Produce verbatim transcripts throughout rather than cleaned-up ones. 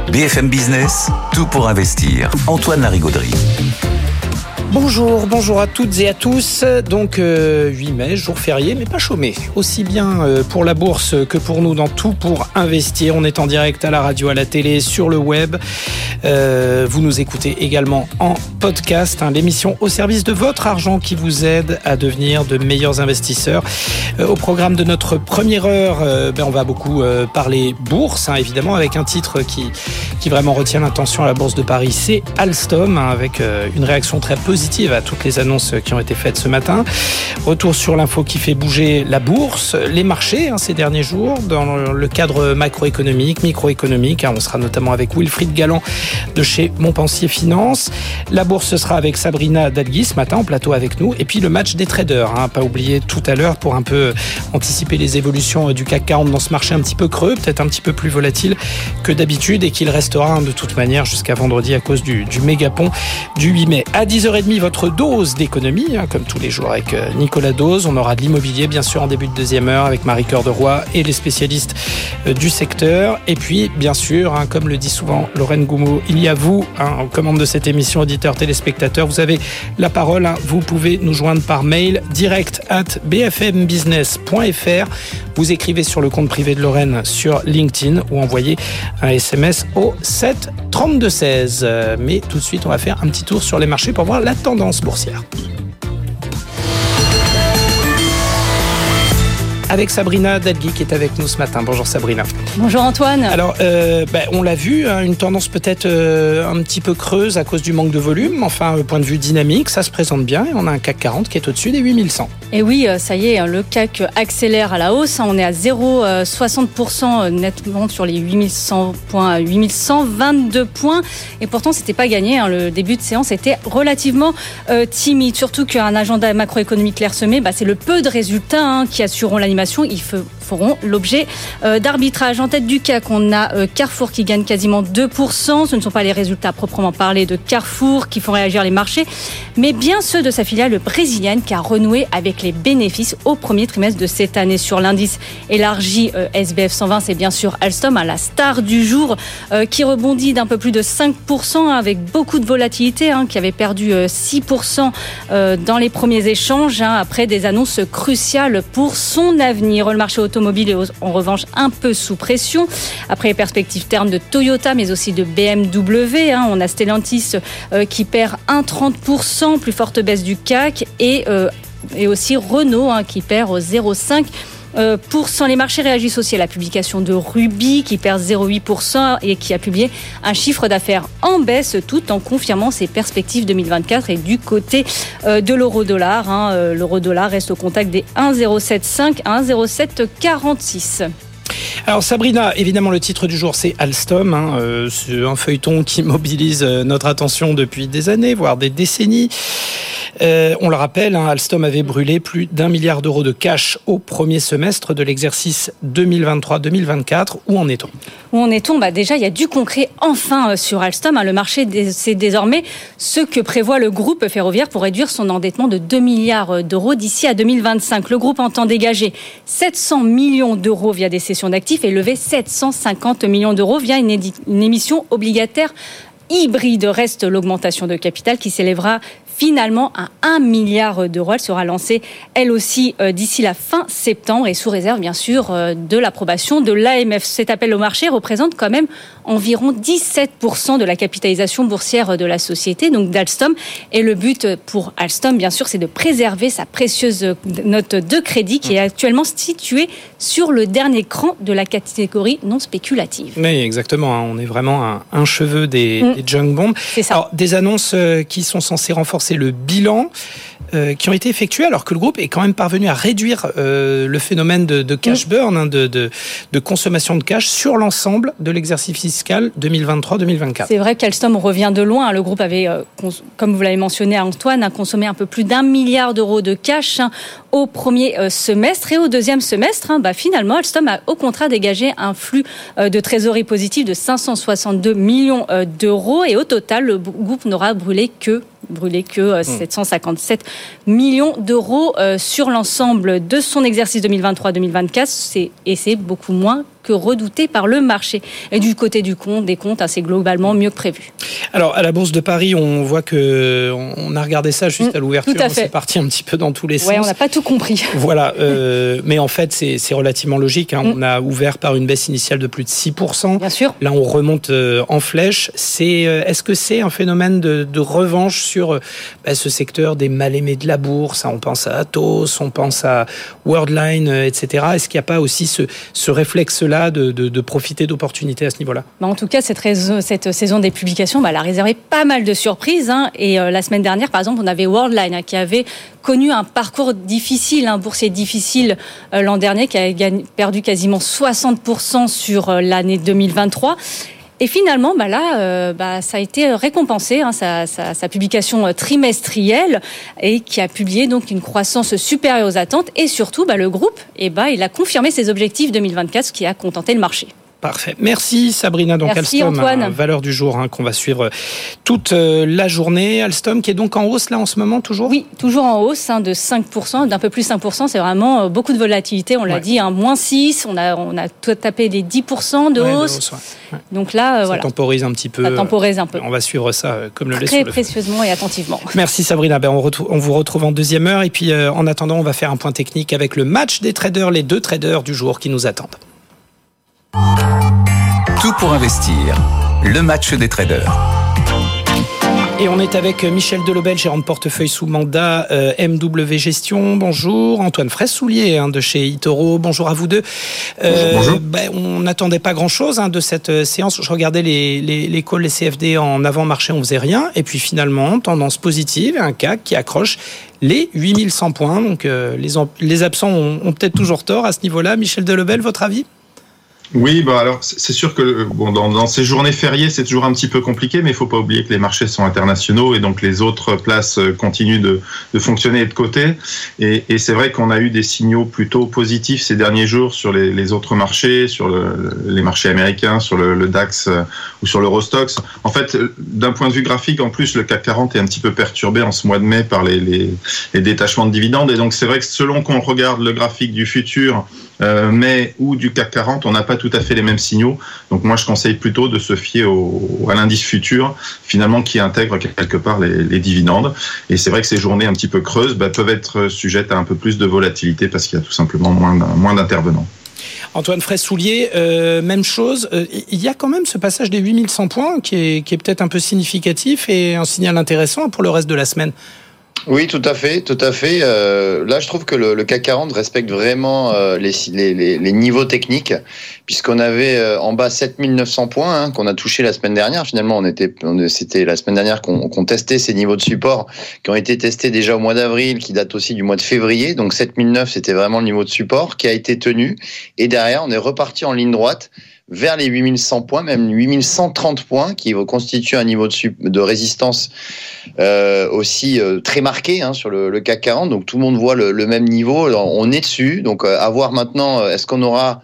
B F M Business, tout pour investir. Antoine Larigauderie. Bonjour, bonjour à toutes et à tous. Donc euh, huit mai, jour férié, mais pas chômé. Aussi bien euh, pour la bourse que pour nous dans tout pour investir. On est en direct à la radio, à la télé, sur le web. Euh, vous nous écoutez également en podcast. Hein, l'émission au service de votre argent qui vous aide à devenir de meilleurs investisseurs. Euh, au programme de notre première heure, euh, ben, on va beaucoup euh, parler bourse, hein, évidemment, avec un titre qui, qui vraiment retient l'attention à la Bourse de Paris. C'est Alstom, hein, avec euh, une réaction très positive à toutes les annonces qui ont été faites ce matin. Retour sur l'info qui fait bouger la bourse, les marchés hein, ces derniers jours, dans le cadre macroéconomique, microéconomique. Hein, on sera notamment avec Wilfried Galland de chez Montpensier Finance. La bourse sera avec Sabrina Dalgui ce matin en plateau avec nous. Et puis le match des traders, hein, pas oublié tout à l'heure pour un peu anticiper les évolutions du C A C quarante dans ce marché un petit peu creux, peut-être un petit peu plus volatile que d'habitude et qu'il restera hein, de toute manière jusqu'à vendredi à cause du, du méga pont du huit mai. À dix heures trente, votre dose d'économie, hein, comme tous les jours avec Nicolas Dose. On aura de l'immobilier, bien sûr, en début de deuxième heure avec Marie Cœur de Roy et les spécialistes euh, du secteur. Et puis, bien sûr, hein, comme le dit souvent Lorraine Goumeau, il y a vous, hein, en commande de cette émission, auditeurs, téléspectateurs. Vous avez la parole. Hein, vous pouvez nous joindre par mail direct at b f m business point f r. Vous écrivez sur le compte privé de Lorraine sur LinkedIn ou envoyez un S M S au sept trente-deux seize. Mais tout de suite, on va faire un petit tour sur les marchés pour voir la tendance boursière. Avec Sabrina Dalgui qui est avec nous ce matin. Bonjour Sabrina. Bonjour Antoine. Alors, euh, ben, on l'a vu, hein, une tendance peut-être euh, un petit peu creuse à cause du manque de volume. Enfin, au point de vue dynamique, ça se présente bien. Et on a un C A C quarante qui est au-dessus des huit mille cent. Et oui, ça y est, le C A C accélère à la hausse. On est à zéro virgule soixante pour cent nettement sur les huit mille cent points, huit mille cent vingt-deux points. Et pourtant, c'était pas gagné. Hein. Le début de séance était relativement euh, timide. Surtout qu'un agenda macroéconomique clairsemé, bah, c'est le peu de résultats hein, qui assureront l'animation. Ils feront l'objet euh, d'arbitrage. En tête du C A C, on a euh, Carrefour qui gagne quasiment deux pour cent. Ce ne sont pas les résultats proprement parlés de Carrefour qui font réagir les marchés, mais bien ceux de sa filiale brésilienne qui a renoué avec les bénéfices au premier trimestre de cette année. Sur l'indice élargi euh, S B F cent vingt, c'est bien sûr Alstom, hein, la star du jour, euh, qui rebondit d'un peu plus de cinq pour cent hein, avec beaucoup de volatilité, hein, qui avait perdu euh, six pour cent euh, dans les premiers échanges hein, après des annonces cruciales pour son avenir. Le marché automobile est en revanche un peu sous pression après les perspectives ternes de Toyota mais aussi de B M W. Hein. On a Stellantis euh, qui perd un virgule trente pour cent, plus forte baisse du C A C, et, euh, et aussi Renault hein, qui perd zéro virgule cinq pour cent. Euh, pour cent. Les marchés réagissent aussi à la publication de Ruby qui perd zéro virgule huit pour cent et qui a publié un chiffre d'affaires en baisse tout en confirmant ses perspectives deux mille vingt-quatre. Et du côté euh, de l'euro-dollar, hein, euh, l'euro-dollar reste au contact des un virgule zéro sept cinq, un virgule zéro sept quarante-six. Alors Sabrina, évidemment le titre du jour c'est Alstom, hein, euh, c'est un feuilleton qui mobilise notre attention depuis des années, voire des décennies. Euh, on le rappelle, hein, Alstom avait brûlé plus d'un milliard d'euros de cash au premier semestre de l'exercice deux mille vingt-trois deux mille vingt-quatre. Où en est-on ? Où en est-on ? Bah déjà, il y a du concret enfin sur Alstom. Hein. Le marché, c'est désormais ce que prévoit le groupe ferroviaire pour réduire son endettement de deux milliards d'euros d'ici à deux mille vingt-cinq. Le groupe entend dégager sept cents millions d'euros via des cessions d'actifs et lever sept cent cinquante millions d'euros via une, édi- une émission obligataire hybride. Reste l'augmentation de capital qui s'élèvera finalement à un milliard d'euros. Elle sera lancée, elle aussi, euh, d'ici la fin septembre et sous réserve, bien sûr, euh, de l'approbation de l'A M F. Cet appel au marché représente quand même environ dix-sept pour cent de la capitalisation boursière de la société, donc d'Alstom. Et le but pour Alstom, bien sûr, c'est de préserver sa précieuse note de crédit qui est actuellement située sur le dernier cran de la catégorie non spéculative. Oui, exactement. Hein. On est vraiment un, un cheveu des, mmh. des junk bonds. C'est ça. Alors, des annonces euh, qui sont censées renforcer le bilan euh, qui ont été effectuées alors que le groupe est quand même parvenu à réduire euh, le phénomène de, de cash burn, hein, de, de, de consommation de cash sur l'ensemble de l'exercice fiscal deux mille vingt-trois deux mille vingt-quatre. C'est vrai qu'Alstom revient de loin. Le groupe avait, euh, cons- comme vous l'avez mentionné Antoine, a consommé un peu plus d'un milliard d'euros de cash hein, au premier euh, semestre. Et au deuxième semestre, hein, bah, finalement, Alstom a au contraire dégagé un flux euh, de trésorerie positif de cinq cent soixante-deux millions euh, d'euros. Et au total, le groupe n'aura brûlé que brûlé que euh, sept cent cinquante-sept millions d'euros euh, sur l'ensemble de son exercice deux mille vingt-trois deux mille vingt-quatre. C'est, et c'est beaucoup moins que que redouté par le marché. Et du côté du compte, des comptes, hein, c'est globalement mieux que prévu. Alors, à la Bourse de Paris, on voit que on a regardé ça juste mmh, à l'ouverture. Tout à fait. C'est parti un petit peu dans tous les sens. Ouais, on n'a pas tout compris. Voilà. Euh, mais en fait, c'est, c'est relativement logique. Hein. Mmh. On a ouvert par une baisse initiale de plus de six pour cent. Bien sûr. Là, on remonte euh, en flèche. C'est, euh, est-ce que c'est un phénomène de, de revanche sur euh, bah, ce secteur des mal-aimés de la bourse, hein? On pense à Atos, on pense à Worldline, euh, et cetera. Est-ce qu'il n'y a pas aussi ce, ce réflexe-là de, de, de profiter d'opportunités à ce niveau-là? Bah, en tout cas, cette, raison, cette saison des publications, bah, elle a réservé pas mal de surprises. Hein. Et euh, la semaine dernière, par exemple, on avait Worldline hein, qui avait connu un parcours difficile, un boursier difficile euh, l'an dernier, qui a gagné, perdu quasiment soixante pour cent sur euh, l'année deux mille vingt-trois. Et finalement, bah là, euh, bah, ça a été récompensé, hein, sa, sa, sa publication trimestrielle, et qui a publié donc une croissance supérieure aux attentes. Et surtout, bah, le groupe, eh bah, il a confirmé ses objectifs deux mille vingt-quatre, ce qui a contenté le marché. Parfait. Merci Sabrina. Donc Merci Alstom, Antoine. Hein, valeur du jour hein, qu'on va suivre toute euh, la journée. Alstom qui est donc en hausse là en ce moment toujours ? Oui, toujours en hausse hein, de cinq pour cent, d'un peu plus cinq pour cent. C'est vraiment euh, beaucoup de volatilité. On l'a ouais. dit, hein, moins six. On a, on a tout tapé des dix pour cent de ouais, hausse. De hausse ouais. Ouais. Donc là, euh, ça voilà. temporise un petit peu. Ça temporise un peu. On va suivre ça euh, comme le lait Très sur le feu. précieusement et attentivement. Merci Sabrina. Ben, on, retrouve, on vous retrouve en deuxième heure. Et puis euh, en attendant, on va faire un point technique avec le match des traders, les deux traders du jour qui nous attendent. Tout pour investir, le match des traders. Et on est avec Michel Delobel, gérant de portefeuille sous mandat euh, M W Gestion. Bonjour. Antoine Fraisse-Soulier hein, de chez eToro. Bonjour à vous deux. Euh, bonjour. bonjour. Ben, on n'attendait pas grand-chose hein, de cette euh, séance. Je regardais les, les, les calls, les C F D en avant-marché, on faisait rien. Et puis finalement, tendance positive, un C A C qui accroche les huit mille cent points. Donc euh, les, les absents ont, ont peut-être toujours tort à ce niveau-là. Michel Delobel, votre avis ? Oui, bah alors c'est sûr que bon dans, dans ces journées fériées c'est toujours un petit peu compliqué, mais il faut pas oublier que les marchés sont internationaux et donc les autres places continuent de, de fonctionner et de côté. Et, et c'est vrai qu'on a eu des signaux plutôt positifs ces derniers jours sur les, les autres marchés, sur le, les marchés américains, sur le, le DAX ou sur l'Eurostoxx. En fait, d'un point de vue graphique, en plus le C A C quarante est un petit peu perturbé en ce mois de mai par les, les, les détachements de dividendes. Et donc c'est vrai que selon qu'on regarde le graphique du futur euh, mai ou du C A C quarante, on n'a pas tout à fait les mêmes signaux. Donc moi, je conseille plutôt de se fier au, à l'indice futur, finalement, qui intègre quelque part les, les dividendes. Et c'est vrai que ces journées un petit peu creuses bah, peuvent être sujettes à un peu plus de volatilité parce qu'il y a tout simplement moins, moins d'intervenants. Antoine Fraisse-Soulier, euh, même chose. Euh, il y a quand même ce passage des huit mille cent points qui est, qui est peut-être un peu significatif et un signal intéressant pour le reste de la semaine. Oui, tout à fait, tout à fait. Euh, là, je trouve que le, le C A C quarante respecte vraiment euh, les, les, les, les niveaux techniques, puisqu'on avait euh, en bas sept mille neuf cents points hein, qu'on a touché la semaine dernière. Finalement, on était, on, c'était la semaine dernière qu'on, qu'on testait ces niveaux de support qui ont été testés déjà au mois d'avril, qui datent aussi du mois de février. Donc sept mille neuf, c'était vraiment le niveau de support qui a été tenu. Et derrière, on est reparti en ligne droite vers les huit mille cent points, même huit mille cent trente points, qui constituent un niveau de, de résistance euh, aussi euh, très marqué hein, sur le, le C A C quarante. Donc tout le monde voit le, le même niveau. Alors, on est dessus. Donc euh, à voir maintenant, est-ce qu'on aura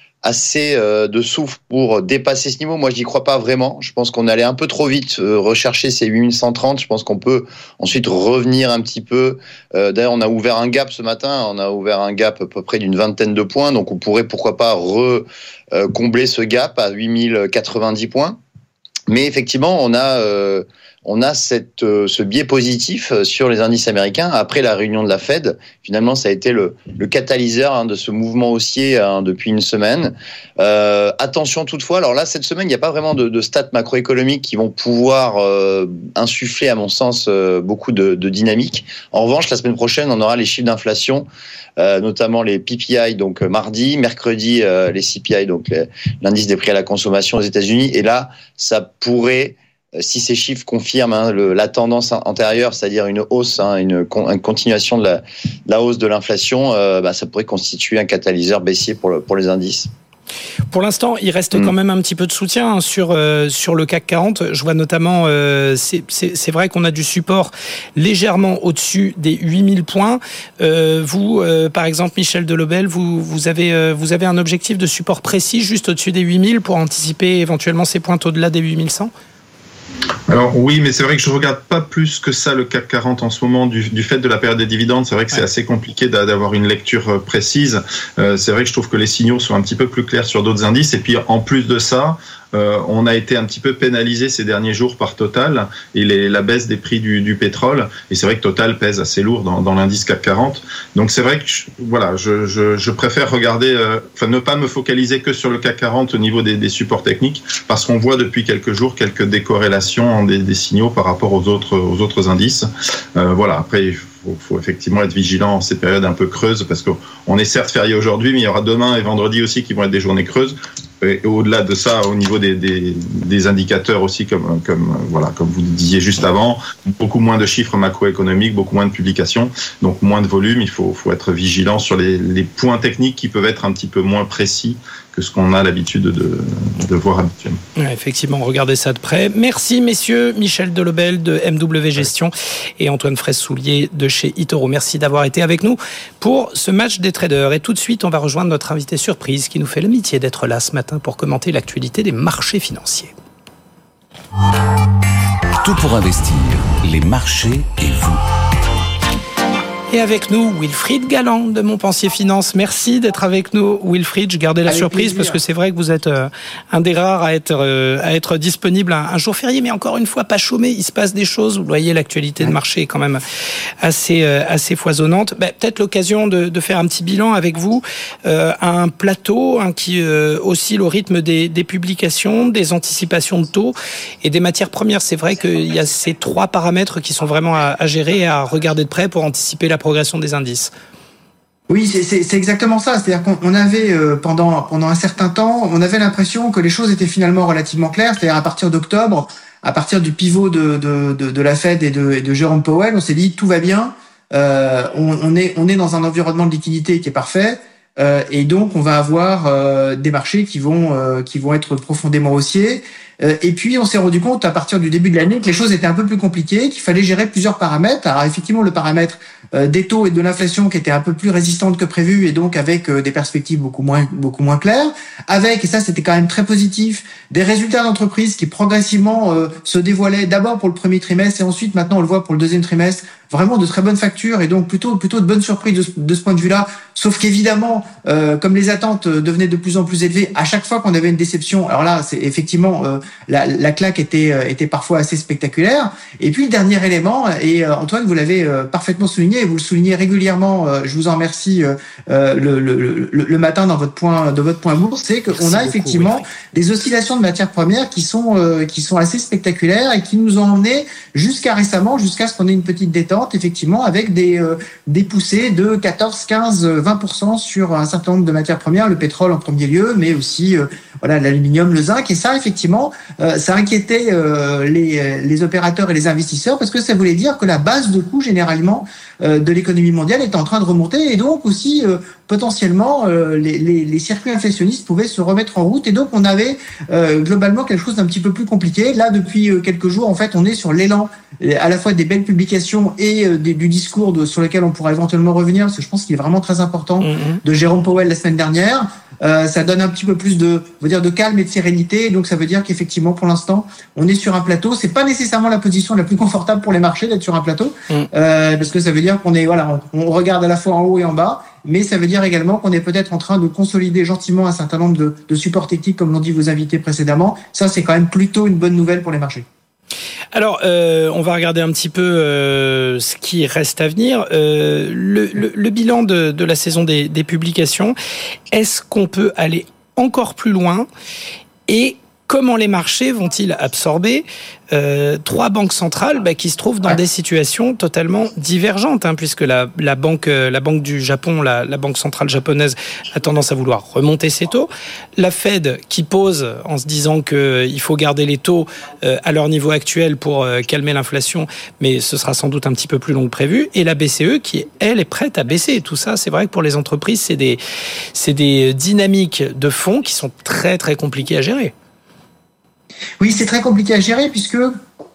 assez euh, de souffle pour dépasser ce niveau? Moi, je n'y crois pas vraiment. Je pense qu'on allait un peu trop vite euh, rechercher ces huit mille cent trente. Je pense qu'on peut ensuite revenir un petit peu. Euh, d'ailleurs, on a ouvert un gap ce matin. On a ouvert un gap à peu près d'une vingtaine de points. Donc, on pourrait, pourquoi pas, re, euh, combler ce gap à huit mille quatre-vingt-dix points. Mais effectivement, on a... Euh, on a cette, euh, ce biais positif sur les indices américains. Après la réunion de la Fed, finalement, ça a été le, le catalyseur hein, de ce mouvement haussier hein, depuis une semaine. Euh, attention toutefois, alors là, cette semaine, il n'y a pas vraiment de, de stats macroéconomiques qui vont pouvoir euh, insuffler, à mon sens, euh, beaucoup de, de dynamique. En revanche, la semaine prochaine, on aura les chiffres d'inflation, euh, notamment les P P I, donc mardi, mercredi, euh, les C P I, donc les, l'indice des prix à la consommation aux États-Unis. Et là, ça pourrait... Si ces chiffres confirment hein, le, la tendance antérieure, c'est-à-dire une hausse, hein, une, une continuation de la, de la hausse de l'inflation, euh, bah, ça pourrait constituer un catalyseur baissier pour, le, pour les indices. Pour l'instant, il reste mmh. quand même un petit peu de soutien hein, sur euh, sur le C A C quarante. Je vois notamment, euh, c'est, c'est, c'est vrai qu'on a du support légèrement au-dessus des huit mille points. Euh, vous, euh, par exemple, Michel Delobel, vous vous avez euh, vous avez un objectif de support précis juste au-dessus des huit mille pour anticiper éventuellement ces pointes au-delà des huit mille cent? Alors oui, mais c'est vrai que je regarde pas plus que ça le C A C quarante en ce moment du, du fait de la période des dividendes. C'est vrai que ouais. c'est assez compliqué d'avoir une lecture précise. Euh, c'est vrai que je trouve que les signaux sont un petit peu plus clairs sur d'autres indices. Et puis en plus de ça, euh, on a été un petit peu pénalisé ces derniers jours par Total et les, la baisse des prix du, du pétrole. Et c'est vrai que Total pèse assez lourd dans, dans l'indice C A C quarante. Donc c'est vrai que je, voilà, je, je, je préfère regarder, euh, enfin ne pas me focaliser que sur le C A C quarante au niveau des, des supports techniques, parce qu'on voit depuis quelques jours quelques décorrélations Des, des signaux par rapport aux autres, aux autres indices. Euh, voilà, après, il faut, faut effectivement être vigilant en ces périodes un peu creuses, parce qu'on est certes férié aujourd'hui, mais il y aura demain et vendredi aussi qui vont être des journées creuses. Et au-delà de ça, au niveau des, des, des indicateurs aussi, comme, comme, voilà, comme vous disiez juste avant, beaucoup moins de chiffres macroéconomiques, beaucoup moins de publications, donc moins de volume. Il faut, faut être vigilant sur les, les points techniques qui peuvent être un petit peu moins précis que ce qu'on a l'habitude de, de voir habituellement. Ouais, effectivement, regardez ça de près. Merci messieurs, Michel Delobel de M W Gestion et Antoine Fraisse-Soulier de chez eToro. Merci d'avoir été avec nous pour ce match des traders. Et tout de suite, on va rejoindre notre invité surprise qui nous fait l'amitié d'être là ce matin pour commenter l'actualité des marchés financiers. Tout pour investir, les marchés et vous. Et avec nous, Wilfried Galland de Montpensier Finance. Merci d'être avec nous, Wilfried. Je gardais la avec surprise plaisir. Parce que c'est vrai que vous êtes euh, un des rares à être, euh, à être disponible un, un jour férié, mais encore une fois, pas chômé. Il se passe des choses. Vous voyez, l'actualité ouais. de marché est quand même assez, euh, assez foisonnante. Bah, peut-être l'occasion de, de faire un petit bilan avec vous. Euh, un plateau hein, qui euh, oscille au rythme des, des publications, des anticipations de taux et des matières premières. C'est vrai qu'il y a ces trois paramètres qui sont vraiment à, à gérer et à regarder de près pour anticiper la progression des indices. Oui, c'est, c'est, c'est exactement ça. C'est-à-dire qu'on avait euh, pendant pendant un certain temps, on avait l'impression que les choses étaient finalement relativement claires. C'est-à-dire à partir d'octobre, à partir du pivot de de de, de la Fed et de, et de Jérôme Powell, on s'est dit tout va bien. Euh, on, on est on est dans un environnement de liquidité qui est parfait. Euh, et donc on va avoir euh, des marchés qui vont euh, qui vont être profondément haussiers. Euh, et puis on s'est rendu compte à partir du début de l'année que les choses étaient un peu plus compliquées, qu'il fallait gérer plusieurs paramètres. Alors effectivement le paramètre euh, des taux et de l'inflation qui était un peu plus résistante que prévu et donc avec euh, des perspectives beaucoup moins beaucoup moins claires. Avec, et ça c'était quand même très positif, des résultats d'entreprise qui progressivement euh, se dévoilaient d'abord pour le premier trimestre et ensuite maintenant on le voit pour le deuxième trimestre. Vraiment de très bonnes factures et donc plutôt plutôt de bonnes surprises de, de ce point de vue-là. Sauf qu'évidemment, euh, comme les attentes devenaient de plus en plus élevées, à chaque fois qu'on avait une déception, alors là, c'est effectivement euh, la, la claque était euh, était parfois assez spectaculaire. Et puis le dernier élément, et euh, Antoine, vous l'avez euh, parfaitement souligné, et vous le soulignez régulièrement. Euh, je vous en remercie euh, le, le, le, le matin dans votre point de votre point bourse, c'est qu'on a effectivement beaucoup, oui. des oscillations de matières premières qui sont euh, qui sont assez spectaculaires et qui nous ont emmenés jusqu'à récemment, jusqu'à ce qu'on ait une petite détente. Effectivement, avec des euh, des poussées de quatorze, quinze, vingt pour cent sur un certain nombre de matières premières, le pétrole en premier lieu, mais aussi euh, voilà l'aluminium, le zinc. Et ça, effectivement, euh, ça inquiétait euh, les les opérateurs et les investisseurs parce que ça voulait dire que la base de coût généralement euh, de l'économie mondiale était en train de remonter et donc aussi euh, potentiellement euh, les, les les circuits inflationnistes pouvaient se remettre en route et donc on avait euh, globalement quelque chose d'un petit peu plus compliqué. Là, depuis euh, quelques jours, en fait, on est sur l'élan à la fois des belles publications et euh, des, du discours de, sur lequel on pourra éventuellement revenir parce que je pense qu'il est vraiment très important mmh. de Jérôme Powell la semaine dernière. Euh, ça donne un petit peu plus de, on va dire, de calme et de sérénité. Donc ça veut dire qu'effectivement, pour l'instant, on est sur un plateau. C'est pas nécessairement la position la plus confortable pour les marchés d'être sur un plateau, mmh. euh, parce que ça veut dire qu'on est, voilà, on, on regarde à la fois en haut et en bas. Mais ça veut dire également qu'on est peut-être en train de consolider gentiment un certain nombre de, de supports techniques, comme l'ont dit vos invités précédemment. Ça, c'est quand même plutôt une bonne nouvelle pour les marchés. Alors, euh, on va regarder un petit peu euh, ce qui reste à venir. Euh, le, le, le bilan de, de la saison des, des publications, est-ce qu'on peut aller encore plus loin et comment les marchés vont-ils absorber euh, trois banques centrales bah, qui se trouvent dans des situations totalement divergentes, hein, puisque la, la banque, la banque du Japon, la, la banque centrale japonaise a tendance à vouloir remonter ses taux. La Fed qui pose en se disant que il faut garder les taux euh, à leur niveau actuel pour euh, calmer l'inflation, mais ce sera sans doute un petit peu plus long que prévu. Et la B C E qui, elle, est prête à baisser. Et tout ça, c'est vrai que pour les entreprises, c'est des, c'est des dynamiques de fonds qui sont très très compliquées à gérer. Oui, c'est très compliqué à gérer puisque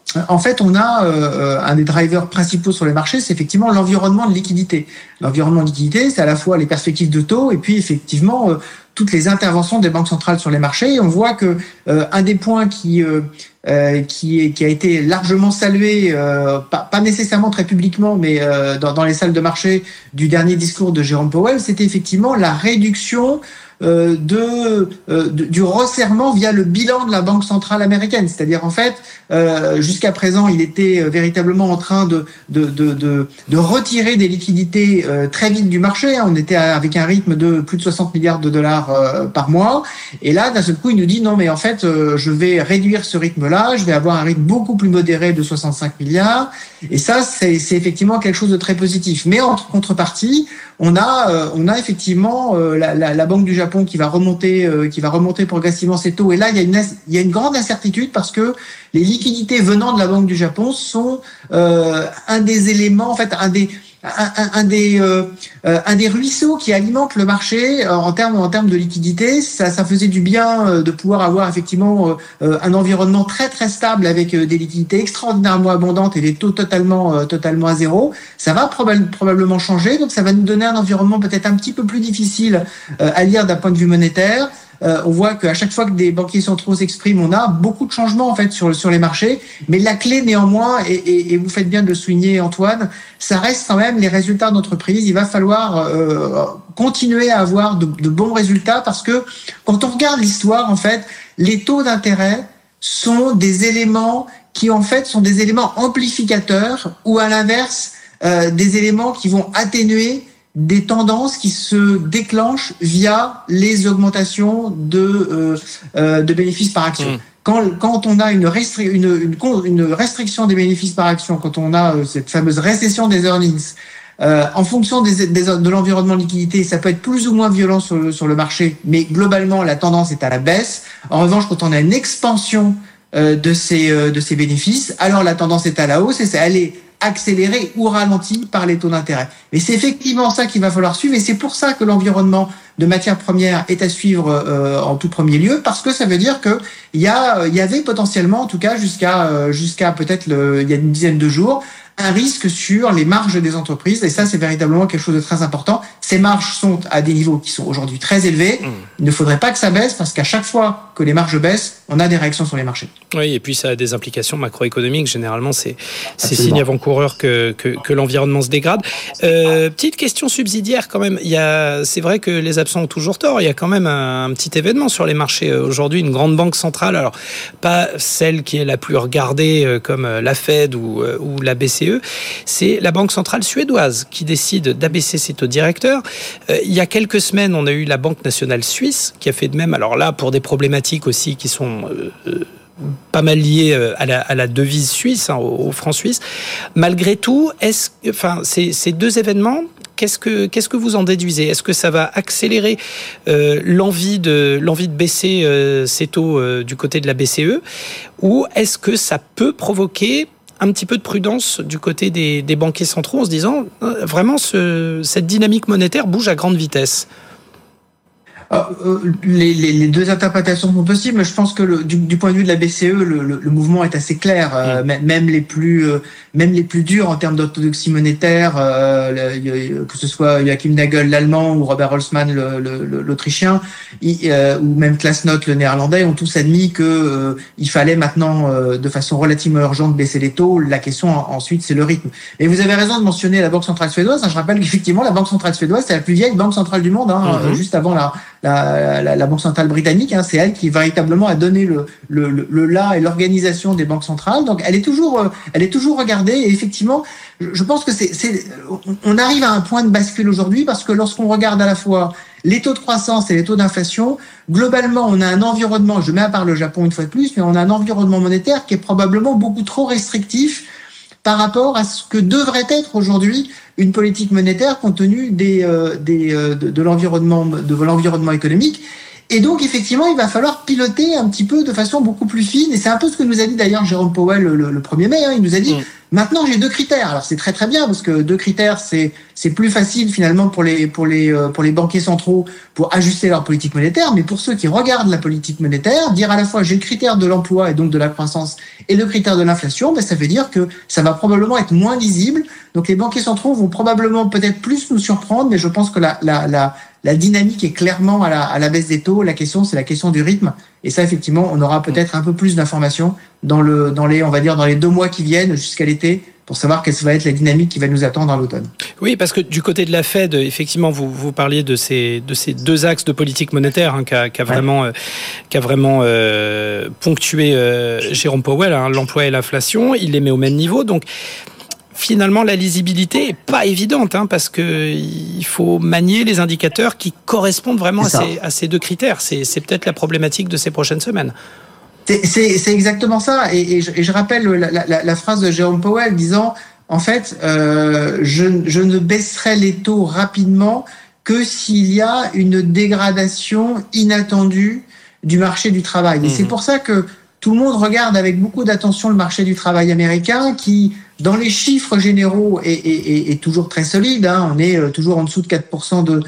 en fait, on a euh, un des drivers principaux sur les marchés, c'est effectivement l'environnement de liquidité. L'environnement de liquidité, c'est à la fois les perspectives de taux et puis effectivement euh, toutes les interventions des banques centrales sur les marchés. Et on voit que euh, un des points qui euh, euh, qui, est, qui a été largement salué, euh, pas, pas nécessairement très publiquement, mais euh, dans, dans les salles de marché du dernier discours de Jérôme Powell, c'était effectivement la réduction Euh, de, euh, de du resserrement via le bilan de la Banque centrale américaine. C'est-à-dire en fait, euh, jusqu'à présent, il était euh, véritablement en train de de de de, de retirer des liquidités euh, très vite du marché. On était avec un rythme de plus de soixante milliards de dollars euh, par mois. Et là, d'un seul coup, il nous dit non, mais en fait, euh, je vais réduire ce rythme-là. Je vais avoir un rythme beaucoup plus modéré de soixante-cinq milliards. Et ça, c'est c'est effectivement quelque chose de très positif. Mais en contrepartie, on a euh, on a effectivement euh, la, la la Banque du Japon qui va remonter, euh, qui va remonter progressivement ses taux. Et là, il y a une, il y a une grande incertitude parce que les liquidités venant de la Banque du Japon sont euh, un des éléments, en fait, un des, un, un, un des, euh, un des ruisseaux qui alimentent le marché euh, en termes, en termes de liquidité. Ça, ça faisait du bien euh, de pouvoir avoir effectivement euh, un environnement très très stable avec euh, des liquidités extraordinairement abondantes et des taux totalement, euh, totalement à zéro. Ça va proba- probablement changer, donc ça va nous donner un environnement peut-être un petit peu plus difficile euh, à lire d'un point de vue monétaire. Euh, on voit qu'à chaque fois que des banquiers centraux s'expriment, on a beaucoup de changements en fait sur sur les marchés. Mais la clé néanmoins, et, et, et vous faites bien de le souligner, Antoine, ça reste quand même les résultats d'entreprise. Il va falloir euh, continuer à avoir de, de bons résultats parce que quand on regarde l'histoire, en fait, les taux d'intérêt sont des éléments qui en fait sont des éléments amplificateurs ou à l'inverse euh, des éléments qui vont atténuer des tendances qui se déclenchent via les augmentations de euh, euh, de bénéfices par action. Mmh. Quand quand on a une, restri- une une une restriction des bénéfices par action, quand on a euh, cette fameuse récession des earnings, euh, en fonction des, des de l'environnement de liquidité, ça peut être plus ou moins violent sur le, sur le marché, mais globalement la tendance est à la baisse. En revanche, quand on a une expansion euh, de ces euh, de ces bénéfices, alors la tendance est à la hausse et c'est elle est accéléré ou ralenti par les taux d'intérêt. Mais c'est effectivement ça qu'il va falloir suivre et c'est pour ça que l'environnement de matières premières est à suivre euh, en tout premier lieu parce que ça veut dire que il y a il y avait potentiellement en tout cas jusqu'à euh, jusqu'à peut-être le, il y a une dizaine de jours un risque sur les marges des entreprises et ça c'est véritablement quelque chose de très important. Ces marges sont à des niveaux qui sont aujourd'hui très élevés. Mmh. Il ne faudrait pas que ça baisse parce qu'à chaque fois que les marges baissent, on a des réactions sur les marchés. Oui, et puis ça a des implications macroéconomiques. Généralement, c'est c'est signe avant-coureur que, que que l'environnement se dégrade. Euh, petite question subsidiaire quand même. Il y a, c'est vrai que les absents ont toujours tort. Il y a quand même un, un petit événement sur les marchés aujourd'hui. Une grande banque centrale, alors pas celle qui est la plus regardée comme la Fed ou ou la B C E. C'est la Banque centrale suédoise qui décide d'abaisser ses taux directeurs. Euh, il y a quelques semaines, on a eu la Banque nationale suisse qui a fait de même. Alors là, pour des problématiques aussi qui sont euh, pas mal liées à la, à la devise suisse, hein, au, au franc suisse. Malgré tout, est-ce, enfin, ces, ces deux événements, qu'est-ce que, qu'est-ce que vous en déduisez ? Est-ce que ça va accélérer euh, l'envie de, l'envie de baisser euh, ces taux euh, du côté de la B C E ? Ou est-ce que ça peut provoquer un petit peu de prudence du côté des, des banquiers centraux en se disant euh, vraiment ce, cette dynamique monétaire bouge à grande vitesse? Euh, les, les, les deux interprétations sont possibles, mais je pense que le, du, du point de vue de la B C E, le, le, le mouvement est assez clair. Euh, mmh. Même les plus, euh, même les plus durs en termes d'orthodoxie monétaire, euh, le, que ce soit Joachim Nagel, l'allemand, ou Robert Holzmann, le, le, l'autrichien, il, euh, ou même Klaas Knot, le néerlandais, ont tous admis que euh, il fallait maintenant, euh, de façon relativement urgente, baisser les taux. La question ensuite, c'est le rythme. Et vous avez raison de mentionner la Banque centrale suédoise. Je rappelle qu'effectivement, la Banque centrale suédoise, c'est la plus vieille banque centrale du monde, hein, mmh. juste avant la La, la, la Banque centrale britannique, hein, c'est elle qui véritablement a donné le, le, le, le là et l'organisation des banques centrales. Donc, elle est toujours, elle est toujours regardée. Et effectivement, je pense que c'est, c'est, on arrive à un point de bascule aujourd'hui parce que lorsqu'on regarde à la fois les taux de croissance et les taux d'inflation, globalement, on a un environnement, je mets à part le Japon une fois de plus, mais on a un environnement monétaire qui est probablement beaucoup trop restrictif par rapport à ce que devrait être aujourd'hui une politique monétaire compte tenu des, euh, des, euh, de, de l'environnement, de l'environnement économique. Et donc, effectivement, il va falloir piloter un petit peu de façon beaucoup plus fine. Et c'est un peu ce que nous a dit d'ailleurs Jérôme Powell le, le premier mai. Hein. Il nous a dit, mmh. Maintenant, j'ai deux critères. Alors, c'est très très bien parce que deux critères, c'est c'est plus facile finalement pour les pour les pour les banquiers centraux pour ajuster leur politique monétaire. Mais pour ceux qui regardent la politique monétaire, dire à la fois j'ai le critère de l'emploi et donc de la croissance et le critère de l'inflation, ben ça veut dire que ça va probablement être moins lisible. Donc, les banquiers centraux vont probablement peut-être plus nous surprendre, mais je pense que la la la la dynamique est clairement à la à la baisse des taux. La question, c'est la question du rythme. Et ça, effectivement, on aura peut-être un peu plus d'informations dans le, dans les, on va dire, dans les deux mois qui viennent jusqu'à l'été pour savoir quelle va être la dynamique qui va nous attendre à l'automne. Oui, parce que du côté de la Fed, effectivement, vous, vous parliez de ces, de ces deux axes de politique monétaire hein, qu'a, qu'a vraiment, ouais. euh, qu'a vraiment euh, ponctué euh, Jérôme Powell, hein, l'emploi et l'inflation. Il les met au même niveau. Donc, finalement, la lisibilité est pas évidente, hein, parce que il faut manier les indicateurs qui correspondent vraiment à ces, à ces deux critères. C'est, c'est peut-être la problématique de ces prochaines semaines. C'est, c'est, c'est exactement ça. Et, et, je, et je rappelle la, la, la phrase de Jérôme Powell disant, en fait, euh, je, je ne baisserai les taux rapidement que s'il y a une dégradation inattendue du marché du travail. Et mmh. c'est pour ça que tout le monde regarde avec beaucoup d'attention le marché du travail américain qui, dans les chiffres généraux, est, est, est toujours très solide. Hein. On est toujours en dessous de quatre pour cent de,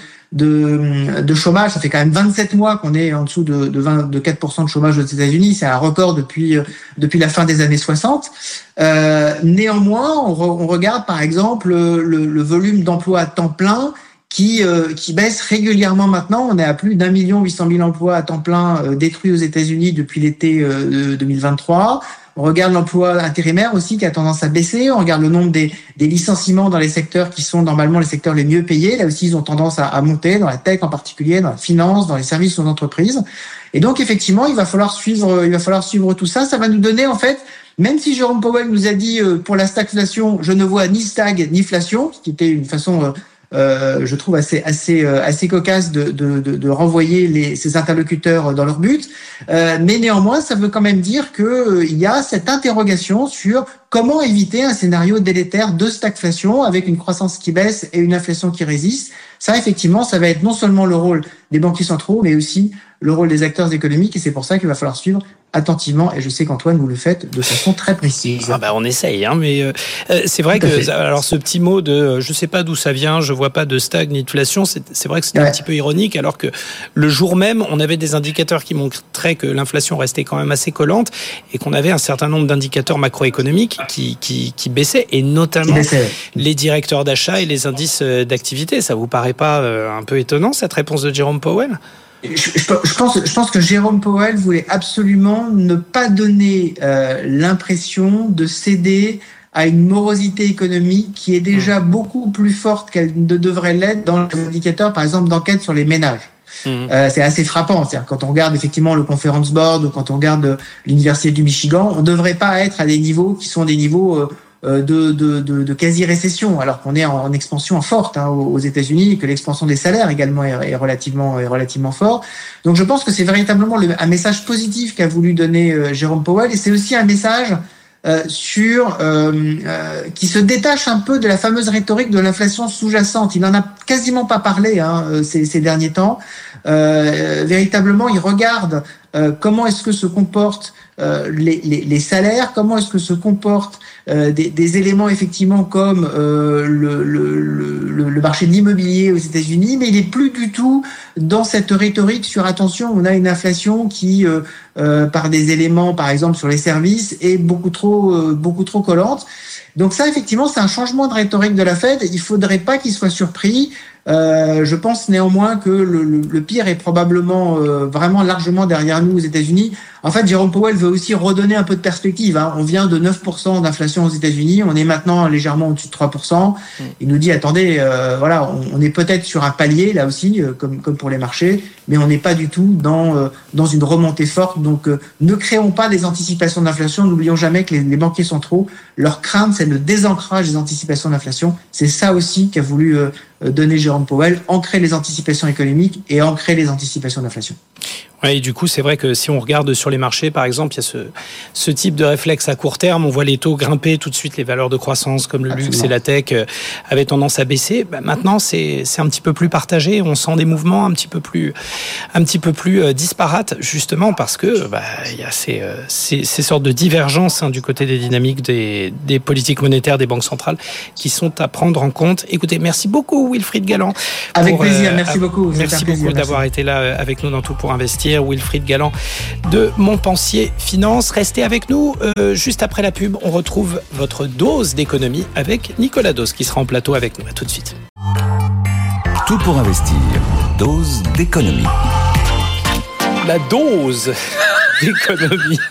de, de chômage. Ça fait quand même vingt-sept mois qu'on est en dessous de, de, vingt, de quatre pour cent de chômage aux États-Unis. C'est un record depuis, depuis la fin des années soixante. Euh, néanmoins, on, re, on regarde par exemple le, le volume d'emplois à temps plein qui euh, qui baisse régulièrement maintenant. On est à plus d'un million huit cent mille emplois à temps plein euh, détruits aux États-Unis depuis l'été euh, deux mille vingt-trois. On regarde l'emploi intérimaire aussi qui a tendance à baisser. On regarde le nombre des, des licenciements dans les secteurs qui sont normalement les secteurs les mieux payés. Là aussi, ils ont tendance à, à monter, dans la tech en particulier, dans la finance, dans les services aux entreprises. Et donc, effectivement, il va falloir suivre, il va falloir suivre tout ça. Ça va nous donner, en fait, même si Jérôme Powell nous a dit euh, pour la stagflation, je ne vois ni stag ni inflation, ce qui était une façon euh, Euh, je trouve assez assez euh, assez cocasse de de de, de renvoyer les ces interlocuteurs dans leur but, euh, mais néanmoins ça veut quand même dire que euh, il y a cette interrogation sur comment éviter un scénario délétère de stagflation avec une croissance qui baisse et une inflation qui résiste. Ça effectivement ça va être non seulement le rôle des banquiers centraux mais aussi le rôle des acteurs économiques et c'est pour ça qu'il va falloir suivre attentivement et je sais qu'Antoine vous le faites de façon très précise. Ah bah on essaye hein mais euh, c'est vrai que fait. alors ce petit mot de je sais pas d'où ça vient, je vois pas de stag ni d'inflation, c'est c'est vrai que c'est ouais. un petit peu ironique alors que le jour même on avait des indicateurs qui montraient que l'inflation restait quand même assez collante et qu'on avait un certain nombre d'indicateurs macroéconomiques qui qui qui baissaient et notamment baissait. les directeurs d'achat et les indices d'activité. Ça vous paraît pas un peu étonnant cette réponse de Jérôme Powell? Je, je, je, pense, je pense que Jérôme Powell voulait absolument ne pas donner euh, l'impression de céder à une morosité économique qui est déjà beaucoup plus forte qu'elle ne devrait l'être dans les indicateurs, par exemple, d'enquête sur les ménages. Mmh. Euh, c'est assez frappant. C'est-à-dire, quand on regarde effectivement le Conference Board ou quand on regarde l'Université du Michigan, on ne devrait pas être à des niveaux qui sont des niveaux... Euh, De, de, de, de quasi-récession, alors qu'on est en, en expansion forte hein, aux États-Unis et que l'expansion des salaires également est, est relativement est relativement fort. Donc je pense que c'est véritablement le, un message positif qu'a voulu donner euh, Jérôme Powell et c'est aussi un message euh, sur euh, euh, qui se détache un peu de la fameuse rhétorique de l'inflation sous-jacente. Il n'en a quasiment pas parlé hein, ces, ces derniers temps. Euh, véritablement, il regarde euh, comment est-ce que se comportent euh, les, les, les salaires, comment est-ce que se comportent euh, des, des éléments effectivement comme euh, le, le, le, le marché de l'immobilier aux États-Unis, mais il est plus du tout dans cette rhétorique sur attention, on a une inflation qui, euh, euh, par des éléments, par exemple sur les services, est beaucoup trop, euh, beaucoup trop collante. Donc ça, effectivement, c'est un changement de rhétorique de la Fed. Il faudrait pas qu'il soit surpris. Euh, je pense néanmoins que le, le, le pire est probablement euh, vraiment largement derrière nous aux États-Unis. En fait, Jérôme Powell veut aussi redonner un peu de perspective. Hein. On vient de neuf pour cent d'inflation aux États-Unis. On est maintenant légèrement au-dessus de trois pour cent. Il nous dit, attendez, euh, voilà, on, on est peut-être sur un palier là aussi, euh, comme, comme pour les marchés, mais on n'est pas du tout dans, euh, dans une remontée forte. Donc, euh, ne créons pas des anticipations d'inflation. N'oublions jamais que les, les banquiers centraux, leur crainte, c'est le désancrage des anticipations d'inflation. C'est ça aussi qu'a voulu euh, donner Jérôme Powell, ancrer les anticipations économiques et ancrer les anticipations d'inflation. Ouais, et du coup, c'est vrai que si on regarde sur les marchés, par exemple, il y a ce, ce type de réflexe à court terme. On voit les taux grimper tout de suite, les valeurs de croissance comme le Absolument. luxe et la tech euh, avaient tendance à baisser. Bah, maintenant, c'est, c'est un petit peu plus partagé. On sent des mouvements un petit peu plus, un petit peu plus euh, disparates, justement parce que bah, il y a ces, euh, ces, ces sortes de divergences hein, du côté des dynamiques des, des politiques monétaires des banques centrales qui sont à prendre en compte. Écoutez, merci beaucoup Wilfried Galland. Avec pour, plaisir, euh, merci beaucoup. Merci beaucoup plaisir, d'avoir merci. été là avec nous dans Tout pour investir. Wilfried Galland de Montpensier Finance. Restez avec nous. Euh, juste après la pub, on retrouve votre dose d'économie avec Nicolas Dose qui sera en plateau avec nous. À tout de suite. Tout pour investir. Dose d'économie. La dose d'économie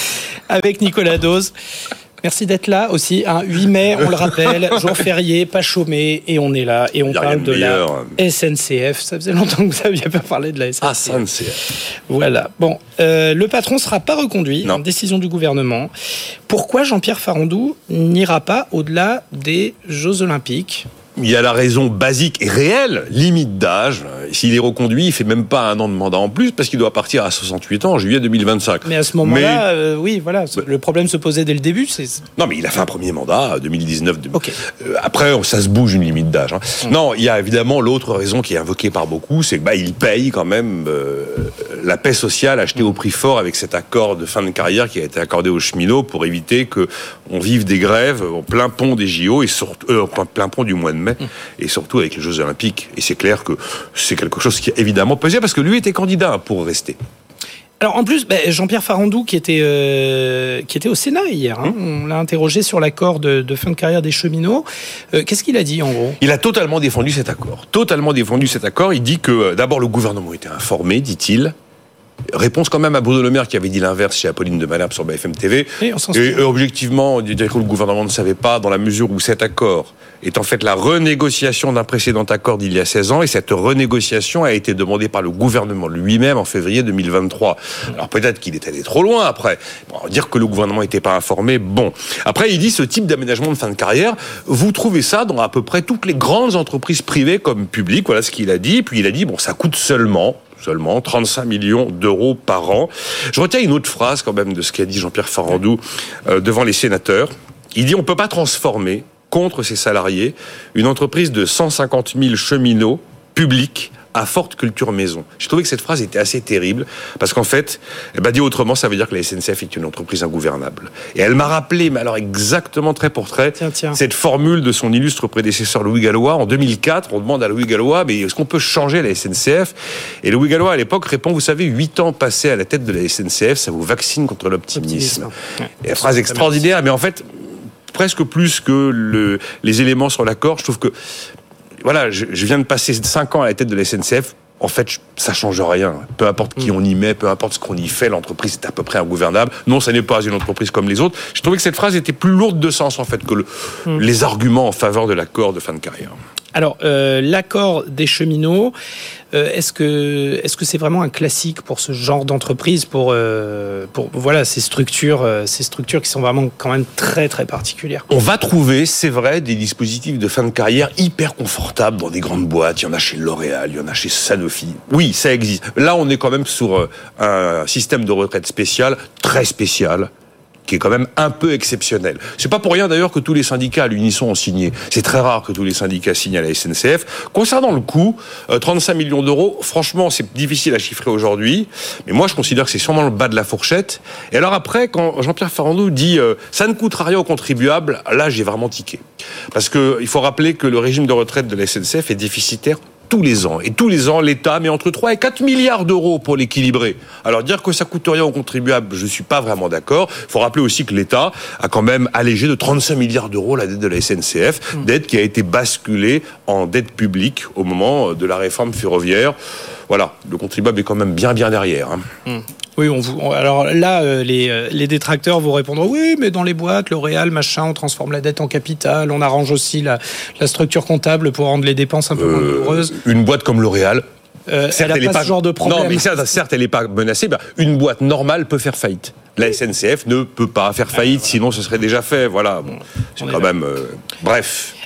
avec Nicolas Dose. Merci d'être là aussi, hein, huit mai, on le rappelle, jour férié, pas chômé, et on est là, et on parle de la S N C F. Ça faisait longtemps que vous n'aviez pas parlé de la S N C F. Ah, S N C F. Voilà. Bon, euh, le patron ne sera pas reconduit, non. Décision du gouvernement. Pourquoi Jean-Pierre Farandou n'ira pas au-delà des Jeux Olympiques ? Il y a la raison basique et réelle, limite d'âge. S'il est reconduit, il fait même pas un an de mandat en plus parce qu'il doit partir à soixante-huit ans en juillet deux mille vingt-cinq. Mais à ce moment-là, mais... euh, oui, voilà, bah... le problème se posait dès le début. C'est... Non, mais il a fait un premier mandat, deux mille dix-neuf. Okay. Euh, après, ça se bouge une limite d'âge. Hein. Mmh. Non, il y a évidemment l'autre raison qui est invoquée par beaucoup, c'est que bah il paye quand même euh, la paix sociale achetée mmh. au prix fort avec cet accord de fin de carrière qui a été accordé aux cheminots pour éviter que on vive des grèves au plein pont des J O et surtout euh, au plein pont du mois de mai. Mmh. Et surtout avec les Jeux Olympiques. Et c'est clair que c'est quelque chose qui a évidemment pesé parce que lui était candidat pour rester. Alors en plus, bah, Jean-Pierre Farandou qui était, euh, qui était au Sénat hier, hein, mmh. on l'a interrogé sur l'accord de, de fin de carrière des cheminots. Euh, qu'est-ce qu'il a dit en gros ? Il a totalement défendu cet accord. Totalement défendu cet accord. Il dit que d'abord le gouvernement était informé, dit-il. Réponse quand même à Bruno Le Maire qui avait dit l'inverse chez Apolline de Malherbe sur B F M T V. Et, on et objectivement, dire que le gouvernement ne savait pas dans la mesure où cet accord est en fait la renégociation d'un précédent accord d'il y a seize ans et cette renégociation a été demandée par le gouvernement lui-même en février deux mille vingt-trois. Alors peut-être qu'il est allé trop loin après. Bon, dire que le gouvernement n'était pas informé, bon. Après, il dit ce type d'aménagement de fin de carrière, vous trouvez ça dans à peu près toutes les grandes entreprises privées comme publiques, voilà ce qu'il a dit. Puis il a dit, bon, ça coûte seulement... seulement trente-cinq millions d'euros par an. Je retiens une autre phrase quand même de ce qu'a dit Jean-Pierre Farandou euh, devant les sénateurs. Il dit on ne peut pas transformer contre ses salariés une entreprise de cent cinquante mille cheminots publics à forte culture maison. J'ai trouvé que cette phrase était assez terrible parce qu'en fait, eh ben, dit autrement, ça veut dire que la S N C F est une entreprise ingouvernable. Et elle m'a rappelé, mais alors exactement trait pour trait, tiens, tiens. cette formule de son illustre prédécesseur Louis Gallois. En deux mille quatre, on demande à Louis Gallois, mais est-ce qu'on peut changer la S N C F ? Et Louis Gallois, à l'époque, répond, vous savez, huit ans passés à la tête de la S N C F, ça vous vaccine contre l'optimisme. Ouais. Et la phrase extraordinaire, mais en fait, presque plus que le, les éléments sur l'accord, je trouve que voilà, je, je viens de passer cinq ans à la tête de la S N C F. En fait, ça change rien. Peu importe qui on y met, peu importe ce qu'on y fait, l'entreprise est à peu près ingouvernable. Non, ça n'est pas une entreprise comme les autres. Je trouvais que cette phrase était plus lourde de sens, en fait, que le, mmh. les arguments en faveur de l'accord de fin de carrière. Alors, euh, l'accord des cheminots, euh, est-ce que est-ce que c'est vraiment un classique pour ce genre d'entreprise, pour euh, pour voilà ces structures, euh, ces structures qui sont vraiment quand même très très particulières. On va trouver, c'est vrai, des dispositifs de fin de carrière hyper confortables dans des grandes boîtes. Il y en a chez L'Oréal, il y en a chez Sanofi. Oui, ça existe. Là, on est quand même sur un système de retraite spécial, très spécial, qui est quand même un peu exceptionnel. C'est pas pour rien d'ailleurs que tous les syndicats à l'unisson ont signé. C'est très rare que tous les syndicats signent à la S N C F. Concernant le coût, euh, trente-cinq millions d'euros, franchement, c'est difficile à chiffrer aujourd'hui, mais moi je considère que c'est sûrement le bas de la fourchette. Et alors après, quand Jean-Pierre Farandou dit euh, ça ne coûtera rien aux contribuables, là j'ai vraiment tiqué. Parce que il faut rappeler que le régime de retraite de la S N C F est déficitaire tous les ans. Et tous les ans, l'État met entre trois et quatre milliards d'euros pour l'équilibrer. Alors, dire que ça coûte rien aux contribuables, je ne suis pas vraiment d'accord. Il faut rappeler aussi que l'État a quand même allégé de trente-cinq milliards d'euros la dette de la S N C F, mmh. dette qui a été basculée en dette publique au moment de la réforme ferroviaire. Voilà, le contribuable est quand même bien, bien derrière. Hein. Mmh. Oui, on vous, alors là, euh, les, euh, les détracteurs vous répondront oui, mais dans les boîtes, L'Oréal, machin, on transforme la dette en capital, on arrange aussi la, la structure comptable pour rendre les dépenses un peu euh, moins douloureuses. Une boîte comme L'Oréal, euh, certes, elle n'a pas, pas ce genre de problème. Non, mais certes, certes elle n'est pas menacée. Bah, une boîte normale peut faire faillite. La S N C F ne peut pas faire faillite, ah, voilà. Sinon ce serait déjà fait. Voilà, bon, c'est on quand même. Euh, bref.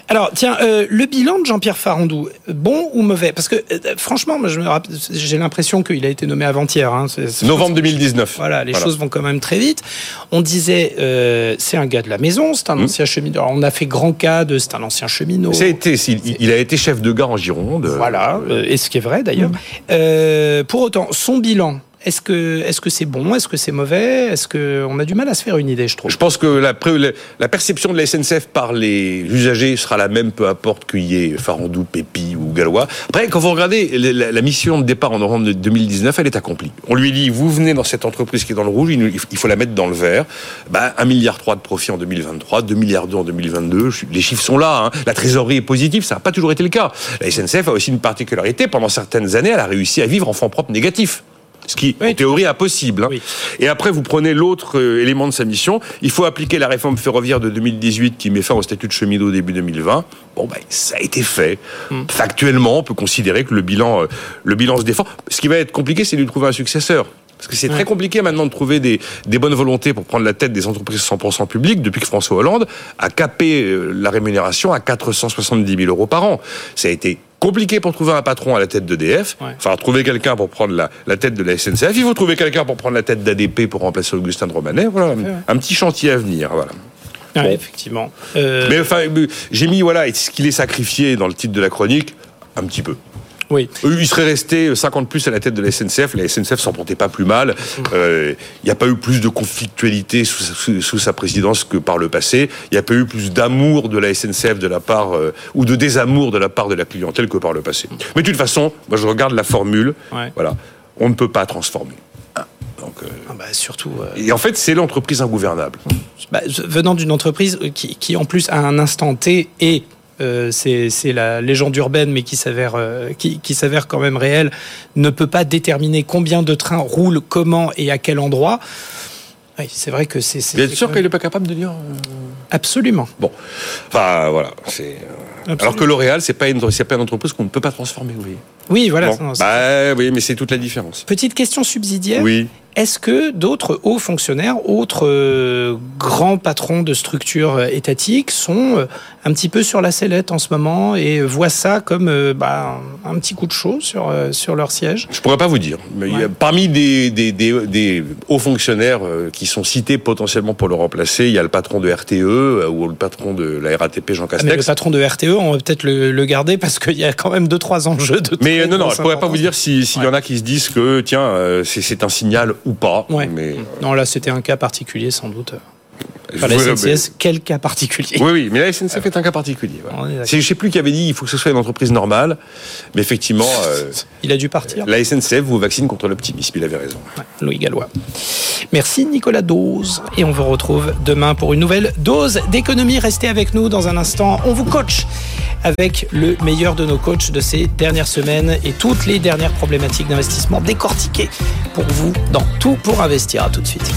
Alors, tiens, euh, le bilan de Jean-Pierre Farandou, bon ou mauvais? Parce que, euh, franchement, moi, je me rappelle, j'ai l'impression qu'il a été nommé avant-hier. Hein. C'est, c'est Novembre deux mille dix-neuf. Voilà, les voilà. choses vont quand même très vite. On disait, euh, c'est un gars de la maison, c'est un mmh. ancien cheminot. Alors, on a fait grand cas de c'est un ancien cheminot. Ça a été, il, il a été chef de gare en Gironde. Voilà, euh, et ce qui est vrai d'ailleurs. Mmh. Euh, pour autant, son bilan... Est-ce que, est-ce que c'est bon? Est-ce que c'est mauvais? Est-ce qu'on a du mal à se faire une idée, je trouve? Je pense que la, la perception de la S N C F par les usagers sera la même, peu importe qu'il y ait Farandou, Pépi ou Gallois. Après, quand vous regardez la, la mission de départ en novembre deux mille dix-neuf, elle est accomplie. On lui dit, vous venez dans cette entreprise qui est dans le rouge, il faut la mettre dans le vert. Ben, un virgule trois milliard de profit en deux mille vingt-trois, deux virgule deux milliards en deux mille vingt-deux. Les chiffres sont là. Hein. La trésorerie est positive, ça n'a pas toujours été le cas. La S N C F a aussi une particularité. Pendant certaines années, elle a réussi à vivre en fonds propres négatifs. Ce qui est, en théorie, impossible. Hein. Oui. Et après, vous prenez l'autre euh, élément de sa mission. Il faut appliquer la réforme ferroviaire de deux mille dix-huit qui met fin au statut de cheminot début deux mille vingt. Bon, ben, ça a été fait. Hum. Factuellement, on peut considérer que le bilan, euh, le bilan se défend. Ce qui va être compliqué, c'est de lui trouver un successeur. Parce que c'est ouais. très compliqué maintenant de trouver des, des bonnes volontés pour prendre la tête des entreprises cent pour cent publiques depuis que François Hollande a capé euh, la rémunération à quatre cent soixante-dix mille euros par an. Ça a été compliqué pour trouver un patron à la tête d'E D F. Ouais. Enfin, trouver quelqu'un pour prendre la, la tête de la S N C F. Il faut trouver quelqu'un pour prendre la tête d'A D P pour remplacer Augustin de Romanet. Voilà, ouais. un petit chantier à venir. Voilà. Ouais, bon. Effectivement. Euh... Mais enfin, j'ai mis, voilà, est-ce qu'il est sacrifié dans le titre de la chronique? Un petit peu. Oui. Il serait resté cinquante plus à la tête de la S N C F. La S N C F s'en portait pas plus mal. Il mmh. euh, n'y a pas eu plus de conflictualité sous, sous, sous sa présidence que par le passé. Il n'y a pas eu plus d'amour de la S N C F de la part euh, ou de désamour de la part de la clientèle que par le passé. Mmh. Mais de toute façon, moi je regarde la formule. Ouais. Voilà, on ne peut pas transformer. Donc, euh, ah bah surtout. Euh... Et en fait, c'est l'entreprise ingouvernable. Bah, venant d'une entreprise qui, qui en plus à un instant T est Euh, c'est, c'est la légende urbaine, mais qui s'avère, euh, qui, qui s'avère quand même réelle, ne peut pas déterminer combien de trains roulent, comment et à quel endroit. Oui, c'est vrai que c'est... c'est Bien sûr même... qu'elle n'est pas capable de dire... Euh... Absolument. Bon, enfin voilà, c'est... Absolument. Alors que L'Oréal, c'est pas une, c'est pas une entreprise qu'on ne peut pas transformer, vous voyez. Oui, voilà. Bon, bah, oui, mais c'est toute la différence. Petite question subsidiaire. Oui. Est-ce que d'autres hauts fonctionnaires, autres euh, grands patrons de structures étatiques sont euh, un petit peu sur la sellette en ce moment et voient ça comme euh, bah, un, un petit coup de chaud sur, euh, sur leur siège? Je pourrais pas vous dire. Mais ouais. il y a, parmi des, des, des, des hauts fonctionnaires euh, qui sont cités potentiellement pour le remplacer, il y a le patron de R T E euh, ou le patron de la R A T P, Jean Castex. Ah, mais le patron de R T E, on va peut-être le, le garder parce qu'il y a quand même deux, trois enjeux de... Mais non, non, je pourrais pas vous dire s'il si ouais. y en a qui se disent que, tiens, euh, c'est, c'est un signal ou pas. Ouais. Mais... Non, là, c'était un cas particulier, sans doute. Enfin, la S N C F, mais... quel cas particulier? Oui, oui, mais la S N C F est un cas particulier. Voilà. C'est, je ne sais plus qui avait dit il faut que ce soit une entreprise normale, mais effectivement... Euh, il a dû partir. La S N C F vous vaccine contre l'optimisme, il avait raison. Ouais, Louis Gallois. Merci Nicolas Dose. Et on vous retrouve demain pour une nouvelle dose d'économie. Restez avec nous dans un instant. On vous coach avec le meilleur de nos coachs de ces dernières semaines et toutes les dernières problématiques d'investissement décortiquées pour vous dans Tout pour investir. À tout de suite.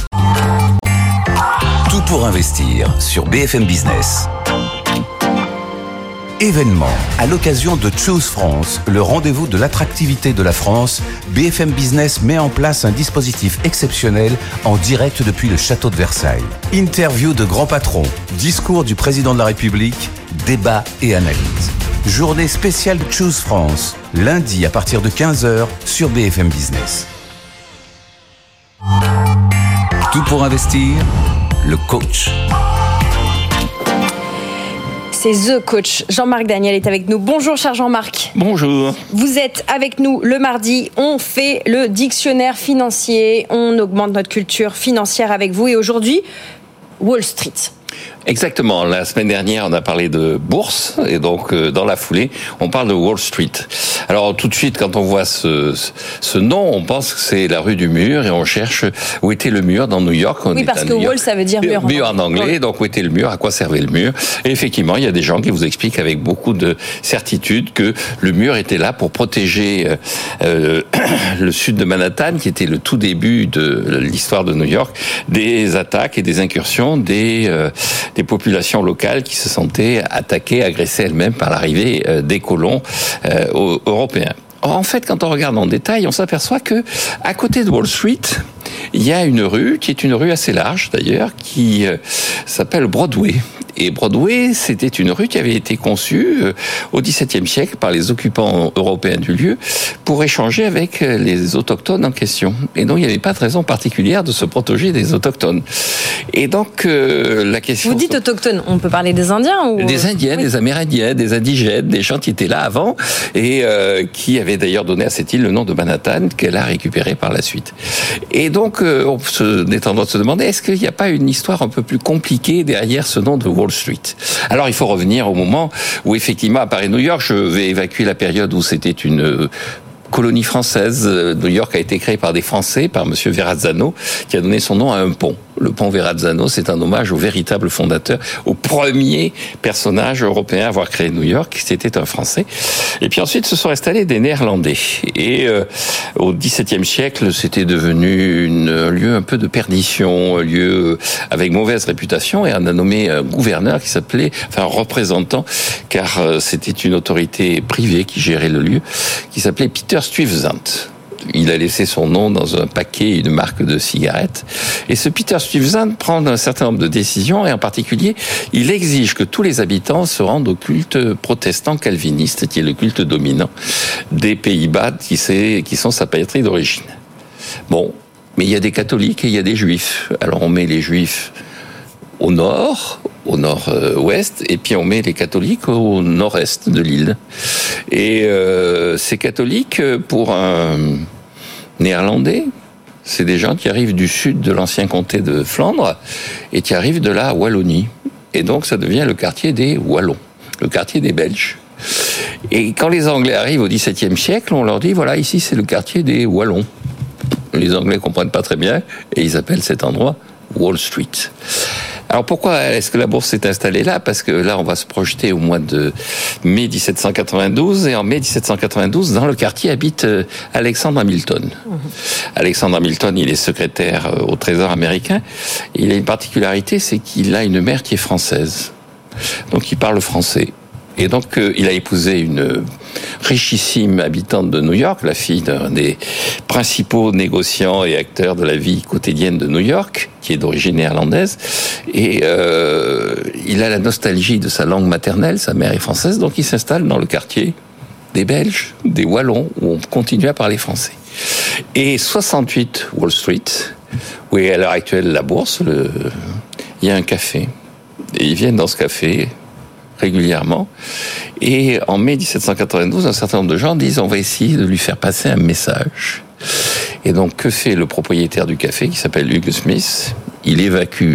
Tout pour investir sur B F M Business. Événement. À l'occasion de Choose France, le rendez-vous de l'attractivité de la France, B F M Business met en place un dispositif exceptionnel en direct depuis le château de Versailles. Interview de grands patrons, discours du président de la République, débats et analyses. Journée spéciale Choose France, lundi à partir de quinze heures sur B F M Business. Tout pour investir, le coach. C'est The Coach. Jean-Marc Daniel est avec nous. Bonjour, cher Jean-Marc. Bonjour. Vous êtes avec nous le mardi. On fait le dictionnaire financier. On augmente notre culture financière avec vous. Et aujourd'hui, Wall Street. Exactement. La semaine dernière, on a parlé de bourse et donc euh, dans la foulée, on parle de Wall Street. Alors tout de suite, quand on voit ce, ce nom, on pense que c'est la rue du mur et on cherche où était le mur dans New York. On oui, parce que Wall, ça veut dire mur. Mur en anglais, donc où était le mur, à quoi servait le mur. Et effectivement, il y a des gens qui vous expliquent avec beaucoup de certitude que le mur était là pour protéger euh, le sud de Manhattan, qui était le tout début de l'histoire de New York, des attaques et des incursions des euh, des populations locales qui se sentaient attaquées, agressées elles-mêmes par l'arrivée des colons euh, européens. En fait, quand on regarde en détail, on s'aperçoit que à côté de Wall Street, il y a une rue qui est une rue assez large d'ailleurs, qui euh, s'appelle Broadway. Et Broadway, c'était une rue qui avait été conçue euh, au dix-septième siècle par les occupants européens du lieu pour échanger avec les autochtones en question. Et donc, il n'y avait pas de raison particulière de se protéger des autochtones. Et donc, euh, la question... Vous dites autochtones, on peut parler des Indiens ou... Des Indiens, oui. Des Amérindiens, des Indigènes, des gens qui étaient là avant et euh, qui avaient d'ailleurs donné à cette île le nom de Manhattan, qu'elle a récupéré par la suite. Et donc, euh, on se, on est en train de se demander, est-ce qu'il n'y a pas une histoire un peu plus compliquée derrière ce nom de Wall Street? Alors, il faut revenir au moment où, effectivement, apparaît New York. Je vais évacuer la période où c'était une... Euh, colonie française. New York a été créée par des Français, par monsieur Verrazzano, qui a donné son nom à un pont. Le pont Verrazzano, c'est un hommage au véritable fondateur, au premier personnage européen à avoir créé New York. C'était un Français. Et puis ensuite, se sont installés des Néerlandais. Et euh, au dix-septième siècle, c'était devenu une, un lieu un peu de perdition, un lieu avec mauvaise réputation. Et on a nommé un gouverneur qui s'appelait, enfin un représentant, car euh, c'était une autorité privée qui gérait le lieu, qui s'appelait Peter Stuyvesant. Il a laissé son nom dans un paquet, une marque de cigarettes. Et ce Peter Stuyvesant prend un certain nombre de décisions, et en particulier, il exige que tous les habitants se rendent au culte protestant calviniste, qui est le culte dominant des Pays-Bas, qui, qui sont sa patrie d'origine. Bon, mais il y a des catholiques et il y a des juifs. Alors on met les juifs au nord, au nord-ouest, et puis on met les catholiques au nord-est de l'île. Et euh, ces catholiques, pour un néerlandais, c'est des gens qui arrivent du sud de l'ancien comté de Flandre et qui arrivent de la Wallonie. Et donc ça devient le quartier des Wallons, le quartier des Belges. Et quand les Anglais arrivent au dix-septième siècle, on leur dit, voilà, ici c'est le quartier des Wallons. Les Anglais comprennent pas très bien et ils appellent cet endroit Wall Street. Alors pourquoi est-ce que la bourse s'est installée là? Parce que là, on va se projeter au mois de mai dix-sept cent quatre-vingt-douze, et en mai dix-sept cent quatre-vingt-douze, dans le quartier habite Alexander Hamilton. Mmh. Alexander Hamilton, il est secrétaire au Trésor américain. Et il a une particularité, c'est qu'il a une mère qui est française. Donc il parle français. Et donc, euh, il a épousé une richissime habitante de New York, la fille d'un des principaux négociants et acteurs de la vie quotidienne de New York, qui est d'origine néerlandaise. Et euh, il a la nostalgie de sa langue maternelle, sa mère est française, donc il s'installe dans le quartier des Belges, des Wallons, où on continue à parler français. Et soixante-huit Wall Street, où est à l'heure actuelle la bourse, le... il y a un café. Et ils viennent dans ce café régulièrement. Et en mai dix-sept cent quatre-vingt-douze, un certain nombre de gens disent on va essayer de lui faire passer un message. Et donc, que fait le propriétaire du café, qui s'appelle Hugo Smith? Il évacue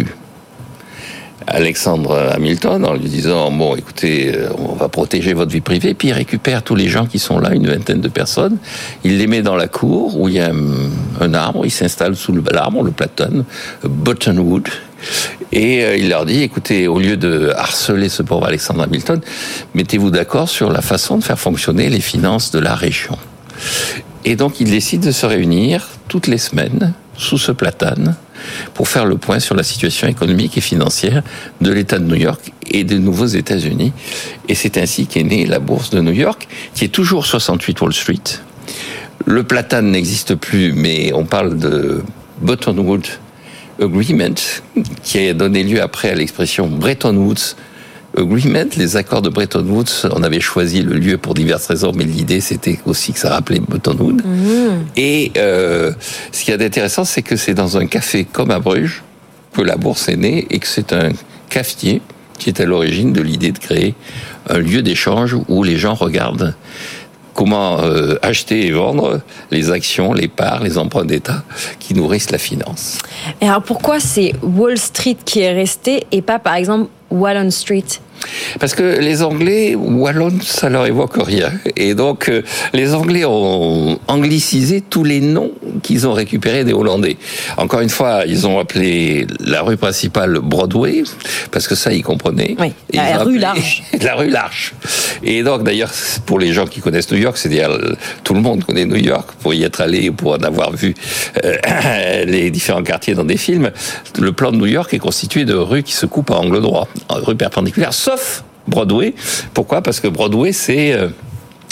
Alexander Hamilton en lui disant bon, écoutez, on va protéger votre vie privée. Puis il récupère tous les gens qui sont là, une vingtaine de personnes. Il les met dans la cour où il y a un, un arbre. Il s'installe sous l'arbre, le platane, Buttonwood. Et euh, il leur dit, écoutez, au lieu de harceler ce pauvre Alexander Hamilton, mettez-vous d'accord sur la façon de faire fonctionner les finances de la région. Et donc, ils décident de se réunir toutes les semaines sous ce platane pour faire le point sur la situation économique et financière de l'État de New York et des nouveaux États-Unis. Et c'est ainsi qu'est née la bourse de New York, qui est toujours soixante-huit Wall Street. Le platane n'existe plus, mais on parle de Buttonwood Agreement, qui a donné lieu après à l'expression Bretton Woods Agreement. Les accords de Bretton Woods, on avait choisi le lieu pour diverses raisons, mais l'idée c'était aussi que ça rappelait Bretton Woods. Mmh. Et euh, ce qui est intéressant, c'est que c'est dans un café comme à Bruges que la bourse est née, et que c'est un cafetier qui est à l'origine de l'idée de créer un lieu d'échange où les gens regardent comment euh, acheter et vendre les actions, les parts, les emprunts d'État qui nourrissent la finance. Et alors pourquoi c'est Wall Street qui est resté et pas par exemple Wallon Street? Parce que les Anglais, Wallon, ça leur évoque rien. Et donc, euh, les Anglais ont anglicisé tous les noms qu'ils ont récupérés des Hollandais. Encore une fois, ils ont appelé la rue principale Broadway, parce que ça, ils comprenaient. Oui, et la rue large. La rue large. Et donc, d'ailleurs, pour les gens qui connaissent New York, c'est-à-dire tout le monde connaît New York, pour y être allé, pour en avoir vu euh, les différents quartiers dans des films, le plan de New York est constitué de rues qui se coupent à angle droit, en rue perpendiculaire, sauf Broadway. Pourquoi? Parce que Broadway, c'est euh,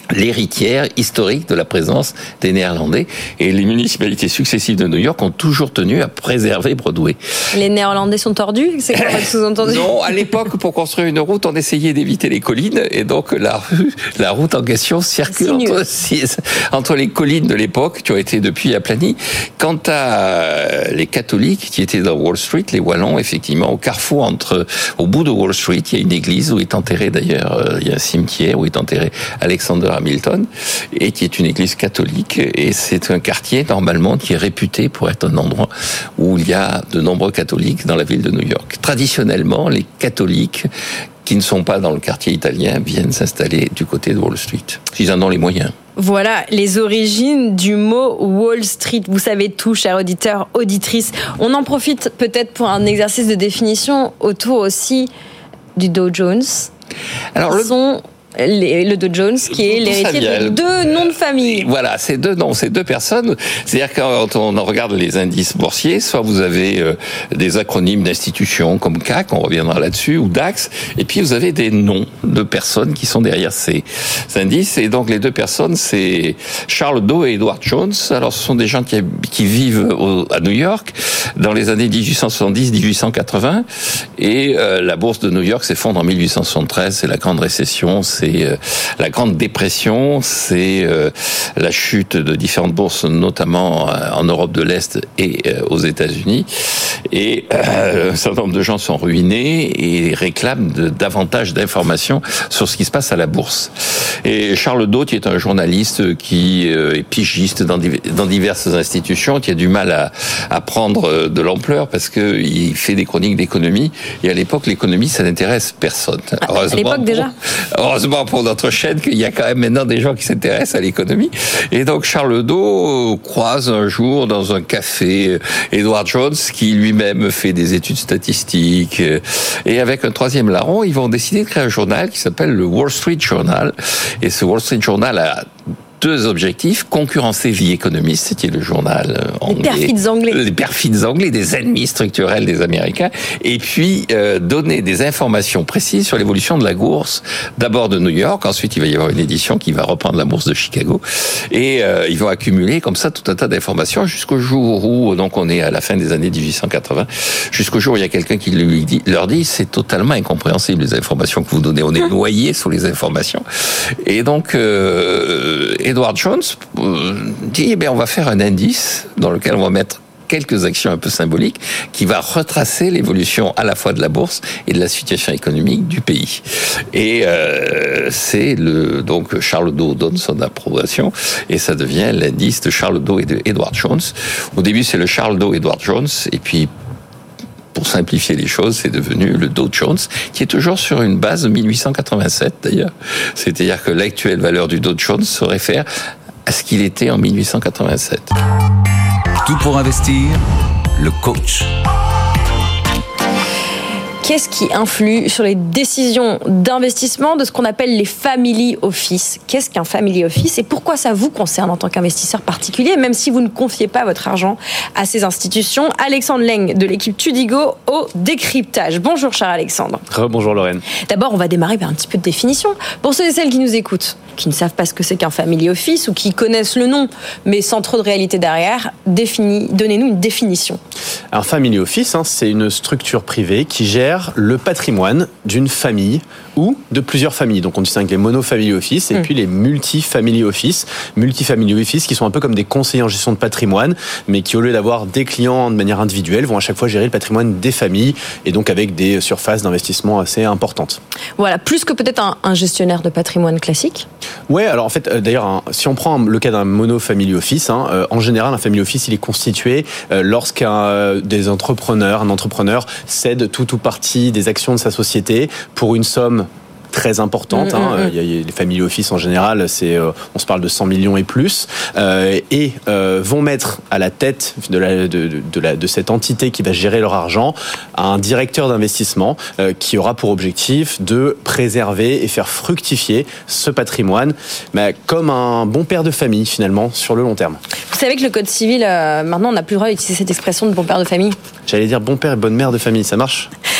l'héritière historique de la présence des Néerlandais. Et les municipalités successives de New York ont toujours tenu à préserver Broadway. Les Néerlandais sont tordus? C'est quoi votre sous-entendu? Non, à l'époque, pour construire une route, on essayait d'éviter les collines, et donc la, la route en question circule entre, entre les collines de l'époque, qui ont été depuis aplanies. Quant à les catholiques qui étaient dans Wall Street, les Wallons, effectivement, au carrefour entre, au bout de Wall Street, il y a une église où est enterré d'ailleurs, il y a un cimetière où est enterré Alexander Hamilton, et qui est une église catholique, et c'est un quartier normalement qui est réputé pour être un endroit où il y a de nombreux catholiques dans la ville de New York. Traditionnellement, les catholiques qui ne sont pas dans le quartier italien viennent s'installer du côté de Wall Street. Ils en ont les moyens. Voilà les origines du mot Wall Street. Vous savez tout, chers auditeurs, auditrices. On en profite peut-être pour un exercice de définition autour aussi du Dow Jones. Alors, le... sont Les, le Dow Jones, qui est l'héritier de deux noms de famille. Voilà, c'est deux noms, c'est deux personnes. C'est-à-dire quand on regarde les indices boursiers, soit vous avez euh, des acronymes d'institutions comme C A C, on reviendra là-dessus, ou DAX, et puis vous avez des noms de personnes qui sont derrière ces indices. Et donc les deux personnes, c'est Charles Dow et Edward Jones. Alors ce sont des gens qui, qui vivent au, à New York dans les années dix-huit cent soixante-dix à dix-huit cent quatre-vingts, et euh, la bourse de New York s'effondre en mille huit cent soixante-treize. C'est la grande récession, c'est C'est la Grande Dépression, c'est la chute de différentes bourses, notamment en Europe de l'Est et aux États-Unis. Et un certain nombre de gens sont ruinés et réclament de, davantage d'informations sur ce qui se passe à la bourse. Et Charles Dow, qui est un journaliste qui est pigiste dans, dans diverses institutions, qui a du mal à, à prendre de l'ampleur parce qu'il fait des chroniques d'économie. Et à l'époque, l'économie, ça n'intéresse personne. À, à l'époque pour, déjà heureusement pour notre chaîne qu'il y a quand même maintenant des gens qui s'intéressent à l'économie. Et donc Charles Dow croise un jour dans un café Edward Jones, qui lui-même fait des études statistiques. Et avec un troisième larron, ils vont décider de créer un journal qui s'appelle le Wall Street Journal. Et ce Wall Street Journal a deux objectifs: concurrencer The Economist, qui est le journal anglais, les perfides anglais, les perfides anglais, des ennemis structurels des Américains, et puis euh, donner des informations précises sur l'évolution de la bourse, d'abord de New York, ensuite il va y avoir une édition qui va reprendre la bourse de Chicago, et euh, ils vont accumuler comme ça tout un tas d'informations jusqu'au jour où, donc on est à la fin des années dix-huit cent quatre-vingts, jusqu'au jour où il y a quelqu'un qui lui dit, leur dit: c'est totalement incompréhensible les informations que vous donnez, on est noyé sous les informations. Et donc euh, Edward Jones dit, eh bien, on va faire un indice dans lequel on va mettre quelques actions un peu symboliques qui va retracer l'évolution à la fois de la bourse et de la situation économique du pays. Et euh, c'est le donc Charles Dow donne son approbation et ça devient l'indice de Charles Dow et de Edward Jones. Au début, c'est le Charles Dow Edward Jones, et puis pour simplifier les choses, c'est devenu le Dow Jones, qui est toujours sur une base de mille huit cent quatre-vingt-sept d'ailleurs. C'est-à-dire que l'actuelle valeur du Dow Jones se réfère à ce qu'il était en mille huit cent quatre-vingt-sept. Tout pour investir, le coach. Qu'est-ce qui influe sur les décisions d'investissement de ce qu'on appelle les family office? Qu'est-ce qu'un family office et pourquoi ça vous concerne en tant qu'investisseur particulier, même si vous ne confiez pas votre argent à ces institutions? Alexandre Leng de l'équipe Tudigo au décryptage. Bonjour cher Alexandre. Bonjour Lorraine. D'abord, on va démarrer par un petit peu de définition. Pour ceux et celles qui nous écoutent, qui ne savent pas ce que c'est qu'un family office ou qui connaissent le nom mais sans trop de réalité derrière, défini, donnez-nous une définition. Un family office, hein, c'est une structure privée qui gère le patrimoine d'une famille ou de plusieurs familles. Donc on distingue les monofamily office et mmh. puis les multifamily office. Multifamily office qui sont un peu comme des conseillers en gestion de patrimoine, mais qui au lieu d'avoir des clients de manière individuelle, vont à chaque fois gérer le patrimoine des familles et donc avec des surfaces d'investissement assez importantes. Voilà, plus que peut-être un, un gestionnaire de patrimoine classique. Ouais, alors en fait, euh, d'ailleurs, hein, si on prend le cas d'un monofamily office, hein, euh, en général, un family office, il est constitué euh, lorsqu'un euh, des entrepreneurs, un entrepreneur cède tout ou partie des actions de sa société pour une somme très importante. Mmh, hein. mmh. Il y a les family office en général, c'est, euh, on se parle de cent millions et plus, euh, et euh, vont mettre à la tête de, la, de, de, la, de cette entité qui va gérer leur argent un directeur d'investissement euh, qui aura pour objectif de préserver et faire fructifier ce patrimoine, mais comme un bon père de famille finalement sur le long terme. Vous savez que le code civil, euh, maintenant on n'a plus le droit d'utiliser cette expression de bon père de famille. J'allais dire bon père et bonne mère de famille, ça marche ?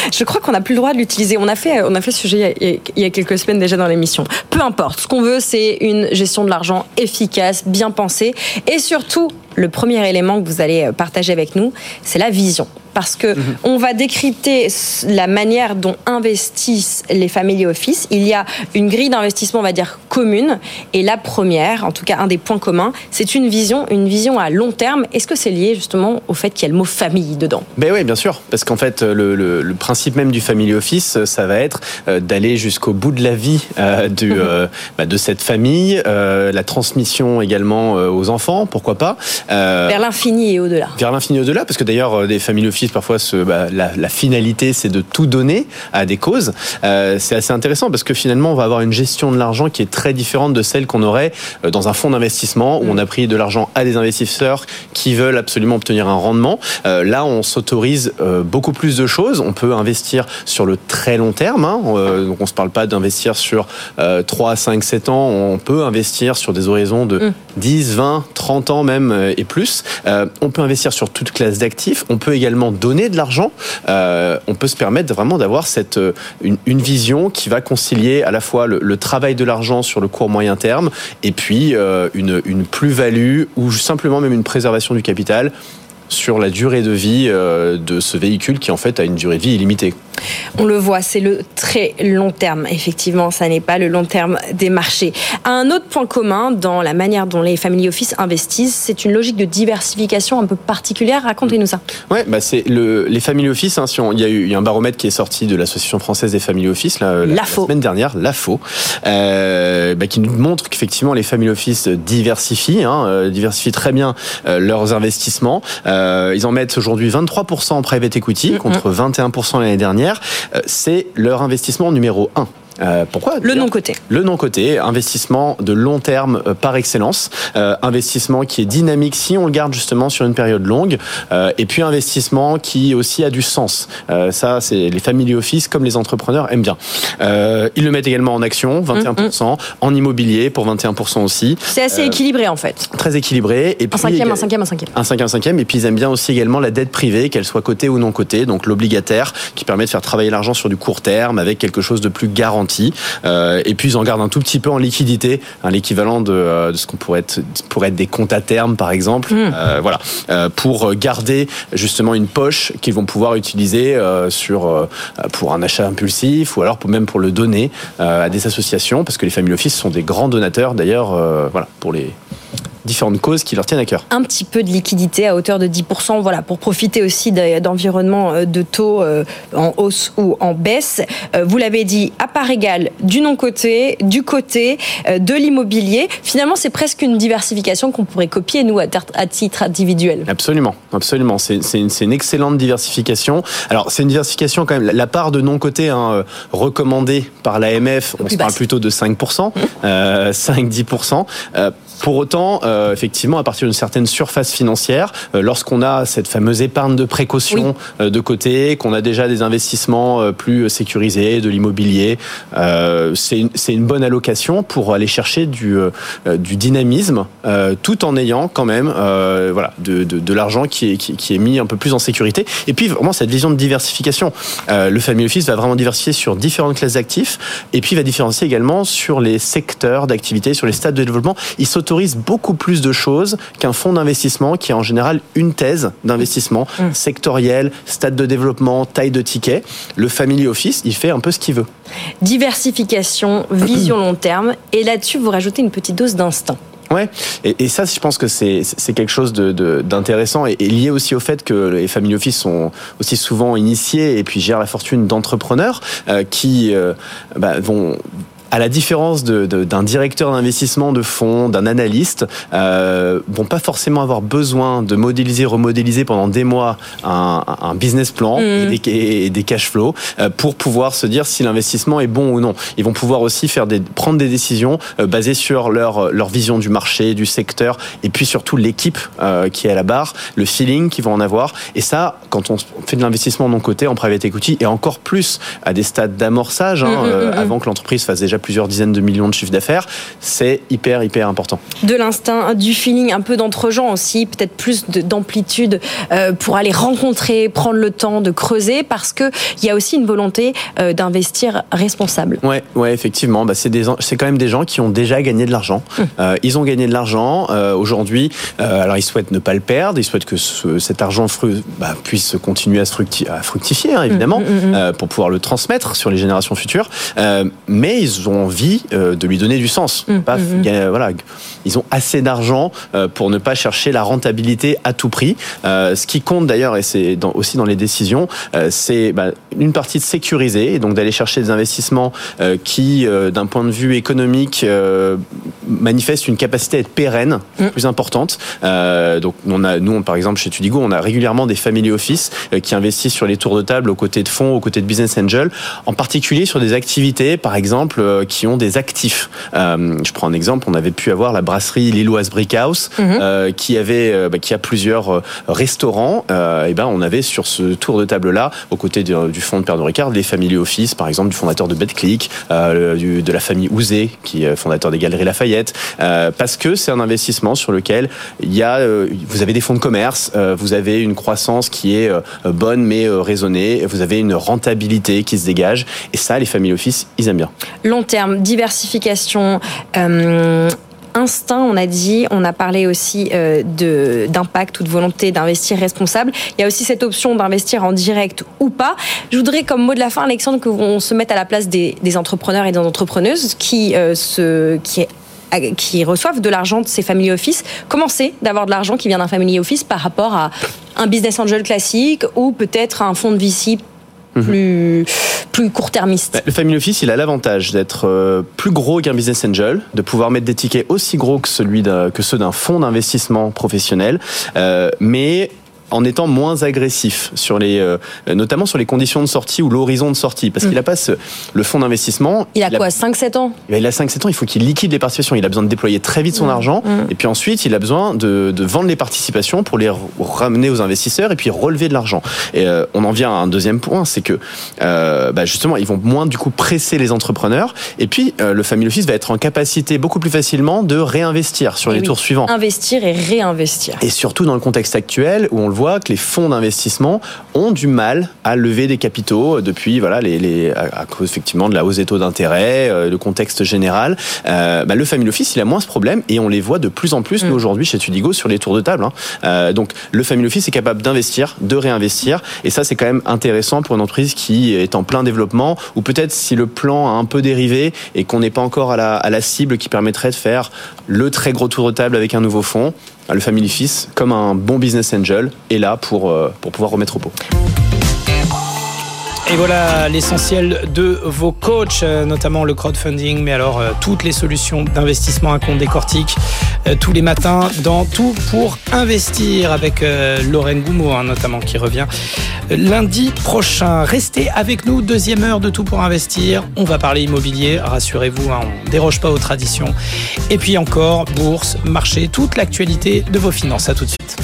Je crois qu'on n'a plus le droit de l'utiliser. On a fait, on a fait ce sujet il y a, il y a quelques semaines déjà dans l'émission. Peu importe. Ce qu'on veut, c'est une gestion de l'argent efficace, bien pensée. Et surtout, le premier élément que vous allez partager avec nous, c'est la vision. Parce que mmh. on va décrypter la manière dont investissent les family office. Il y a une grille d'investissement, on va dire, commune. Et la première, en tout cas un des points communs, c'est une vision, une vision à long terme. Est-ce que c'est lié justement au fait qu'il y a le mot famille dedans ? Ben oui, bien sûr. Parce qu'en fait, le, le, le principe même du family office, ça va être d'aller jusqu'au bout de la vie euh, du, mmh. euh, bah, de cette famille, euh, la transmission également euh, aux enfants, pourquoi pas. Euh, vers l'infini et au-delà. Vers l'infini et au-delà, parce que d'ailleurs, des family office, parfois, ce, bah, la, la finalité, c'est de tout donner à des causes. Euh, c'est assez intéressant parce que finalement, on va avoir une gestion de l'argent qui est très différente de celle qu'on aurait dans un fonds d'investissement où on a pris de l'argent à des investisseurs qui veulent absolument obtenir un rendement. Euh, là, on s'autorise euh, beaucoup plus de choses. On peut investir sur le très long terme. Hein. Euh, donc, on ne se parle pas d'investir sur euh, trois, cinq, sept ans. On peut investir sur des horizons de mmh. dix, vingt, trente ans même euh, et plus. Euh, on peut investir sur toute classe d'actifs. On peut également donner de l'argent. Euh, on peut se permettre vraiment d'avoir cette, une, une vision qui va concilier à la fois le, le travail de l'argent sur le court moyen terme et puis euh, une, une plus-value ou simplement même une préservation du capital sur la durée de vie euh, de ce véhicule qui en fait a une durée de vie illimitée. On le voit, c'est le très long terme. Effectivement, ça n'est pas le long terme des marchés. Un autre point commun dans la manière dont les family office investissent, c'est une logique de diversification un peu particulière. Racontez-nous ça. Ouais, bah c'est le, les family office. Hein, si on, il y a eu il y a un baromètre qui est sorti de l'Association française des family office la, la, la semaine dernière, l'A F O, euh, bah, qui nous montre qu'effectivement les family office diversifient, hein, euh, diversifient très bien euh, leurs investissements. Euh, ils en mettent aujourd'hui vingt-trois pour cent en private equity mm-hmm. contre vingt et un pour cent l'année dernière. C'est leur investissement numéro un. Euh, pourquoi ? Le non-coté. Le non-coté, investissement de long terme euh, par excellence, euh, investissement qui est dynamique si on le garde justement sur une période longue, euh, et puis investissement qui aussi a du sens. Euh, ça, c'est les family office comme les entrepreneurs aiment bien. Euh, ils le mettent également en action, vingt et un pour cent, mmh, mmh. en immobilier pour vingt et un pour cent aussi. C'est assez euh, équilibré en fait. Très équilibré. Et un puis, cinquième, un cinquième, un cinquième. Un cinquième, un cinquième. Et puis ils aiment bien aussi également la dette privée, qu'elle soit cotée ou non cotée, donc l'obligataire qui permet de faire travailler l'argent sur du court terme avec quelque chose de plus garanti. Euh, et puis ils en gardent un tout petit peu en liquidité, hein, l'équivalent de, euh, de ce qu'on pourrait être, pourrait être des comptes à terme par exemple, mmh. euh, voilà, euh, pour garder justement une poche qu'ils vont pouvoir utiliser euh, sur euh, pour un achat impulsif ou alors pour, même pour le donner euh, à des associations, parce que les family office sont des grands donateurs d'ailleurs, euh, voilà, pour les différentes causes qui leur tiennent à cœur. Un petit peu de liquidité à hauteur de dix pour cent, voilà, pour profiter aussi d'environnements de taux en hausse ou en baisse. Vous l'avez dit, à part égale, du non-coté, du coté, de l'immobilier. Finalement, c'est presque une diversification qu'on pourrait copier, nous, à titre individuel. Absolument, absolument. C'est, c'est, une, c'est une excellente diversification. Alors, c'est une diversification quand même. La part de non-coté hein, recommandée par l'A M F, on se parle plutôt de cinq pour cent, mmh. euh, cinq à dix pour cent. Euh, Pour autant, euh, effectivement, à partir d'une certaine surface financière, euh, lorsqu'on a cette fameuse épargne de précaution oui. euh, de côté, qu'on a déjà des investissements euh, plus sécurisés, de l'immobilier, euh, c'est, une, c'est une bonne allocation pour aller chercher du, euh, du dynamisme, euh, tout en ayant quand même euh, voilà, de, de, de l'argent qui est, qui, qui est mis un peu plus en sécurité. Et puis, vraiment, cette vision de diversification. Euh, le family office va vraiment diversifier sur différentes classes d'actifs et puis va différencier également sur les secteurs d'activité, sur les stades de développement. Il autorise beaucoup plus de choses qu'un fonds d'investissement qui a en général une thèse d'investissement mmh. sectoriel, stade de développement, taille de ticket. Le family office, il fait un peu ce qu'il veut. Diversification, vision long terme, et là-dessus vous rajoutez une petite dose d'instinct. Ouais, et, et ça, je pense que c'est, c'est quelque chose de, de, d'intéressant et, et lié aussi au fait que les family office sont aussi souvent initiés et puis gèrent la fortune d'entrepreneurs euh, qui euh, bah, vont... à la différence de, de, d'un directeur d'investissement de fonds, d'un analyste, euh, vont pas forcément avoir besoin de modéliser, remodéliser pendant des mois un, un business plan mmh. et, des, et des cash flows euh, pour pouvoir se dire si l'investissement est bon ou non. Ils vont pouvoir aussi faire des, prendre des décisions euh, basées sur leur, leur vision du marché, du secteur, et puis surtout l'équipe euh, qui est à la barre, le feeling qu'ils vont en avoir. Et ça, quand on fait de l'investissement de non coté en private equity, et encore plus à des stades d'amorçage, hein, mmh, euh, mmh, avant que l'entreprise fasse déjà déjà plusieurs dizaines de millions de chiffres d'affaires. C'est hyper, hyper important. De l'instinct, du feeling, un peu d'entre-gens aussi, peut-être plus de, d'amplitude euh, pour aller rencontrer, prendre le temps de creuser, parce qu'il y a aussi une volonté euh, d'investir responsable. Ouais, ouais, effectivement. Bah, c'est, des, c'est quand même des gens qui ont déjà gagné de l'argent. Mmh. Euh, ils ont gagné de l'argent. Euh, aujourd'hui, euh, alors ils souhaitent ne pas le perdre. Ils souhaitent que ce, cet argent fru, bah, puisse continuer à, fructi- à fructifier, hein, évidemment, mmh, mmh. Euh, pour pouvoir le transmettre sur les générations futures. Euh, mais ils ont envie euh, de lui donner du sens. Mmh, pas, mmh. euh, voilà, ils ont assez d'argent euh, pour ne pas chercher la rentabilité à tout prix. Euh, ce qui compte d'ailleurs, et c'est dans, aussi dans les décisions, euh, c'est bah, une partie de sécuriser, et donc d'aller chercher des investissements euh, qui, euh, d'un point de vue économique, euh, manifestent une capacité à être pérenne, mmh. plus importante. Euh, donc on a, nous, on, par exemple, chez Tudigo, on a régulièrement des family office euh, qui investissent sur les tours de table aux côtés de fonds, aux côtés de business angels, en particulier sur des activités, par exemple, euh, qui ont des actifs. Euh, je prends un exemple, on avait pu avoir la brasserie Lilloise Brickhouse, mmh. euh, qui avait, euh, bah, qui a plusieurs euh, restaurants. Euh, et ben, on avait sur ce tour de table-là, aux côtés du, du fonds de Pernod Ricard, les family office, par exemple, du fondateur de BetClick, euh, du, de la famille Ouzé, qui est fondateur des Galeries Lafayette, euh, parce que c'est un investissement sur lequel il y a, euh, vous avez des fonds de commerce, euh, vous avez une croissance qui est euh, bonne mais euh, raisonnée, vous avez une rentabilité qui se dégage, et ça, les family office, ils aiment bien. Long terme, diversification, euh... instinct, on a dit, on a parlé aussi euh, de, d'impact ou de volonté d'investir responsable. Il y a aussi cette option d'investir en direct ou pas. Je voudrais, comme mot de la fin, Alexandre, qu'on se mette à la place des, des entrepreneurs et des entrepreneuses qui, euh, se, qui, qui reçoivent de l'argent de ces family office. Comment c'est d'avoir de l'argent qui vient d'un family office par rapport à un business angel classique ou peut-être un fonds de V C plus, plus court-termiste? Le family office, il a l'avantage d'être plus gros qu'un business angel, de pouvoir mettre des tickets aussi gros que, celui que ceux d'un fonds d'investissement professionnel, euh, mais en étant moins agressif sur les, euh, notamment sur les conditions de sortie ou l'horizon de sortie, parce mmh. qu'il a pas ce, le fonds d'investissement. Il a il quoi, a, cinq sept ans? Il a cinq sept ans, il faut qu'il liquide les participations. Il a besoin de déployer très vite son mmh. argent, mmh. et puis ensuite, il a besoin de, de vendre les participations pour les ramener aux investisseurs et puis relever de l'argent. Et euh, on en vient à un deuxième point, c'est que euh, bah justement, ils vont moins du coup presser les entrepreneurs, et puis euh, le family office va être en capacité beaucoup plus facilement de réinvestir sur et les oui. tours suivants. Investir et réinvestir. Et surtout dans le contexte actuel où on le voit que les fonds d'investissement ont du mal à lever des capitaux depuis voilà les, les à, à cause effectivement de la hausse des taux d'intérêt, euh, le contexte général. Euh, bah, le family office, il a moins ce problème et on les voit de plus en plus mmh. nous aujourd'hui chez Tudigo sur les tours de table. Hein. Euh, donc le family office est capable d'investir, de réinvestir, et ça c'est quand même intéressant pour une entreprise qui est en plein développement, ou peut-être si le plan a un peu dérivé et qu'on n'est pas encore à la, à la cible qui permettrait de faire le très gros tour de table avec un nouveau fonds. Le family office, comme un bon business angel, est là pour, euh, pour pouvoir remettre au pot. Et voilà l'essentiel de vos coachs, notamment le crowdfunding, mais alors euh, toutes les solutions d'investissement à compte décortique euh, tous les matins dans Tout pour investir avec euh, Lorraine Goumeau, hein, notamment, qui revient lundi prochain. Restez avec nous, deuxième heure de Tout pour investir. On va parler immobilier, rassurez-vous, hein, on ne déroge pas aux traditions. Et puis encore, bourse, marché, toute l'actualité de vos finances. À tout de suite.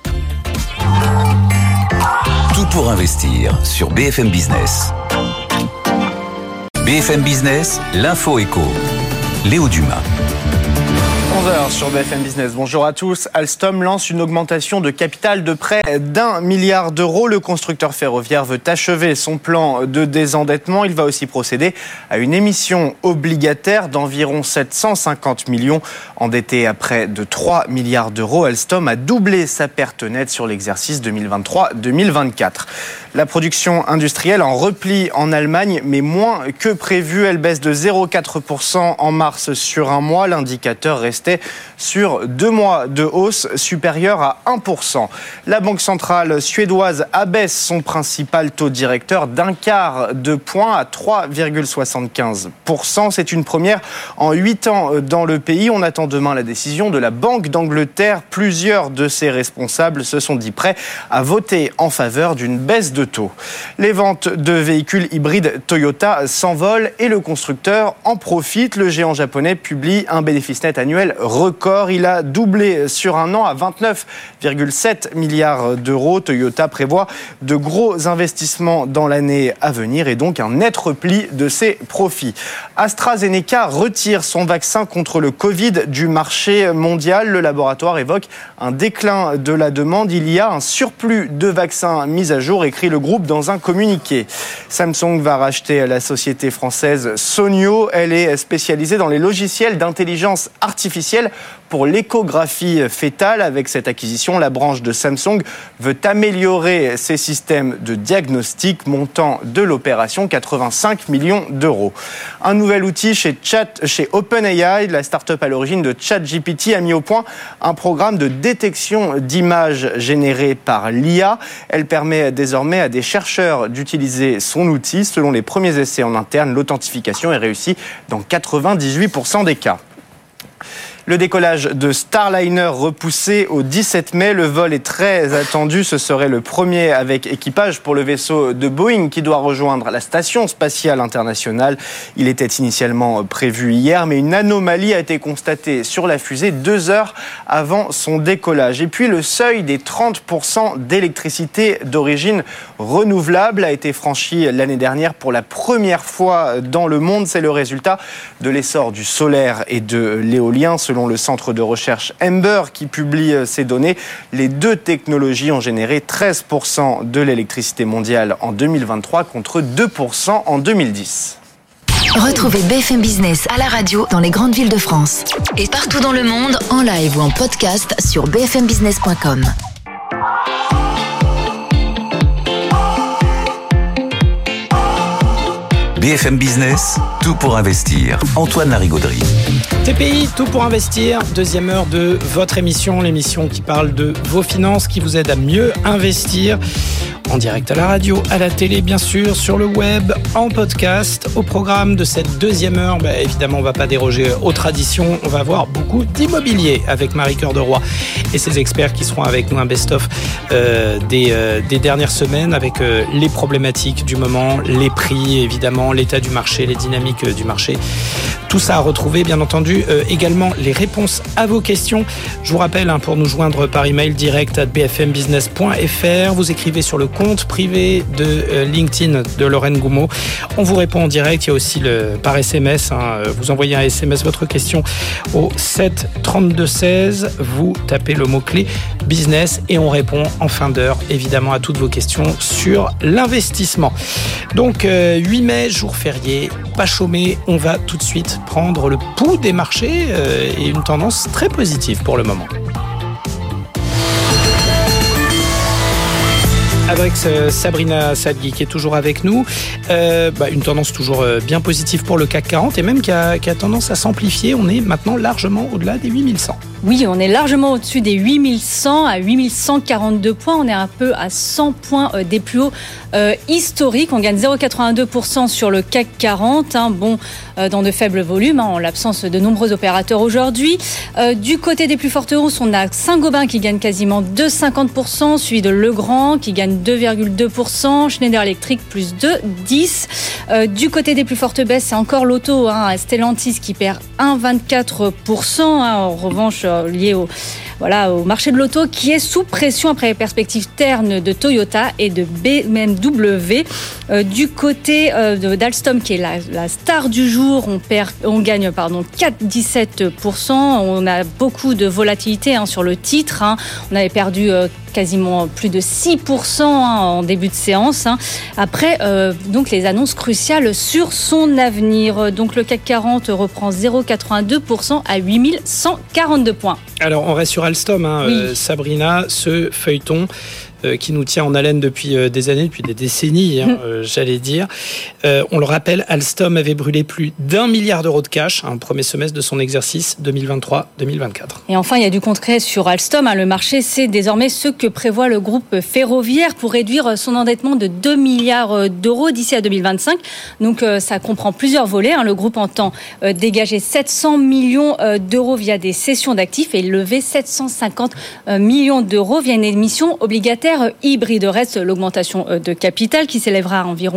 Tout pour investir sur B F M Business. B F M Business, l'info éco. Léo Dumas. onze heures sur B F M Business. Bonjour à tous. Alstom lance une augmentation de capital de près d'un milliard d'euros. Le constructeur ferroviaire veut achever son plan de désendettement. Il va aussi procéder à une émission obligataire d'environ sept cent cinquante millions. Endetté à près de trois milliards d'euros, Alstom a doublé sa perte nette sur l'exercice deux mille vingt-trois deux mille vingt-quatre. La production industrielle en repli en Allemagne, mais moins que prévu. Elle baisse de zéro virgule quatre pour cent en mars sur un mois. L'indicateur restait sur deux mois de hausse supérieure à un pour cent. La Banque centrale suédoise abaisse son principal taux directeur d'un quart de point à trois virgule soixante-quinze pour cent. C'est une première en huit ans dans le pays. On attend demain la décision de la Banque d'Angleterre. Plusieurs de ses responsables se sont dit prêts à voter en faveur d'une baisse de taux. Les ventes de véhicules hybrides Toyota s'envolent et le constructeur en profite. Le géant japonais publie un bénéfice net annuel record. Il a doublé sur un an à vingt-neuf virgule sept milliards d'euros. Toyota prévoit de gros investissements dans l'année à venir et donc un net repli de ses profits. AstraZeneca retire son vaccin contre le Covid du marché mondial. Le laboratoire évoque un déclin de la demande. Il y a un surplus de vaccins mis à jour, écrit le groupe dans un communiqué. Samsung va racheter la société française Sonio. Elle est spécialisée dans les logiciels d'intelligence artificielle pour l'échographie fétale. Avec cette acquisition, la branche de Samsung veut améliorer ses systèmes de diagnostic, montant de l'opération quatre-vingt-cinq millions d'euros. Un nouvel outil chez, Chat, chez OpenAI, la start-up à l'origine de ChatGPT, a mis au point un programme de détection d'images générées par l'I A. Elle permet désormais à des chercheurs d'utiliser son outil. Selon les premiers essais en interne, l'authentification est réussie dans quatre-vingt-dix-huit pour cent des cas. Le décollage de Starliner repoussé au dix-sept mai. Le vol est très attendu. Ce serait le premier avec équipage pour le vaisseau de Boeing qui doit rejoindre la station spatiale internationale. Il était initialement prévu hier, mais une anomalie a été constatée sur la fusée deux heures avant son décollage. Et puis le seuil des trente pour cent d'électricité d'origine renouvelable a été franchi l'année dernière pour la première fois dans le monde. C'est le résultat de l'essor du solaire et de l'éolien. Selon le centre de recherche Ember qui publie ces données, les deux technologies ont généré treize pour cent de l'électricité mondiale en deux mille vingt-trois contre deux pour cent en deux mille dix. Retrouvez B F M Business à la radio dans les grandes villes de France et partout dans le monde en live ou en podcast sur b f m business point com. B F M Business, tout pour investir. Antoine Larigauderie. T P I, tout pour investir. Deuxième heure de votre émission, l'émission qui parle de vos finances, qui vous aide à mieux investir. En direct à la radio, à la télé, bien sûr, sur le web, en podcast. Au programme de cette deuxième heure, bah, évidemment, on ne va pas déroger aux traditions. On va avoir beaucoup d'immobilier avec Marie Cœur de Roy et ses experts qui seront avec nous, un best-of euh, des, euh, des dernières semaines avec euh, les problématiques du moment, les prix, évidemment, l'état du marché, les dynamiques du marché. Tout ça à retrouver, bien entendu, euh, également les réponses à vos questions. Je vous rappelle, hein, pour nous joindre par email direct à b f m business point f r, vous écrivez sur le compte privé de euh, LinkedIn de Lorraine Goumeau. On vous répond en direct. Il y a aussi le, par S M S. Hein, vous envoyez un S M S votre question au sept trente-deux seize. Vous tapez le mot-clé business et on répond en fin d'heure, évidemment, à toutes vos questions sur l'investissement. Donc, euh, huit mai, jour férié, pas chômé. On va tout de suite prendre le pouls des marchés euh, et une tendance très positive pour le moment. Avec Sabrina Sadghi qui est toujours avec nous, euh, bah, une tendance toujours bien positive pour le C A C quarante et même qui a, qui a tendance à s'amplifier. On est maintenant largement au-delà des huit mille cent. Oui, on est largement au-dessus des huit mille cent, à huit mille cent quarante-deux points. On est un peu à cent points des plus hauts euh, historiques. On gagne zéro virgule quatre-vingt-deux pour cent sur le C A C quarante. Hein, bon, euh, dans de faibles volumes, hein, en l'absence de nombreux opérateurs aujourd'hui. Euh, du côté des plus fortes hausses, on a Saint-Gobain qui gagne quasiment deux virgule cinquante pour cent, suivi de Legrand qui gagne deux virgule deux pour cent, Schneider Electric plus deux virgule dix pour cent. Euh, du côté des plus fortes baisses, c'est encore l'auto, hein, Stellantis qui perd un virgule vingt-quatre pour cent. Hein, en revanche, lié au, voilà, au marché de l'auto qui est sous pression après les perspectives ternes de Toyota et de B M W. Euh, du côté euh, d'Alstom qui est la, la star du jour, on, perd, on gagne pardon, quatre virgule dix-sept pour cent. On a beaucoup de volatilité hein, sur le titre. Hein. On avait perdu euh, quasiment plus de six pour cent hein, en début de séance. Hein. Après, euh, donc les annonces cruciales sur son avenir. Donc le C A C quarante reprend zéro virgule quatre-vingt-deux pour cent à huit mille cent quarante-deux points. Alors on reste sur Alstom, hein, oui. euh, Sabrina, ce feuilleton euh, qui nous tient en haleine depuis euh, des années, depuis des décennies, hein, euh, j'allais dire. Euh, on le rappelle, Alstom avait brûlé plus d'un milliard d'euros de cash, un premier semestre de son exercice deux mille vingt-trois deux mille vingt-quatre. Et enfin, il y a du concret sur Alstom. Hein, le marché, c'est désormais ce que prévoit le groupe ferroviaire pour réduire son endettement de deux milliards d'euros d'ici à deux mille vingt-cinq. Donc, euh, ça comprend plusieurs volets. Hein. Le groupe entend euh, dégager sept cents millions euh, d'euros via des cessions d'actifs et lever sept cent cinquante euh, millions d'euros via une émission obligataire hybride. Reste l'augmentation de capital qui s'élèvera à environ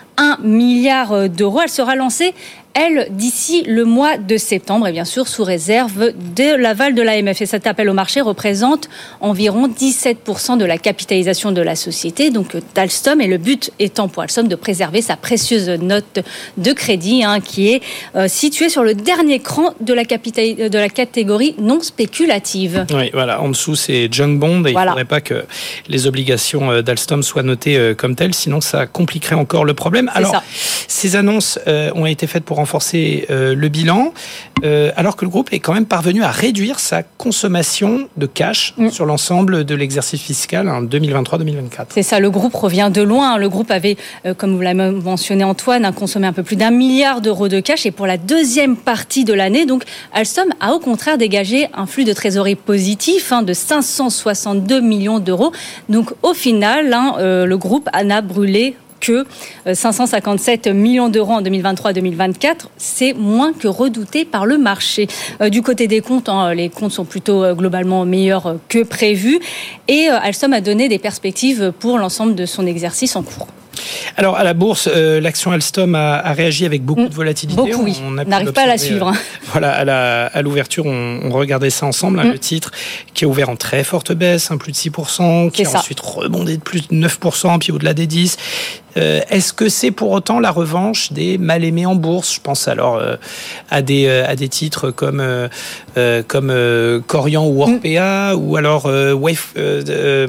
un milliard d'euros. Elle sera lancée, elle, d'ici le mois de septembre, et bien sûr sous réserve de l'aval de l'A M F. Et cet appel au marché représente environ dix-sept pour cent de la capitalisation de la société, donc d'Alstom, et le but étant pour Alstom de préserver sa précieuse note de crédit, hein, qui est euh, située sur le dernier cran de la, capital, de la catégorie non spéculative. Oui, voilà, en dessous c'est junk bond, et voilà. Il ne faudrait pas que les obligations d'Alstom soient notées comme telles, sinon ça compliquerait encore le problème. C'est Alors, ça. Ces annonces euh, ont été faites pour renforcer euh, le bilan, euh, alors que le groupe est quand même parvenu à réduire sa consommation de cash mmh. sur l'ensemble de l'exercice fiscal hein, deux mille vingt-trois deux mille vingt-quatre. C'est ça, le groupe revient de loin. Le groupe avait, euh, comme vous l'avez mentionné Antoine, a consommé un peu plus d'un milliard d'euros de cash, et pour la deuxième partie de l'année, donc Alstom a au contraire dégagé un flux de trésorerie positif hein, de cinq cent soixante-deux millions d'euros. Donc au final, hein, euh, le groupe en a brûlé que cinq cent cinquante-sept millions d'euros en deux mille vingt-trois deux mille vingt-quatre, c'est moins que redouté par le marché. Euh, du côté des comptes, hein, les comptes sont plutôt euh, globalement meilleurs que prévu, et euh, Alstom a donné des perspectives pour l'ensemble de son exercice en cours. Alors à la bourse, euh, l'action Alstom a, a réagi avec beaucoup de volatilité. Beaucoup, oui. On n'arrive pas à la suivre. Hein. Euh, voilà, à, la, à l'ouverture, on, on regardait ça ensemble. Hein, mm. Le titre qui a ouvert en très forte baisse, hein, plus de six pour cent, qui c'est a ça. ensuite rebondi de plus de neuf pour cent, puis au-delà des dix pour cent. Euh, est-ce que c'est pour autant la revanche des mal-aimés en bourse ? Je pense alors euh, à, des, euh, à des titres comme, euh, euh, comme euh, Corian ou Orpea, mm. ou alors euh, Wave, euh,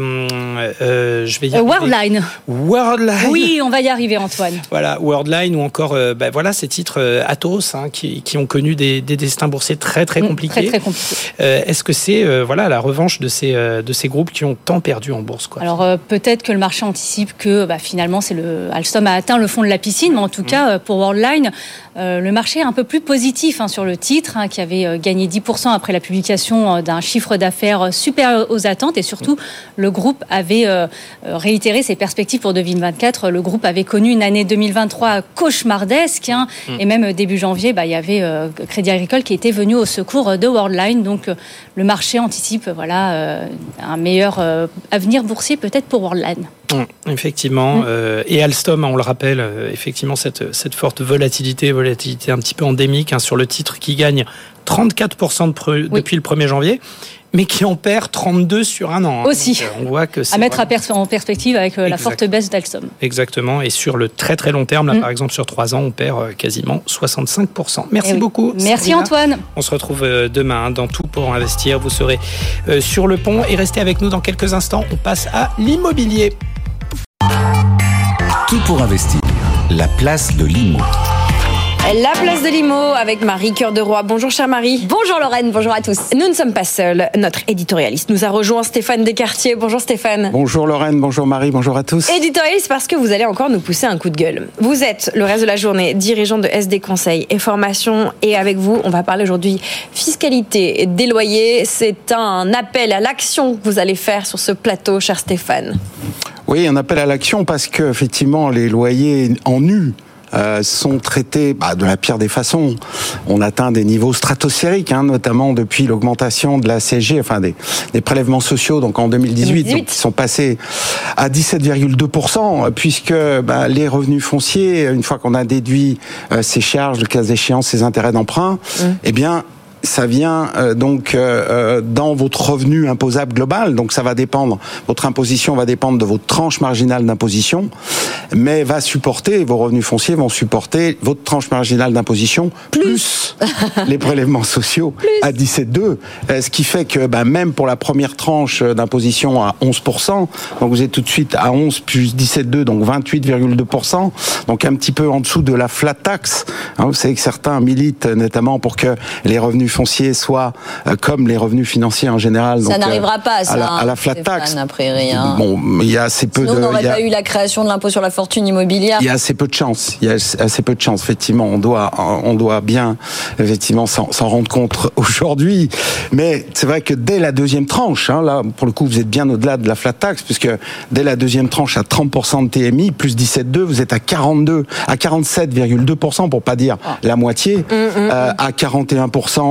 euh, euh, je vais dire... Euh, Worldline. Worldline. Oui, on va y arriver, Antoine. Voilà, Worldline, ou encore euh, bah, voilà, ces titres euh, Atos hein, qui, qui ont connu des, des destins boursiers très très compliqués. Très très compliqués. Euh, est-ce que c'est euh, voilà, la revanche de ces, euh, de ces groupes qui ont tant perdu en bourse quoi ? Alors euh, peut-être que le marché anticipe que bah, finalement c'est le Alstom a atteint le fond de la piscine, mais en tout mmh. cas pour Worldline, euh, le marché est un peu plus positif hein, sur le titre, hein, qui avait euh, gagné dix pour cent après la publication euh, d'un chiffre d'affaires supérieur aux attentes, et surtout mmh. le groupe avait euh, réitéré ses perspectives pour deux mille vingt-quatre. Le groupe avait connu une année deux mille vingt-trois cauchemardesque, hein, mmh. et même début janvier, bah, il y avait euh, Crédit Agricole qui était venu au secours de Worldline, donc euh, le marché anticipe voilà, euh, un meilleur euh, avenir boursier peut-être pour Worldline. Mmh, effectivement, mmh. euh, et Alstom, on le rappelle, euh, effectivement cette, cette forte volatilité, volatilité un petit peu endémique hein, sur le titre qui gagne trente-quatre pour cent de pre- oui. depuis le premier janvier, mais qui en perd trente-deux sur un an. Hein. Aussi. Donc, euh, on voit que c'est à mettre vraiment... en perspective avec euh, la forte baisse d'Alstom. Exactement, et sur le très très long terme, là, mmh. par exemple sur trois ans, on perd euh, quasiment soixante-cinq pour cent. Merci oui. beaucoup. Merci Sabrina. Antoine. On se retrouve euh, demain hein, dans Tout pour investir. Vous serez euh, sur le pont, et restez avec nous dans quelques instants. On passe à l'immobilier. Tout pour investir, la place de l'I M O. La place de l'I M O avec Marie Cœur de Roy. Bonjour chère Marie. Bonjour Lorraine, bonjour à tous. Nous ne sommes pas seuls. Notre éditorialiste nous a rejoint, Stéphane Descartiers. Bonjour Stéphane. Bonjour Lorraine, bonjour Marie, bonjour à tous. Éditorialiste parce que vous allez encore nous pousser un coup de gueule. Vous êtes le reste de la journée dirigeant de S D Conseil et Formation, et avec vous, on va parler aujourd'hui fiscalité des loyers. C'est un appel à l'action que vous allez faire sur ce plateau, cher Stéphane. Oui, un appel à l'action parce que effectivement les loyers en nu Euh, sont traités bah, de la pire des façons. On atteint des niveaux stratosphériques, hein, notamment depuis l'augmentation de la C S G, enfin des, des prélèvements sociaux, donc en deux mille dix-huit, donc, qui sont passés à dix-sept virgule deux pour cent, puisque bah, les revenus fonciers, une fois qu'on a déduit euh, ces charges, le cas échéant, ces intérêts d'emprunt, mmh. eh bien ça vient euh, donc euh, dans votre revenu imposable global, donc ça va dépendre, votre imposition va dépendre de votre tranche marginale d'imposition, mais va supporter, vos revenus fonciers vont supporter votre tranche marginale d'imposition plus, plus les prélèvements sociaux plus. À dix-sept virgule deux, euh, ce qui fait que bah, même pour la première tranche d'imposition à onze pour cent, donc vous êtes tout de suite à onze plus dix-sept virgule deux, donc vingt-huit virgule deux pour cent, donc un petit peu en dessous de la flat tax. Hein, vous savez que certains militent notamment pour que les revenus fonciers soient euh, comme les revenus financiers en général. Ça donc, n'arrivera euh, pas, ça, à la, à la flat Stéphane, tax. A priori, hein. Bon, il y a assez peu Sinon, de. on n'aurait a, pas eu la création de l'impôt sur la fortune immobilière. Il y a assez peu de chance. Il y a assez peu de chance. Effectivement, on doit, on doit bien, effectivement, s'en, s'en rendre compte aujourd'hui. Mais c'est vrai que dès la deuxième tranche, hein, là, pour le coup, vous êtes bien au-delà de la flat tax, puisque dès la deuxième tranche à trente pour cent de T M I plus dix-sept virgule deux, vous êtes à quarante-deux, à quarante-sept virgule deux pour cent pour pas dire ah. la moitié. Mmh, mmh, euh, à quarante et un pour cent,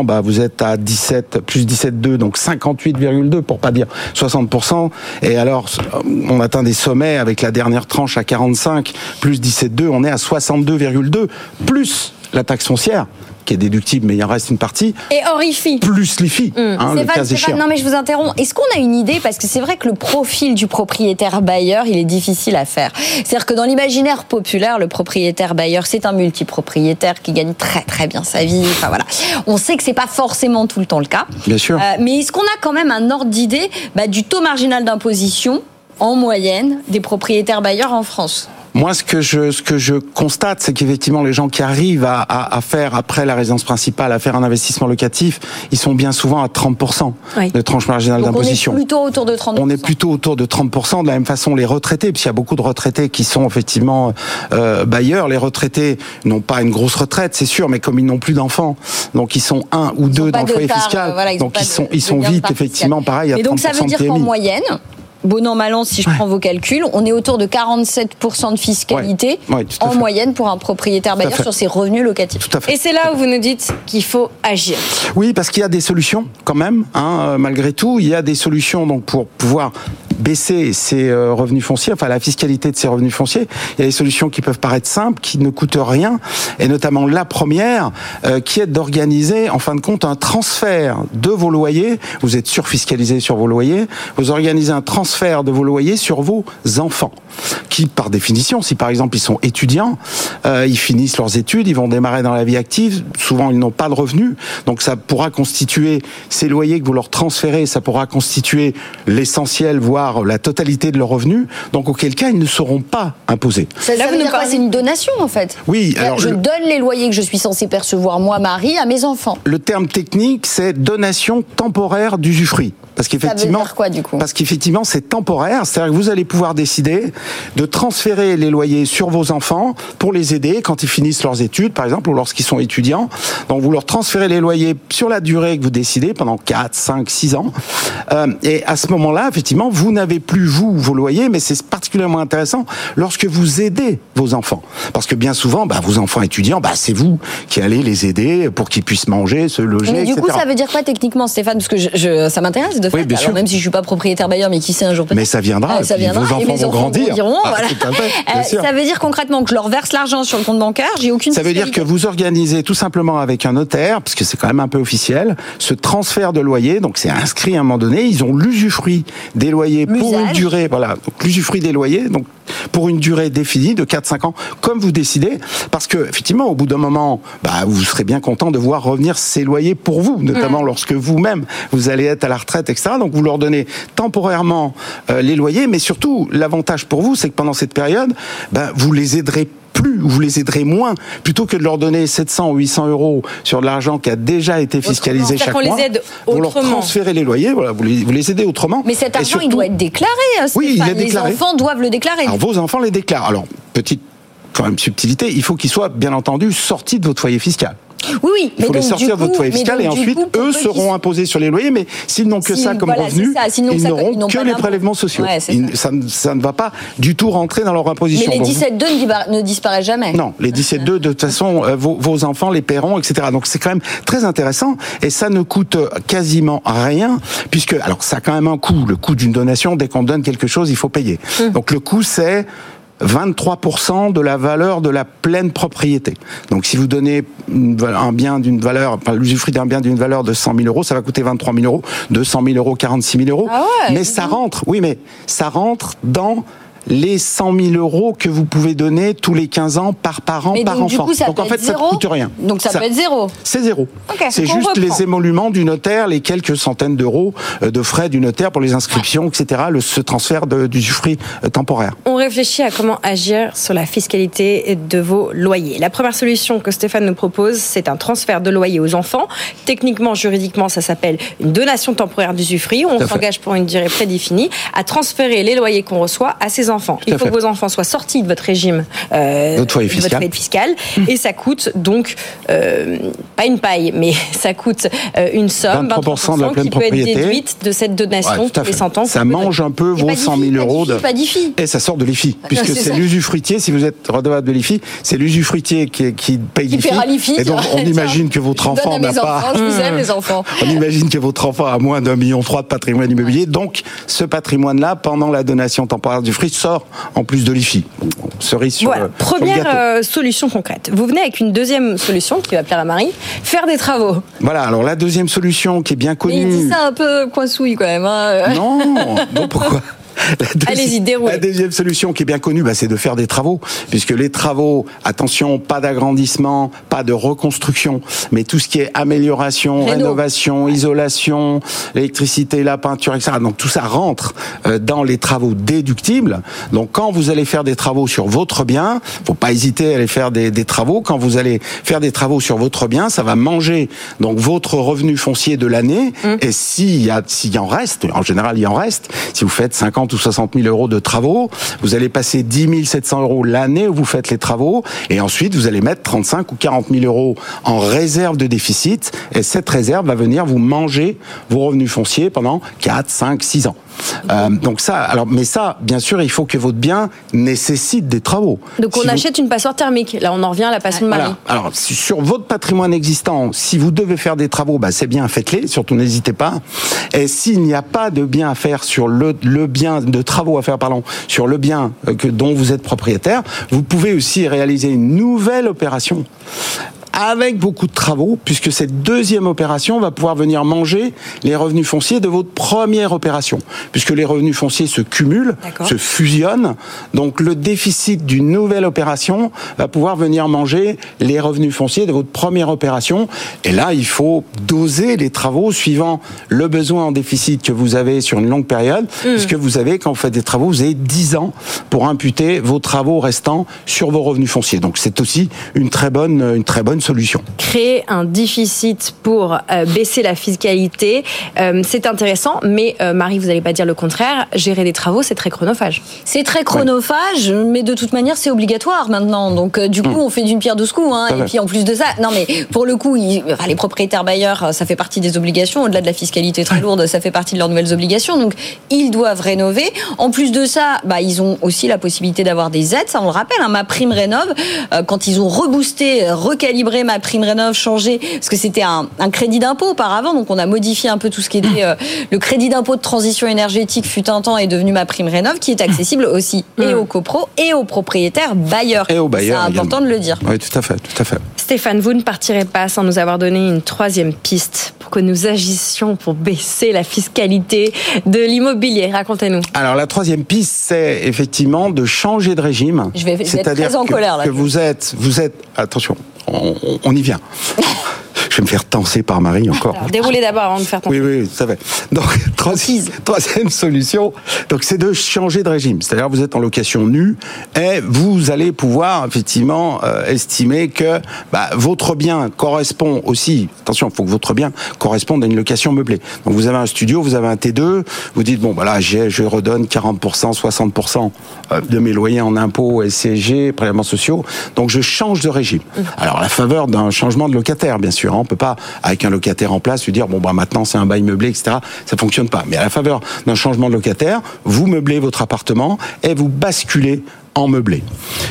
bah, vous êtes à dix-sept, plus dix-sept virgule deux, donc cinquante-huit virgule deux pour pas dire soixante pour cent. Et alors, on atteint des sommets avec la dernière tranche à quarante-cinq, plus dix-sept virgule deux, on est à soixante-deux virgule deux, plus la taxe foncière, qui est déductible, mais il en reste une partie. Et hors I F I. Plus l'I F I, mmh. hein, le cas échéant. Non, mais je vous interromps. Est-ce qu'on a une idée? Parce que c'est vrai que le profil du propriétaire bailleur, il est difficile à faire. C'est-à-dire que dans l'imaginaire populaire, le propriétaire bailleur, c'est un multipropriétaire qui gagne très très bien sa vie. Enfin voilà. On sait que c'est pas forcément tout le temps le cas. Bien sûr. Euh, mais est-ce qu'on a quand même un ordre d'idée bah, du taux marginal d'imposition en moyenne des propriétaires bailleurs en France? Moi, ce que je ce que je constate, c'est qu'effectivement, les gens qui arrivent à, à, à faire après la résidence principale, à faire un investissement locatif, ils sont bien souvent à trente pour cent oui. de tranche marginale Donc d'imposition. On est plutôt autour de trente pour cent. On est plutôt autour de trente pour cent. De la même façon, les retraités, puisqu'il y a beaucoup de retraités qui sont effectivement euh, bailleurs. Les retraités n'ont pas une grosse retraite, c'est sûr, mais comme ils n'ont plus d'enfants, donc ils sont un ou ils deux dans le foyer part, fiscal, voilà, ils donc ils sont de, ils sont vite effectivement pareil à trente pour cent. Et donc ça veut dire qu'en moyenne, bon an, mal an, si je prends vos calculs, on est autour de quarante-sept pour cent de fiscalité ouais, ouais, en fait. moyenne pour un propriétaire bailleur sur ses revenus locatifs. Et c'est là où vous nous dites qu'il faut agir. Oui, parce qu'il y a des solutions quand même, hein, malgré tout. Il y a des solutions donc pour pouvoir baisser ses revenus fonciers, enfin la fiscalité de ses revenus fonciers. Il y a des solutions qui peuvent paraître simples, qui ne coûtent rien, et notamment la première, euh, qui est d'organiser, en fin de compte, un transfert de vos loyers. Vous êtes surfiscalisé sur vos loyers. Vous organisez un transfert de vos loyers sur vos enfants, qui, par définition, si par exemple ils sont étudiants, euh, ils finissent leurs études, ils vont démarrer dans la vie active. Souvent, ils n'ont pas de revenus, donc ça pourra constituer ces loyers que vous leur transférez, ça pourra constituer l'essentiel, voire la totalité de leurs revenus, donc auquel cas ils ne seront pas imposés. Ça, ça veut dire quoi? C'est une donation en fait. Oui. Alors je le... donne les loyers que je suis censé percevoir moi, Marie, à mes enfants. Le terme technique, c'est donation temporaire d'usufruit. Parce qu'effectivement, ça veut dire quoi, du coup? Parce qu'effectivement, c'est temporaire. C'est-à-dire que vous allez pouvoir décider de transférer les loyers sur vos enfants pour les aider quand ils finissent leurs études, par exemple, ou lorsqu'ils sont étudiants. Donc, vous leur transférez les loyers sur la durée que vous décidez, pendant quatre, cinq, six ans. Euh, et à ce moment-là, effectivement, vous n'avez plus, vous, vos loyers, mais c'est particulièrement intéressant lorsque vous aidez vos enfants. Parce que bien souvent, bah, vos enfants étudiants, bah, c'est vous qui allez les aider pour qu'ils puissent manger, se loger, mais du et cetera. coup, ça veut dire quoi techniquement, Stéphane? Parce que je, je, ça m'intéresse de Oui, bien Alors, sûr. même si je suis pas propriétaire bailleur, mais qui sait un jour peut-être. Mais ça viendra. Euh, ça viendra. Vos enfants, et mes vont enfants grandir. grandiront. Ah, voilà. tout à fait, bien euh, sûr. Ça veut dire concrètement que je leur verse l'argent sur le compte bancaire. J'ai aucune. Ça veut dire que vous organisez tout simplement avec un notaire, parce que c'est quand même un peu officiel, ce transfert de loyer. Donc c'est inscrit à un moment donné. Ils ont l'usufruit des loyers pour une durée. Voilà. Donc l'usufruit des loyers. Donc pour une durée définie de quatre à cinq ans, comme vous décidez, parce que effectivement, au bout d'un moment, bah, vous serez bien content de voir revenir ces loyers pour vous, notamment mmh. lorsque vous-même vous allez être à la retraite, et cetera. Donc vous leur donnez temporairement euh, les loyers, mais surtout l'avantage pour vous, c'est que pendant cette période, bah, vous les aiderez plus, vous les aiderez moins, plutôt que de leur donner sept cents ou huit cents euros sur de l'argent qui a déjà été fiscalisé chaque mois. Les aide vous leur transférez les loyers, voilà, vous les, vous les aidez autrement. Mais cet argent, surtout, il doit être déclaré, Stéphane. Oui, il est déclaré. Les enfants doivent le déclarer. Alors, vos enfants les déclarent. Alors, petite quand même subtilité, il faut qu'ils soient, bien entendu, sortis de votre foyer fiscal. Oui, oui. Il faut mais les donc, sortir coup, de votre foyer fiscal et ensuite, coup, eux seront imposés sur les loyers, mais s'ils n'ont que si, ça comme voilà, revenu, ça. Sinon, ils ça, n'auront ils que les prélèvements sociaux. Ouais, ils, ça. Ça, ça ne va pas du tout rentrer dans leur imposition. Mais les dix-sept virgule deux ne disparaissent jamais. Non, les dix-sept virgule deux, de toute façon, euh, vos, vos enfants les paieront, et cetera. Donc c'est quand même très intéressant et ça ne coûte quasiment rien, puisque, alors ça a quand même un coût. Le coût d'une donation, dès qu'on donne quelque chose, il faut payer. Hum. Donc le coût, c'est vingt-trois pour cent de la valeur de la pleine propriété. Donc, si vous donnez un bien d'une valeur, enfin, l'usufruit d'un bien d'une valeur de cent mille euros, ça va coûter vingt-trois mille euros, deux cent mille euros, quarante-six mille euros. Ah ouais, mais ça rentre, oui, mais ça rentre dans les cent mille euros que vous pouvez donner tous les quinze ans par parent, mais par donc, enfant. Du coup, ça donc peut en fait, être zéro. ça ne coûte rien. Donc ça, ça peut être zéro. C'est zéro. Okay, c'est juste reprend. les émoluments du notaire, les quelques centaines d'euros de frais du notaire pour les inscriptions, et cetera. Le, ce transfert de, d'usufruit temporaire. On réfléchit à comment agir sur la fiscalité de vos loyers. La première solution que Stéphane nous propose, c'est un transfert de loyer aux enfants. Techniquement, juridiquement, ça s'appelle une donation temporaire d'usufruit. On s'engage pour une durée prédéfinie à transférer les loyers qu'on reçoit à ses des enfants. Tout Il à faut fait. que vos enfants soient sortis de votre régime, euh, Votre foyer de votre fiscal. foyer fiscal, et ça coûte donc euh, pas une paille, mais ça coûte euh, une somme, vingt-trois pour cent de la pleine qui peut être propriété. déduite de cette donation Ouais, tout à tous les fait. cent ans. Ça qu'on peut mange un peu Et vos pas cent d'I F I, mille pas euros d'I F I, pas d'I F I. Et ça sort de l'I F I, puisque c'est c'est ça. l'usufruitier, si vous êtes redevable de l'I F I, c'est l'usufruitier qui, qui paye Qui l'I F I. paiera l'I F I. Et donc, on tiens. imagine que votre Je donne enfant à n'a mes pas... enfants, je vous aime, les enfants. On imagine que votre enfant a moins d'un million trois de patrimoine immobilier, donc ce patrimoine-là, pendant la donation temporaire du fruit, sort en plus de l'I F I. Bon, cerise sur, Voilà, le, sur le première gâteau. euh, solution concrète. Vous venez avec une deuxième solution qui va plaire à Marie, faire des travaux. Voilà, alors la deuxième solution qui est bien Mais connue... il dit ça un peu coinsouille quand même. Hein. Non, non, pourquoi? La deuxi- Allez-y, déroulez. La deuxième solution qui est bien connue, bah, c'est de faire des travaux, puisque les travaux, attention, pas d'agrandissement, pas de reconstruction, mais tout ce qui est amélioration, Réno. rénovation, isolation, l'électricité, la peinture, et cetera. Donc tout ça rentre euh, dans les travaux déductibles. Donc quand vous allez faire des travaux sur votre bien, faut pas hésiter à aller faire des, des travaux. Quand vous allez faire des travaux sur votre bien, ça va manger donc votre revenu foncier de l'année. Mmh. Et s'il y a, s'il y en reste, en général il en reste, si vous faites cinquante ou soixante mille euros de travaux, vous allez passer dix mille sept cents euros l'année où vous faites les travaux, et ensuite vous allez mettre trente-cinq ou quarante mille euros en réserve de déficit, et cette réserve va venir vous manger vos revenus fonciers pendant quatre, cinq, six ans. Euh, donc ça, alors, mais ça, bien sûr, il faut que votre bien nécessite des travaux. Donc on Si vous- achète une passoire thermique. Là, on en revient à la passion de Marie. Voilà. Alors, si- sur votre patrimoine existant, si vous devez faire des travaux, bah, c'est bien, faites-les, surtout n'hésitez pas. Et s'il n'y a pas de bien à faire sur le, le bien, de travaux à faire, pardon, sur le bien euh, que, dont vous êtes propriétaire, vous pouvez aussi réaliser une nouvelle opération avec beaucoup de travaux, puisque cette deuxième opération va pouvoir venir manger les revenus fonciers de votre première opération, puisque les revenus fonciers se cumulent, D'accord. se fusionnent, donc le déficit d'une nouvelle opération va pouvoir venir manger les revenus fonciers de votre première opération, et là il faut doser les travaux suivant le besoin en déficit que vous avez sur une longue période, puisque vous avez, quand vous faites des travaux, vous avez dix ans pour imputer vos travaux restants sur vos revenus fonciers, donc c'est aussi une très bonne, une très bonne solution. Créer un déficit pour euh, baisser la fiscalité, euh, c'est intéressant, mais euh, Marie, vous n'allez pas dire le contraire, gérer des travaux, c'est très chronophage. C'est très chronophage, mais de toute manière, c'est obligatoire maintenant. Donc, euh, du coup, Mmh. on fait d'une pierre deux coups. Hein. Ça Et va. puis, en plus de ça, non, mais pour le coup, ils- enfin, les propriétaires bailleurs, ça fait partie des obligations. Au-delà de la fiscalité très lourde, ça fait partie de leurs nouvelles obligations. Donc, ils doivent rénover. En plus de ça, bah, ils ont aussi la possibilité d'avoir des aides. Ça, on le rappelle, hein, ma prime rénov, euh, quand ils ont reboosté, recalibré ma prime rénov, changé, parce que c'était un, un crédit d'impôt auparavant. Donc, on a modifié un peu tout ce qui était euh, le crédit d'impôt de transition énergétique fut un temps est devenu ma prime rénov, qui est accessible aussi et aux copros et aux propriétaires bailleurs. Et aux bailleurs C'est important également. de le dire. Oui, tout à fait, tout à fait. Stéphane, vous ne partirez pas sans nous avoir donné une troisième piste pour que nous agissions pour baisser la fiscalité de l'immobilier. Racontez-nous. Alors la troisième piste, c'est effectivement de changer de régime. Je vais- je vais être C'est-à-dire très en que, colère, là. que vous êtes, vous êtes. Attention, on, on- on y vient. Je vais me faire tenser par Marie encore. Alors, déroulez d'abord avant de faire ton... Oui, oui, ça va. Donc, troisième, troisième solution, donc c'est de changer de régime. C'est-à-dire, vous êtes en location nue et vous allez pouvoir effectivement euh, estimer que bah, votre bien correspond aussi. Attention, il faut que votre bien corresponde à une location meublée. Donc, vous avez un studio, vous avez un T deux, vous dites bon, bah là, j'ai, je redonne quarante pour cent, soixante pour cent de mes loyers en impôts, S C G, prélèvements sociaux. Donc, je change de régime. Alors, à la faveur d'un changement de locataire, bien sûr. On peut pas, avec un locataire en place, lui dire bon bah maintenant c'est un bail meublé, et cetera. Ça fonctionne pas. Mais à la faveur d'un changement de locataire, vous meublez votre appartement et vous basculez en meublé.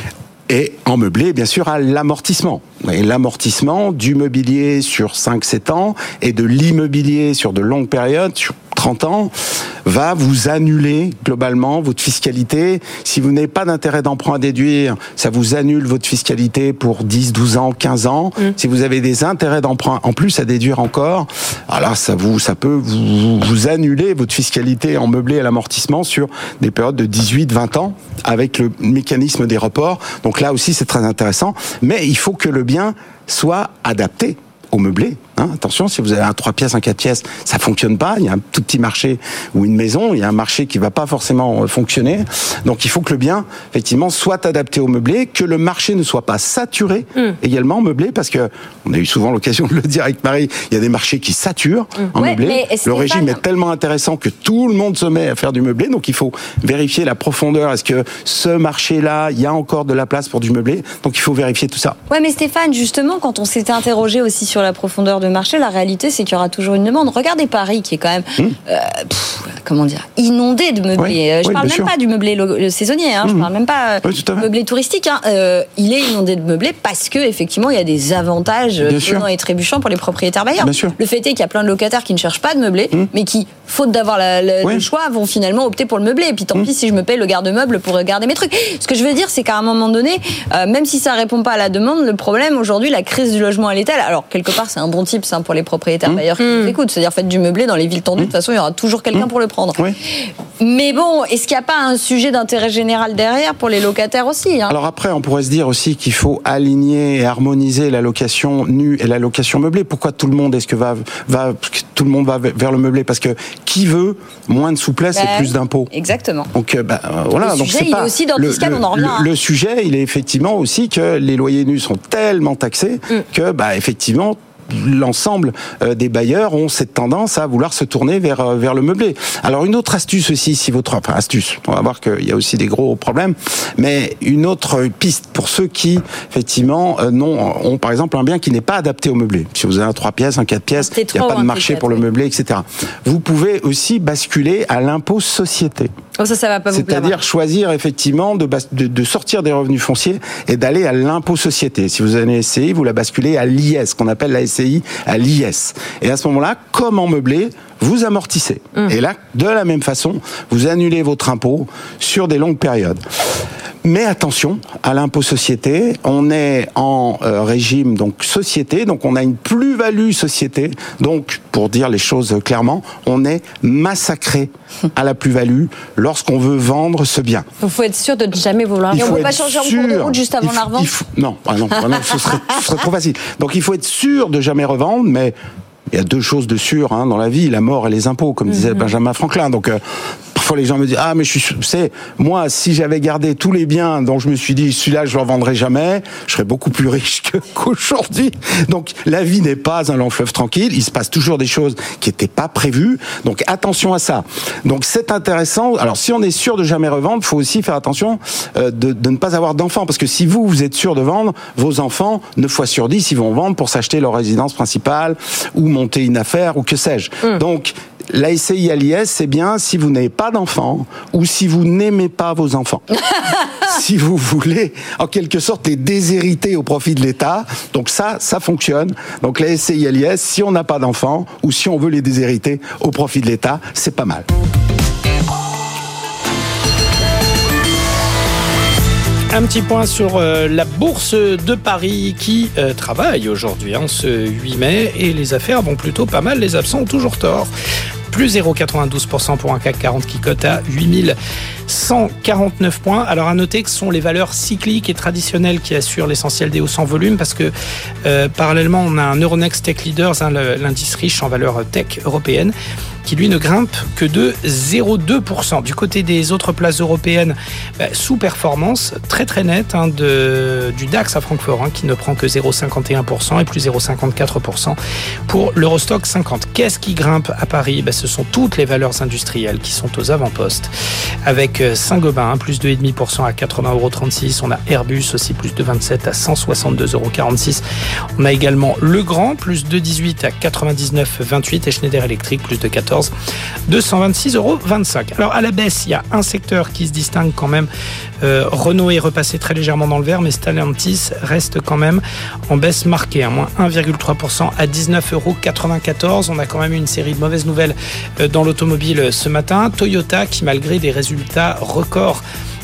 Et en meublé, bien sûr, à l'amortissement. Et l'amortissement du mobilier sur cinq sept ans et de l'immobilier sur de longues périodes, sur trente ans, va vous annuler globalement votre fiscalité. Si vous n'avez pas d'intérêt d'emprunt à déduire, ça vous annule votre fiscalité pour dix, douze ans, quinze ans. Mmh. Si vous avez des intérêts d'emprunt en plus à déduire encore, alors ça, vous, ça peut vous, vous annuler votre fiscalité en meublé à l'amortissement sur des périodes de dix-huit, vingt ans avec le mécanisme des reports. Donc là aussi, c'est très intéressant. Mais il faut que le bien soit adapté au meublé. Hein, attention, si vous avez un trois pièces, un quatre pièces, ça fonctionne pas. Il y a un tout petit marché ou une maison, il y a un marché qui va pas forcément fonctionner. Donc il faut que le bien, effectivement, soit adapté au meublé, que le marché ne soit pas saturé mmh. également meublé, parce que on a eu souvent l'occasion de le dire avec Marie, il y a des marchés qui saturent mmh. en ouais, meublé. Le régime est tellement intéressant que tout le monde se met à faire du meublé, donc il faut vérifier la profondeur. Est-ce que ce marché-là, il y a encore de la place pour du meublé? Donc il faut vérifier tout ça. Ouais, mais Stéphane, justement, quand on s'était interrogé aussi sur la profondeur de marché, la réalité, c'est qu'il y aura toujours une demande. Regardez Paris, qui est quand même, mmh. euh, pff, comment dire, inondé de meublé. Oui, je oui, parle même sûr. pas du meublé lo- saisonnier, hein, mmh. je parle même pas oui, du meublé touristique. Hein. Euh, il est inondé de meublé parce que effectivement, il y a des avantages tenants et trébuchants pour les propriétaires bailleurs. Le fait est qu'il y a plein de locataires qui ne cherchent pas de meublé, mmh. mais qui, faute d'avoir la, la, oui. le choix, vont finalement opter pour le meublé. Et puis tant mmh. pis si je me paye le garde-meuble pour garder mes trucs. Ce que je veux dire, c'est qu'à un moment donné, euh, même si ça répond pas à la demande, le problème aujourd'hui, la crise du logement, elle est telle. Alors quelque part, c'est un bon type hein, pour les propriétaires bailleurs mmh. qui nous écoutent. C'est-à-dire, faites du meublé dans les villes tendues. Mmh. De toute façon, il y aura toujours quelqu'un mmh. pour le prendre. Oui. Mais bon, est-ce qu'il n'y a pas un sujet d'intérêt général derrière pour les locataires aussi hein? Alors après, on pourrait se dire aussi qu'il faut aligner et harmoniser la location nue et la location meublée. Pourquoi tout le monde est-ce que va va tout le monde va vers le meublé? Parce que qui veut moins de souplesse bah, et plus d'impôts? Exactement. Donc bah, voilà. Le donc sujet, c'est il pas est aussi dans le fiscal, on en revient. Le, le sujet, il est effectivement aussi que les loyers nus sont tellement taxés mm. que bah effectivement l'ensemble des bailleurs ont cette tendance à vouloir se tourner vers vers le meublé. Alors une autre astuce aussi, si votre enfin astuce, on va voir qu'il y a aussi des gros problèmes, mais une autre piste pour ceux qui effectivement non ont par exemple un bien qui n'est pas adapté au meublé. Si vous avez un trois pièces, un quatre pièces, il n'y a pas de marché pour le meublé, et cetera. Vous pouvez aussi basculer à l'impôt société. Oh, ça, ça va pas vous plaire. C'est-à-dire choisir effectivement de, bas- de, de sortir des revenus fonciers et d'aller à l'impôt société. Si vous avez une S C I, vous la basculez à l'I S, qu'on appelle la S C I à l'I S. Et à ce moment-là, comme en meublé, vous amortissez. Mmh. Et là, de la même façon, vous annulez votre impôt sur des longues périodes. Mais attention à l'impôt société, on est en euh, régime donc société, donc on a une plus-value société. Donc, pour dire les choses clairement, on est massacré à la plus-value lorsqu'on veut vendre ce bien. Il faut être sûr de ne jamais vouloir. Et on ne peut pas changer en cours de route juste avant la revente. Non, ah non, ah non, ce serait, ce serait trop facile. Donc il faut être sûr de jamais revendre, mais il y a deux choses de sûr hein, dans la vie, la mort et les impôts, comme disait mm-hmm. Benjamin Franklin. Donc euh, parfois les gens me disent ah mais je suis, c'est moi si j'avais gardé tous les biens dont je me suis dit celui-là je le revendrai jamais, je serais beaucoup plus riche que, qu'aujourd'hui. Donc la vie n'est pas un long fleuve tranquille, il se passe toujours des choses qui n'étaient pas prévues. Donc attention à ça. Donc c'est intéressant. Alors si on est sûr de jamais revendre, il faut aussi faire attention euh, de, de ne pas avoir d'enfants, parce que si vous vous êtes sûr de vendre, vos enfants neuf fois sur dix ils vont vendre pour s'acheter leur résidence principale ou monter une affaire ou que sais-je. Mmh. Donc la S C I à l'I S, c'est bien si vous n'avez pas d'enfants ou si vous n'aimez pas vos enfants. Si vous voulez, en quelque sorte, les déshériter au profit de l'État. Donc ça, ça fonctionne. Donc la S C I à l'I S, si on n'a pas d'enfants ou si on veut les déshériter au profit de l'État, c'est pas mal. Un petit point sur euh, la bourse de Paris qui euh, travaille aujourd'hui, hein, ce huit mai, et les affaires vont plutôt pas mal, les absents ont toujours tort. Plus zéro virgule quatre-vingt-douze pour cent pour un C A C quarante qui cote à huit mille cent quarante-neuf points. Alors à noter que ce sont les valeurs cycliques et traditionnelles qui assurent l'essentiel des hausses en volume, parce que euh, parallèlement on a un Euronext Tech Leaders, hein, l'indice riche en valeurs tech européennes, qui lui ne grimpe que de zéro virgule deux pour cent. Du côté des autres places européennes, bah, sous-performance très très nette hein, de, du DAX à Francfort, hein, qui ne prend que zéro virgule cinquante et un pour cent et plus zéro virgule cinquante-quatre pour cent pour l'Eurostock cinquante. Qu'est-ce qui grimpe à Paris? bah, Ce sont toutes les valeurs industrielles qui sont aux avant-postes, avec Saint-Gobain, hein, plus deux virgule cinq pour cent à quatre-vingts euros trente-six. On a Airbus aussi, plus de vingt-sept à cent soixante-deux euros quarante-six. On a également Legrand, plus deux virgule dix-huit à quatre-vingt-dix-neuf virgule vingt-huit. Et Schneider Electric, plus de quatorze, deux cent vingt-six euros vingt-cinq. Alors à la baisse, il y a un secteur qui se distingue quand même. Euh, Renault est repassé très légèrement dans le vert, mais Stellantis reste quand même en baisse marquée, à moins un virgule trois pour cent à dix-neuf euros quatre-vingt-quatorze. On a quand même eu une série de mauvaises nouvelles dans l'automobile ce matin. Toyota qui, malgré des résultats records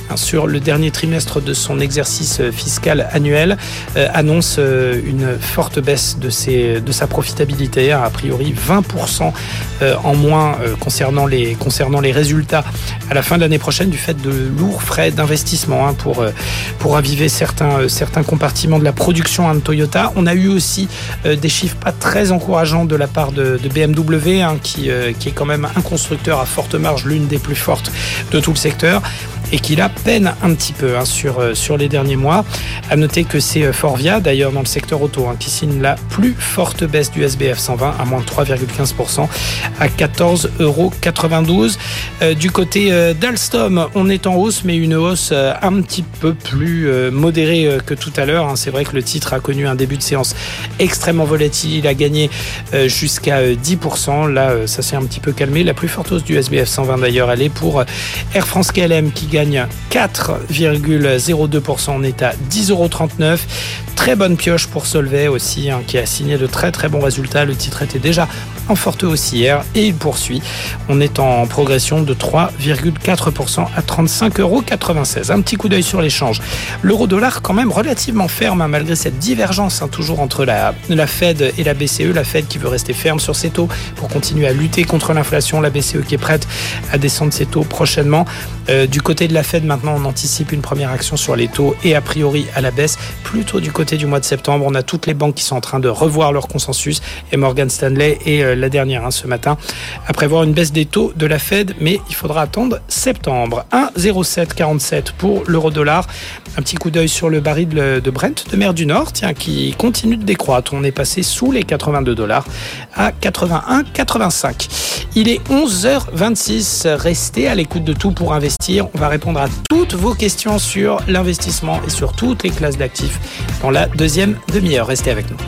sur le dernier trimestre de son exercice fiscal annuel, euh, annonce euh, une forte baisse de, ses, de sa profitabilité, a priori vingt pour cent euh, en moins euh, concernant, les, concernant les résultats à la fin de l'année prochaine du fait de lourds frais d'investissement hein, pour, euh, pour raviver certains, euh, certains compartiments de la production hein, de Toyota. On a eu aussi euh, des chiffres pas très encourageants de la part de, de B M W hein, qui, euh, qui est quand même un constructeur à forte marge, l'une des plus fortes de tout le secteur, et qui là peine un petit peu hein, sur, euh, sur les derniers mois. À noter que c'est euh, Forvia, d'ailleurs dans le secteur auto, hein, qui signe la plus forte baisse du S B F cent vingt à moins de trois virgule quinze pour cent à quatorze euros quatre-vingt-douze. Euh, du côté euh, d'Alstom, on est en hausse, mais une hausse euh, un petit peu plus euh, modérée euh, que tout à l'heure. Hein. C'est vrai que le titre a connu un début de séance extrêmement volatile. Il a gagné euh, jusqu'à euh, dix pour cent. Là, euh, ça s'est un petit peu calmé. La plus forte hausse du S B F cent vingt, d'ailleurs, elle est pour euh, Air France K L M qui gagne quatre virgule zéro deux pour cent. On est à dix euros trente-neuf. Très bonne pioche pour Solvay aussi, hein, qui a signé de très très bons résultats. Le titre était déjà en forte hausse hier et il poursuit. On est en progression de trois virgule quatre pour cent à trente-cinq euros quatre-vingt-seize. Un petit coup d'œil sur l'échange. L'euro-dollar quand même relativement ferme hein, malgré cette divergence hein, toujours entre la, la Fed et la B C E. La Fed qui veut rester ferme sur ses taux pour continuer à lutter contre l'inflation. La B C E qui est prête à descendre ses taux prochainement. Euh, du côté de la Fed maintenant, on anticipe une première action sur les taux et a priori à la baisse. Plutôt du côté du mois de septembre, on a toutes les banques qui sont en train de revoir leur consensus et Morgan Stanley est euh, la dernière hein, ce matin à prévoir une baisse des taux de la Fed, mais il faudra attendre septembre. un virgule zéro sept quarante-sept pour l'euro-dollar. Un petit coup d'œil sur le baril de Brent de mer du Nord, tiens, qui continue de décroître. On est passé sous les quatre-vingt-deux dollars à quatre-vingt-un virgule quatre-vingt-cinq. Il est onze heures vingt-six. Restez à l'écoute de Tout pour investir. On va répondre à toutes vos questions sur l'investissement et sur toutes les classes d'actifs dans la deuxième demi-heure. Restez avec nous.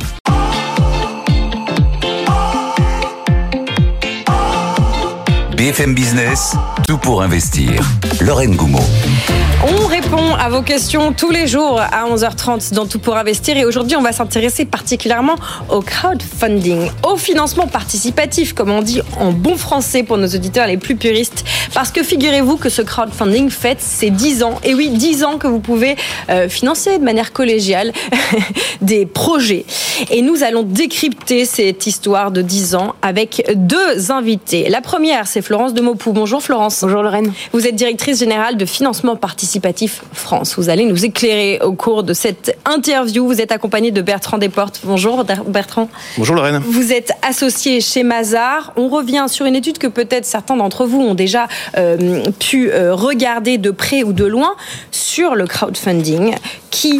B F M Business, Tout pour investir. Lorraine Goumeau. On répond à vos questions tous les jours à onze heures trente dans Tout pour investir et aujourd'hui on va s'intéresser particulièrement au crowdfunding, au financement participatif comme on dit en bon français pour nos auditeurs les plus puristes, parce que figurez-vous que ce crowdfunding fête ses dix ans, et oui dix ans que vous pouvez euh, financer de manière collégiale des projets, et nous allons décrypter cette histoire de dix ans avec deux invités. La première c'est Florence de Maupoux. Bonjour Florence. Bonjour Lorraine. Vous êtes directrice générale de financement participatif France. Vous allez nous éclairer au cours de cette interview. Vous êtes accompagné de Bertrand Desportes. Bonjour Bertrand. Bonjour Lorraine. Vous êtes associé chez Mazars. On revient sur une étude que peut-être certains d'entre vous ont déjà euh, pu euh, regarder de près ou de loin sur le crowdfunding qui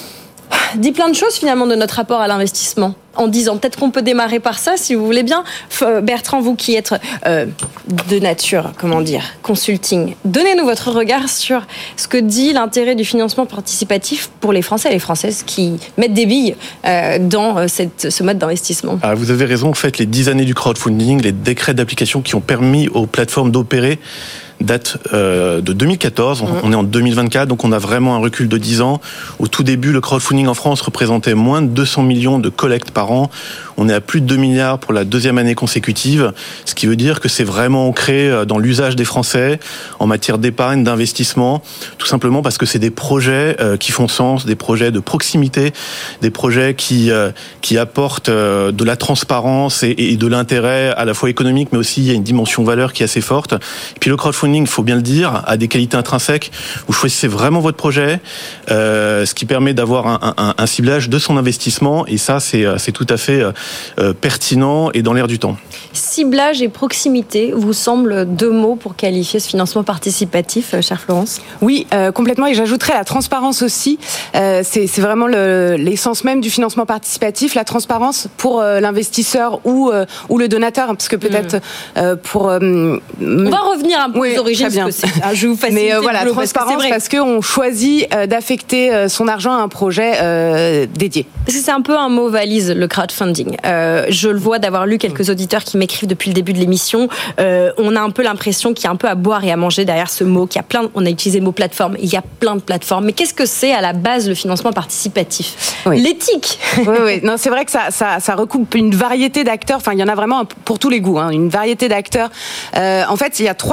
dit plein de choses finalement de notre rapport à l'investissement. En disant, peut-être qu'on peut démarrer par ça, si vous voulez bien. Bertrand, vous qui êtes euh, de nature, comment dire, consulting, donnez-nous votre regard sur ce que dit l'intérêt du financement participatif pour les Français et les Françaises qui mettent des billes euh, dans cette, ce mode d'investissement. Ah, vous avez raison, en fait, les dix années du crowdfunding, les décrets d'application qui ont permis aux plateformes d'opérer date euh, de deux mille quatorze, mmh. on est en deux mille vingt-quatre, donc on a vraiment un recul de dix ans. Au tout début, le crowdfunding en France représentait moins de deux cents millions de collectes par an. On est à plus de deux milliards pour la deuxième année consécutive, ce qui veut dire que c'est vraiment ancré dans l'usage des Français en matière d'épargne, d'investissement, tout simplement parce que c'est des projets euh, qui font sens, des projets de proximité, des projets qui euh, qui apportent euh, de la transparence et, et de l'intérêt à la fois économique, mais aussi il y a une dimension valeur qui est assez forte. Et puis le crowdfunding, il faut bien le dire, a des qualités intrinsèques. Vous choisissez vraiment votre projet, euh, ce qui permet d'avoir un, un, un ciblage de son investissement, et ça, c'est, c'est tout à fait euh, pertinent et dans l'air du temps. Ciblage et proximité vous semblent deux mots pour qualifier ce financement participatif, chère Florence? Oui, euh, complètement, et j'ajouterais la transparence aussi. Euh, c'est, c'est vraiment le, l'essence même du financement participatif, la transparence pour euh, l'investisseur ou, euh, ou le donateur, parce que peut-être mmh. euh, pour... Euh, On va revenir un peu oui, aux origines, parce que c'est, ah, je vous facilite. Mais euh, voilà, boulot, transparence parce, que parce qu'on choisit euh, d'affecter euh, son argent à un projet euh, dédié. Parce que c'est un peu un mot valise, le crowdfunding. Euh, je le vois d'avoir lu quelques auditeurs qui m'écrivent depuis le début de l'émission. Euh, on a un peu l'impression qu'il y a un peu à boire et à manger derrière ce mot, qu'il y a plein, on a utilisé le mot plateforme, il y a plein de plateformes. Mais qu'est-ce que c'est à la base le financement participatif? Oui. L'éthique. Oui, oui. Non, c'est vrai que ça, ça, ça recoupe une variété d'acteurs. Enfin, il y en a vraiment pour tous les goûts, hein, une variété d'acteurs. Euh, en fait, il y a trois métiers dans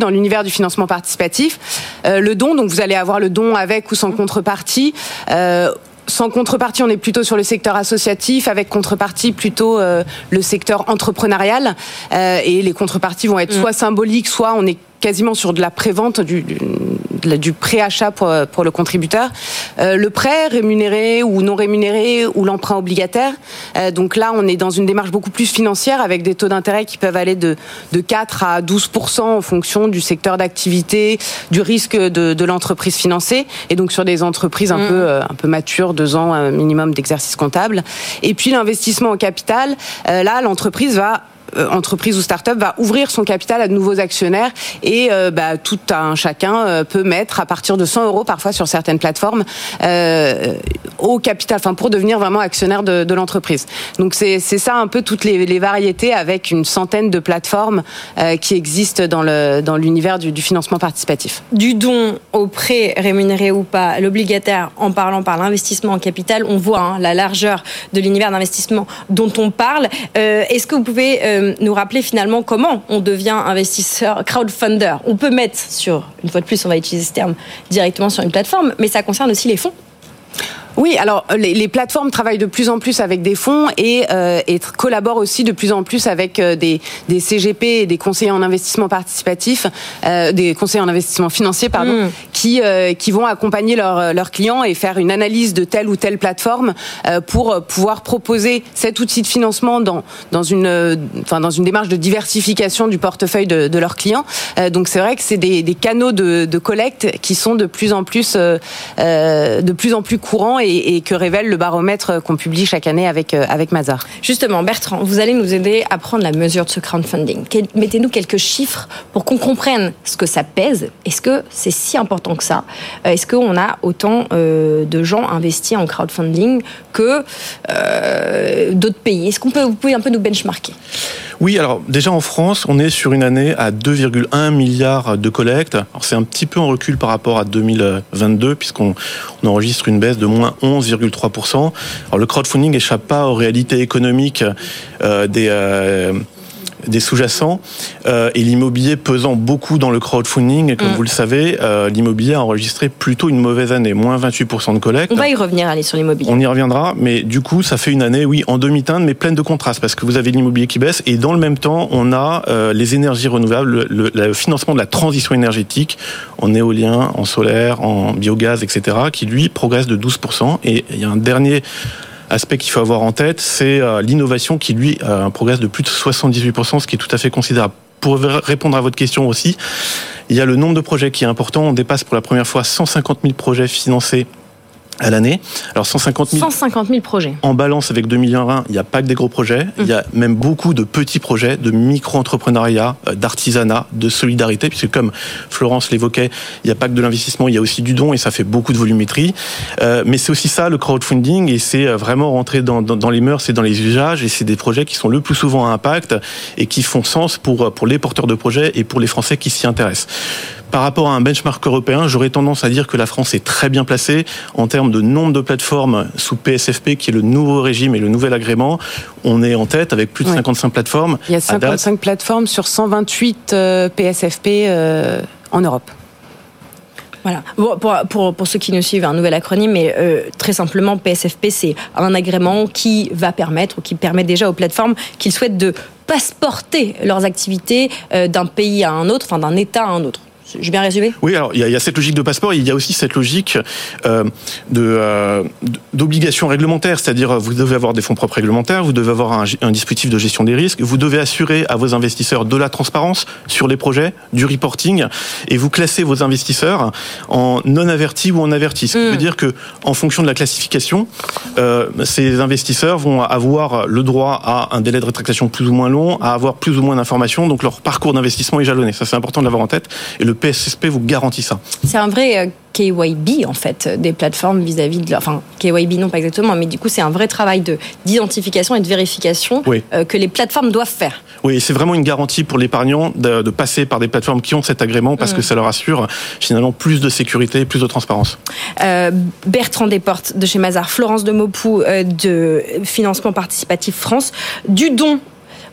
dans l'univers du financement participatif. Euh, le don, donc vous allez avoir le don avec ou sans contrepartie. Euh, Sans contrepartie, on est plutôt sur le secteur associatif, avec contrepartie plutôt euh, le secteur entrepreneurial. Euh, et les contreparties vont être mmh. soit symboliques, soit on est quasiment sur de la prévente, du, du, du préachat pour, pour le contributeur. Euh, le prêt rémunéré ou non rémunéré ou l'emprunt obligataire. Euh, donc là, on est dans une démarche beaucoup plus financière avec des taux d'intérêt qui peuvent aller de, de quatre à douze pour cent en fonction du secteur d'activité, du risque de, de l'entreprise financée. Et donc sur des entreprises un, mmh. peu, un peu matures, deux ans un minimum d'exercice comptable. Et puis l'investissement au capital, euh, là, l'entreprise va Euh, entreprise ou start-up va ouvrir son capital à de nouveaux actionnaires et euh, bah, tout un chacun euh, peut mettre à partir de cent euros parfois sur certaines plateformes euh, au capital, enfin pour devenir vraiment actionnaire de, de l'entreprise. Donc c'est, c'est ça un peu toutes les, les variétés avec une centaine de plateformes euh, qui existent dans, le, dans l'univers du, du financement participatif. Du don au prêt rémunéré ou pas, l'obligataire en parlant par l'investissement en capital, on voit hein, la largeur de l'univers d'investissement dont on parle. Euh, est-ce que vous pouvez euh, nous rappeler finalement comment on devient investisseur crowdfunder? On peut mettre sur, une fois de plus on va utiliser ce terme, directement sur une plateforme, mais ça concerne aussi les fonds. Oui, alors les, les plateformes travaillent de plus en plus avec des fonds et, euh, et collaborent aussi de plus en plus avec euh, des, des C G P et des conseillers en investissement participatif, euh, des conseillers en investissement financier, pardon, mmh. qui euh, qui vont accompagner leurs leurs clients et faire une analyse de telle ou telle plateforme euh, pour pouvoir proposer cet outil de financement dans dans une euh, enfin dans une démarche de diversification du portefeuille de, de leurs clients. Euh, donc c'est vrai que c'est des, des canaux de, de collecte qui sont de plus en plus euh, euh, de plus en plus courants et et que révèle le baromètre qu'on publie chaque année avec, avec Mazars. Justement, Bertrand, vous allez nous aider à prendre la mesure de ce crowdfunding. Mettez-nous quelques chiffres pour qu'on comprenne ce que ça pèse. Est-ce que c'est si important que ça? Est-ce qu'on a autant euh, de gens investis en crowdfunding que euh, d'autres pays? Est-ce qu'on peut, vous pouvez un peu nous benchmarker? Oui, alors déjà en France, on est sur une année à deux virgule un milliards de collectes. Alors c'est un petit peu en recul par rapport à deux mille vingt-deux, puisqu'on on enregistre une baisse de moins onze virgule trois pour cent. Alors le crowdfunding n'échappe pas aux réalités économiques euh, des... Euh, des sous-jacents euh, et l'immobilier pesant beaucoup dans le crowdfunding. Et comme mmh. vous le savez, euh, l'immobilier a enregistré plutôt une mauvaise année, moins vingt-huit pour cent de collecte. On va y revenir, aller sur l'immobilier. On y reviendra, mais du coup, ça fait une année, oui, en demi-teinte, mais pleine de contrastes, parce que vous avez l'immobilier qui baisse et dans le même temps, on a euh, les énergies renouvelables, le, le financement de la transition énergétique en éolien, en solaire, en biogaz, et cetera, qui lui progresse de douze pour cent. Et il y a un dernier aspect qu'il faut avoir en tête, c'est euh, l'innovation qui, lui, euh, progresse de plus de soixante-dix-huit pour cent, ce qui est tout à fait considérable. Pour répondre à votre question aussi, il y a le nombre de projets qui est important. On dépasse pour la première fois cent cinquante mille projets financés à l'année. Alors cent cinquante mille, cent cinquante mille projets. En balance avec deux millions vingt, il n'y a pas que des gros projets, mmh. il y a même beaucoup de petits projets, de micro-entrepreneuriat, d'artisanat, de solidarité, puisque comme Florence l'évoquait, il n'y a pas que de l'investissement, il y a aussi du don et ça fait beaucoup de volumétrie. Euh, mais c'est aussi ça le crowdfunding et c'est vraiment rentrer dans, dans, dans les mœurs et dans les usages et c'est des projets qui sont le plus souvent à impact et qui font sens pour, pour les porteurs de projets et pour les Français qui s'y intéressent. Par rapport à un benchmark européen, j'aurais tendance à dire que la France est très bien placée en termes de nombre de plateformes sous P S F P, qui est le nouveau régime et le nouvel agrément. On est en tête avec plus de ouais. cinquante-cinq plateformes. Il y a cinquante-cinq plateformes sur cent vingt-huit euh, P S F P euh, en Europe. Voilà. Bon, pour, pour, pour ceux qui nous suivent, un nouvel acronyme, mais euh, très simplement, P S F P, c'est un agrément qui va permettre, ou qui permet déjà aux plateformes qu'ils souhaitent de passeporter leurs activités euh, d'un pays à un autre, enfin d'un État à un autre. J'ai bien résumé ? Oui, alors il y, y a cette logique de passeport, et il y a aussi cette logique euh, de euh, d'obligation réglementaire, c'est-à-dire vous devez avoir des fonds propres réglementaires, vous devez avoir un, un dispositif de gestion des risques, vous devez assurer à vos investisseurs de la transparence sur les projets, du reporting, et vous classez vos investisseurs en non avertis ou en avertis. Ce qui mmh. veut dire que en fonction de la classification, euh, ces investisseurs vont avoir le droit à un délai de rétractation plus ou moins long, à avoir plus ou moins d'informations, donc leur parcours d'investissement est jalonné. Ça, c'est important de l'avoir en tête. Et le P S F P vous garantit ça. C'est un vrai K Y B en fait des plateformes vis-à-vis de leur... Enfin, K Y B non pas exactement, mais du coup c'est un vrai travail de, d'identification et de vérification oui. euh, que les plateformes doivent faire. Oui, c'est vraiment une garantie pour l'épargnant de, de passer par des plateformes qui ont cet agrément parce mmh. que ça leur assure finalement plus de sécurité, plus de transparence. Euh, Bertrand Desportes de chez Mazars, Florence de Maupoux euh, de Financement Participatif France, du don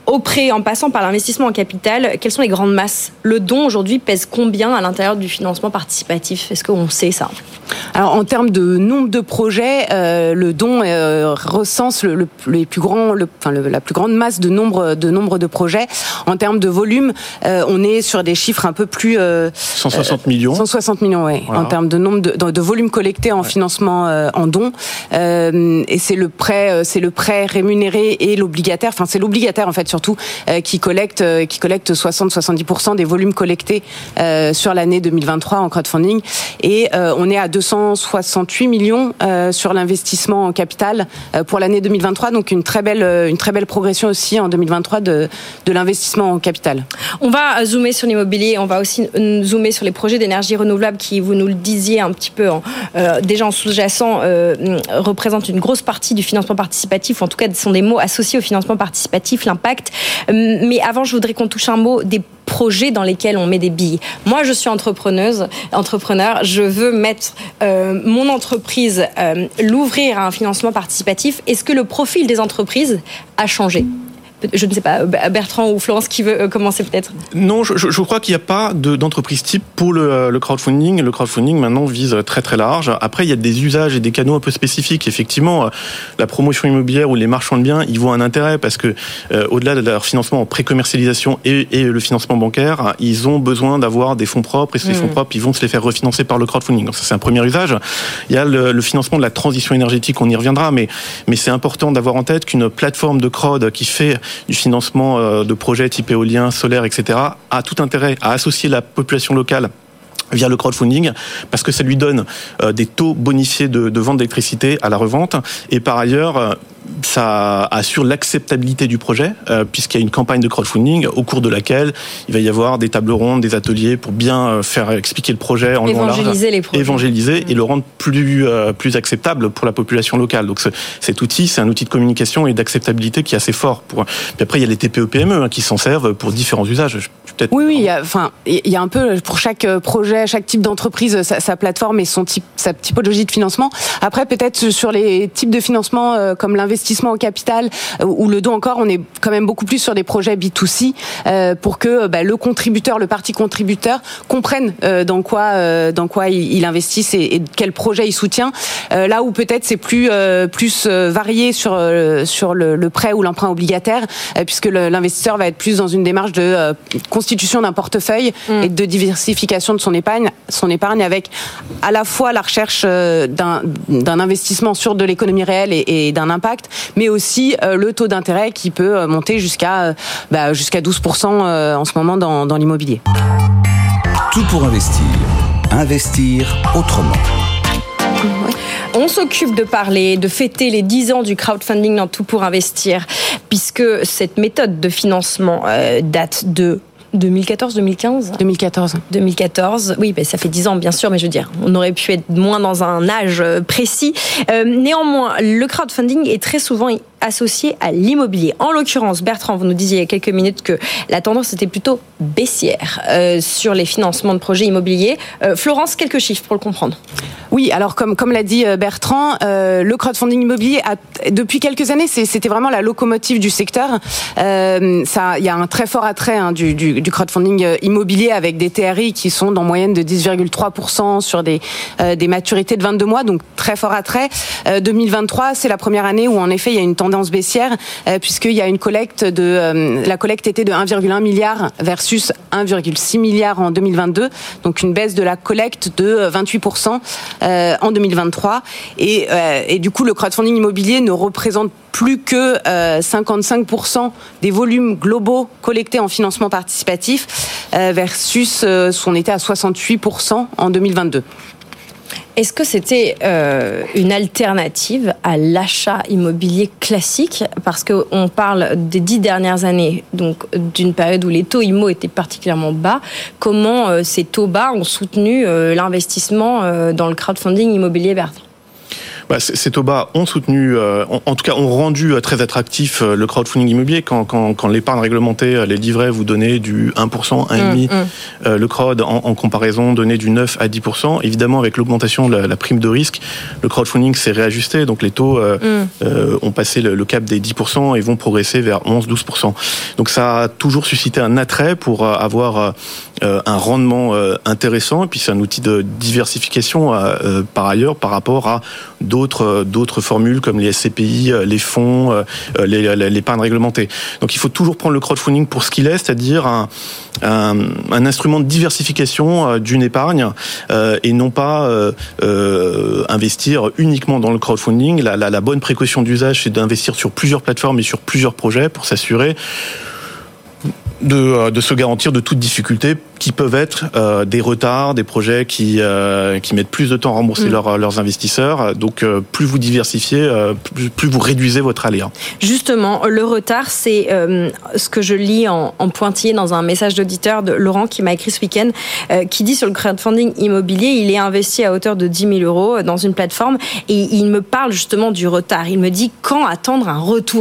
au prêt, en passant par l'investissement en capital, quelles sont les grandes masses? Le don aujourd'hui pèse combien à l'intérieur du financement participatif? Est-ce qu'on sait ça? Alors en termes de nombre de projets, euh, le don euh, recense le, le, les plus grands, le, enfin le, la plus grande masse de nombre de nombre de projets. En termes de volume, euh, on est sur des chiffres un peu plus euh, cent soixante millions. cent soixante millions, oui. Voilà. En termes de nombre de, de, de volume collecté en ouais. financement euh, en don, euh, et c'est le prêt, c'est le prêt rémunéré et l'obligataire. Enfin c'est l'obligataire en fait surtout euh, qui collecte euh, qui collecte soixante à soixante-dix pour cent des volumes collectés euh, sur l'année deux mille vingt-trois en crowdfunding, et euh, on est à deux cent soixante-huit millions euh, sur l'investissement en capital euh, pour l'année deux mille vingt-trois, donc une très belle une très belle progression aussi en deux mille vingt-trois de de l'investissement en capital. On va zoomer sur l'immobilier, on va aussi zoomer sur les projets d'énergie renouvelable qui, vous nous le disiez un petit peu en, euh, déjà en sous-jacent, euh, représentent une grosse partie du financement participatif, en tout cas ce sont des mots associés au financement participatif, l'impact. Mais avant, je voudrais qu'on touche un mot des projets dans lesquels on met des billes. Moi, je suis entrepreneuse, entrepreneur, je veux mettre euh, mon entreprise, euh, l'ouvrir à un financement participatif. Est-ce que le profil des entreprises a changé ? Je ne sais pas, Bertrand ou Florence, qui veut commencer peut-être? Non, je, je crois qu'il n'y a pas de, d'entreprise type pour le, le crowdfunding. Le crowdfunding, maintenant, vise très très large. Après, il y a des usages et des canaux un peu spécifiques. Effectivement, la promotion immobilière ou les marchands de biens, ils voient un intérêt parce que, euh, au-delà de leur financement en pré-commercialisation et, et le financement bancaire, ils ont besoin d'avoir des fonds propres, et ces mmh. fonds propres, ils vont se les faire refinancer par le crowdfunding. Donc ça, c'est un premier usage. Il y a le, le financement de la transition énergétique, on y reviendra, mais, mais c'est important d'avoir en tête qu'une plateforme de crowd qui fait du financement de projets type éolien, solaire, et cetera, a tout intérêt à associer la population locale via le crowdfunding, parce que ça lui donne euh, des taux bonifiés de, de vente d'électricité à la revente, et par ailleurs, euh, ça assure l'acceptabilité du projet, euh, puisqu'il y a une campagne de crowdfunding au cours de laquelle il va y avoir des tables rondes, des ateliers pour bien faire expliquer le projet en long large, évangéliser les projets, évangéliser et le rendre plus euh, plus acceptable pour la population locale. Donc ce, cet outil, c'est un outil de communication et d'acceptabilité qui est assez fort. Pour... Puis après, il y a les T P E P M E hein, qui s'en servent pour différents usages. Je, peut-être... Oui, oui, il y a, enfin, il y a un peu pour chaque projet, chaque type d'entreprise, sa, sa plateforme et son type, sa typologie de financement. Après, peut-être sur les types de financement euh, comme l'investissement Investissement en capital euh, ou le don encore, on est quand même beaucoup plus sur des projets B deux C euh, pour que bah, le contributeur, le parti contributeur comprenne euh, dans quoi euh, dans quoi il, il investisse et, et quel projet il soutient. Euh, là où peut-être c'est plus euh, plus euh, varié sur euh, sur le, le prêt ou l'emprunt obligataire, euh, puisque le, l'investisseur va être plus dans une démarche de euh, constitution d'un portefeuille mmh. et de diversification de son épargne, son épargne avec à la fois la recherche euh, d'un d'un investissement sur de l'économie réelle et, et d'un impact, mais aussi euh, le taux d'intérêt qui peut euh, monter jusqu'à euh, bah, jusqu'à douze pour cent euh, en ce moment dans, dans l'immobilier. Tout pour investir. Investir autrement. On s'occupe de parler, de fêter les dix ans du crowdfunding dans Tout pour investir, puisque cette méthode de financement euh, date de deux mille quatorze deux mille quinze deux mille quatorze deux mille quatorze Oui, ben, ça fait dix ans, bien sûr, mais je veux dire, on aurait pu être moins dans un âge précis. Euh, néanmoins, le crowdfunding est très souvent associé à l'immobilier. En l'occurrence, Bertrand, vous nous disiez il y a quelques minutes que la tendance était plutôt baissière euh, sur les financements de projets immobiliers. Euh, Florence, quelques chiffres pour le comprendre. Oui, alors comme comme l'a dit Bertrand, euh, le crowdfunding immobilier a, depuis quelques années, c'est, c'était vraiment la locomotive du secteur. Euh, ça, il y a un très fort attrait hein, du, du, du crowdfunding immobilier avec des T R I qui sont en moyenne de dix virgule trois pour cent sur des euh, des maturités de vingt-deux mois, donc très fort attrait. Euh, deux mille vingt-trois, c'est la première année où en effet il y a une tendance baissière euh, puisqu'il y a une collecte de euh, la collecte était de un virgule un milliard versus un virgule six milliard en deux mille vingt-deux, donc une baisse de la collecte de vingt-huit pour cent. Euh, en deux mille vingt-trois et, euh, et du coup le crowdfunding immobilier ne représente plus que euh, cinquante-cinq pour cent des volumes globaux collectés en financement participatif euh, versus euh, on était à soixante-huit pour cent en deux mille vingt-deux. Est-ce que c'était euh, une alternative à l'achat immobilier classique? Parce qu'on parle des dix dernières années, donc d'une période où les taux immo étaient particulièrement bas. Comment euh, ces taux bas ont soutenu euh, l'investissement euh, dans le crowdfunding immobilier, Bertrand? Bah, ces taux bas ont soutenu, euh, en, en tout cas ont rendu euh, très attractif euh, le crowdfunding immobilier. Quand, quand, quand l'épargne réglementée, euh, les livrets vous donnaient du un pour cent, un virgule cinq pour cent, mmh, mmh. euh, le crowd en, en comparaison donnait du neuf à dix pour cent. Évidemment, avec l'augmentation de la, la prime de risque, le crowdfunding s'est réajusté, donc les taux euh, mmh. euh, ont passé le, le cap des dix pour cent et vont progresser vers onze à douze pour cent. Donc ça a toujours suscité un attrait pour euh, avoir euh, un rendement euh, intéressant, et puis c'est un outil de diversification euh, par ailleurs par rapport à d'autres d'autres formules comme les S C P I, les fonds, les, l'épargne réglementée. Donc il faut toujours prendre le crowdfunding pour ce qu'il est, c'est-à-dire un, un, un instrument de diversification d'une épargne euh, et non pas euh, euh, investir uniquement dans le crowdfunding. La, la, la bonne précaution d'usage, c'est d'investir sur plusieurs plateformes et sur plusieurs projets pour s'assurer de, de se garantir de toute difficulté qui peuvent être euh, des retards, des projets qui euh, qui mettent plus de temps à rembourser mmh. leurs, leurs investisseurs. Donc euh, plus vous diversifiez, euh, plus, plus vous réduisez votre aléa. Justement, le retard, c'est euh, ce que je lis en, en pointillé dans un message d'auditeur de Laurent qui m'a écrit ce week-end, euh, qui dit sur le crowdfunding immobilier, il est investi à hauteur de dix mille euros dans une plateforme et il me parle justement du retard. Il me dit quand attendre un retour ?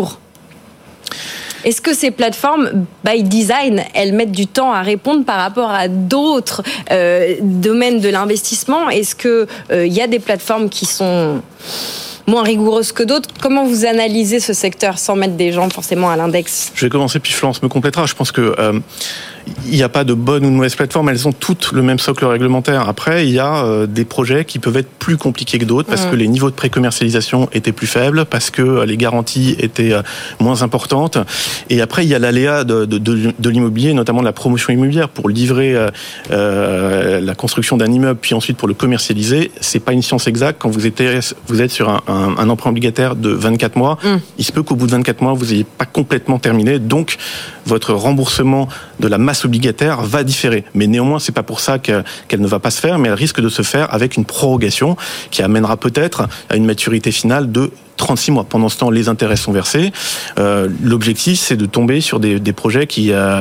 Est-ce que ces plateformes, by design, elles mettent du temps à répondre par rapport à d'autres euh, domaines de l'investissement ? Est-ce qu'il euh, y a des plateformes qui sont moins rigoureuses que d'autres ? Comment vous analysez ce secteur sans mettre des gens forcément à l'index ? Je vais commencer, puis Florence me complétera. Je pense que... Euh il n'y a pas de bonne ou de mauvaise plateforme, elles ont toutes le même socle réglementaire. Après, il y a euh, des projets qui peuvent être plus compliqués que d'autres parce mmh. que les niveaux de pré-commercialisation étaient plus faibles, parce que euh, les garanties étaient euh, moins importantes. Et après, il y a l'aléa de, de, de, de l'immobilier, notamment de la promotion immobilière. Pour livrer euh, euh, la construction d'un immeuble, puis ensuite pour le commercialiser, c'est pas une science exacte. Quand vous êtes, vous êtes sur un, un, un emprunt obligataire de vingt-quatre mois, mmh. il se peut qu'au bout de vingt-quatre mois, vous n'ayez pas complètement terminé. Donc, votre remboursement de la masse obligataire va différer. Mais néanmoins, c'est pas pour ça que, qu'elle ne va pas se faire, mais elle risque de se faire avec une prorogation qui amènera peut-être à une maturité finale de trente-six mois. Pendant ce temps, les intérêts sont versés. Euh, l'objectif, c'est de tomber sur des, des projets qui euh,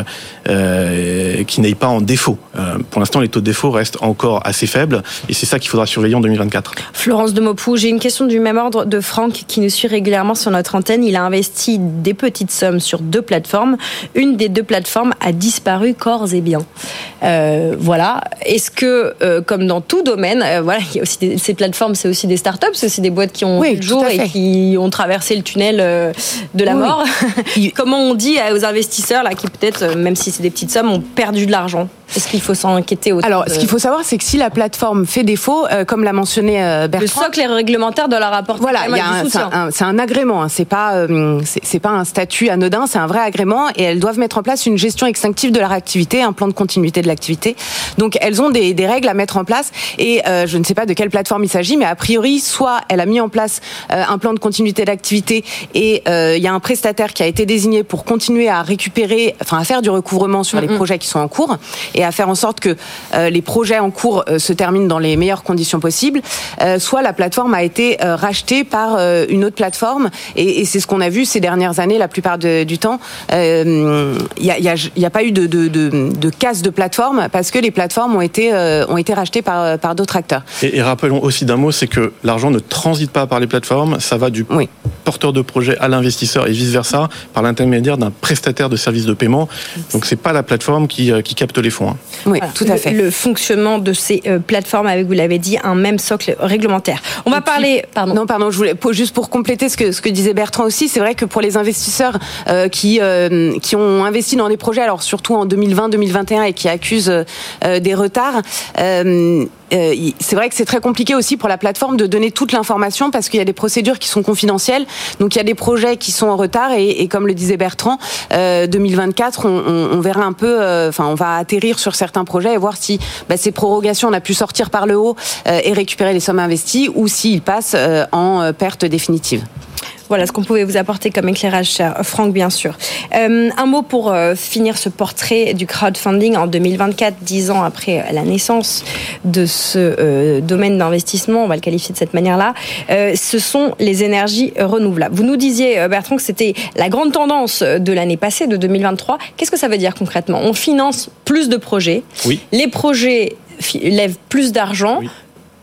euh, qui n'aillent pas en défaut. Euh, pour l'instant, les taux de défaut restent encore assez faibles et c'est ça qu'il faudra surveiller en deux mille vingt-quatre. Florence de Maupoux, j'ai une question du même ordre de Franck qui nous suit régulièrement sur notre antenne. Il a investi des petites sommes sur deux plateformes. Une des deux plateformes a disparu corps et biens. Euh, voilà. Est-ce que, euh, comme dans tout domaine, euh, voilà, il y a aussi des, ces plateformes, c'est aussi des startups, c'est aussi des boîtes qui ont oui, vu le jour et qui qui ont traversé le tunnel de la oui. mort. Comment on dit aux investisseurs là, qui peut-être, même si c'est des petites sommes, ont perdu de l'argent ? Est-ce qu'il faut s'en inquiéter autant ? Alors, ce qu'il faut savoir, c'est que si la plateforme fait défaut, euh, comme l'a mentionné euh, Bertrand... Le socle réglementaire doit leur apporter voilà, il y a un, c'est, un, c'est un agrément, hein, c'est pas, euh, c'est, c'est pas un statut anodin, c'est un vrai agrément et elles doivent mettre en place une gestion extinctive de leur activité, un plan de continuité de l'activité. Donc, elles ont des, des règles à mettre en place et euh, je ne sais pas de quelle plateforme il s'agit, mais a priori, soit elle a mis en place euh, un plan de continuité d'activité et il euh, y a un prestataire qui a été désigné pour continuer à récupérer, enfin à faire du recouvrement sur mm-hmm. les projets qui sont en cours et à faire en sorte que euh, les projets en cours euh, se terminent dans les meilleures conditions possibles, euh, soit la plateforme a été euh, rachetée par euh, une autre plateforme et, et c'est ce qu'on a vu ces dernières années la plupart de, du temps. Il euh, n'y a, y a, y a pas eu de, de, de, de casse de plateforme parce que les plateformes ont été, euh, ont été rachetées par, par d'autres acteurs. Et, et rappelons aussi d'un mot, c'est que l'argent ne transite pas par les plateformes, ça va du oui. porteur de projet à l'investisseur et vice-versa par l'intermédiaire d'un prestataire de services de paiement. Donc c'est pas la plateforme qui, qui capte les fonds. Hein. Oui, voilà, tout à fait. Le, le fonctionnement de ces euh, plateformes avec, vous l'avez dit, un même socle réglementaire. On va puis, parler... Pardon. Non, pardon, je voulais, juste pour compléter ce que, ce que disait Bertrand aussi, c'est vrai que pour les investisseurs euh, qui, euh, qui ont investi dans des projets, alors surtout en deux mille vingt deux mille vingt et un et qui accusent euh, des retards, euh, euh, c'est vrai que c'est très compliqué aussi pour la plateforme de donner toute l'information parce qu'il y a des procédures qui sont confidentielles. Donc il y a des projets qui sont en retard et, et comme le disait Bertrand, euh, deux mille vingt-quatre, on, on, on verra un peu, enfin euh, on va atterrir sur certains projets et voir si bah, ces prorogations on a pu sortir par le haut euh, et récupérer les sommes investies ou s'ils passent euh, en euh, perte définitive. Voilà ce qu'on pouvait vous apporter comme éclairage, cher Franck, bien sûr. Euh, un mot pour euh, finir ce portrait du crowdfunding en deux mille vingt-quatre, dix ans après la naissance de ce euh, domaine d'investissement, on va le qualifier de cette manière-là. Euh, ce sont les énergies renouvelables. Vous nous disiez, Bertrand, que c'était la grande tendance de l'année passée, de deux mille vingt-trois. Qu'est-ce que ça veut dire concrètement ? On finance plus de projets. Oui. Les projets lèvent plus d'argent. Oui.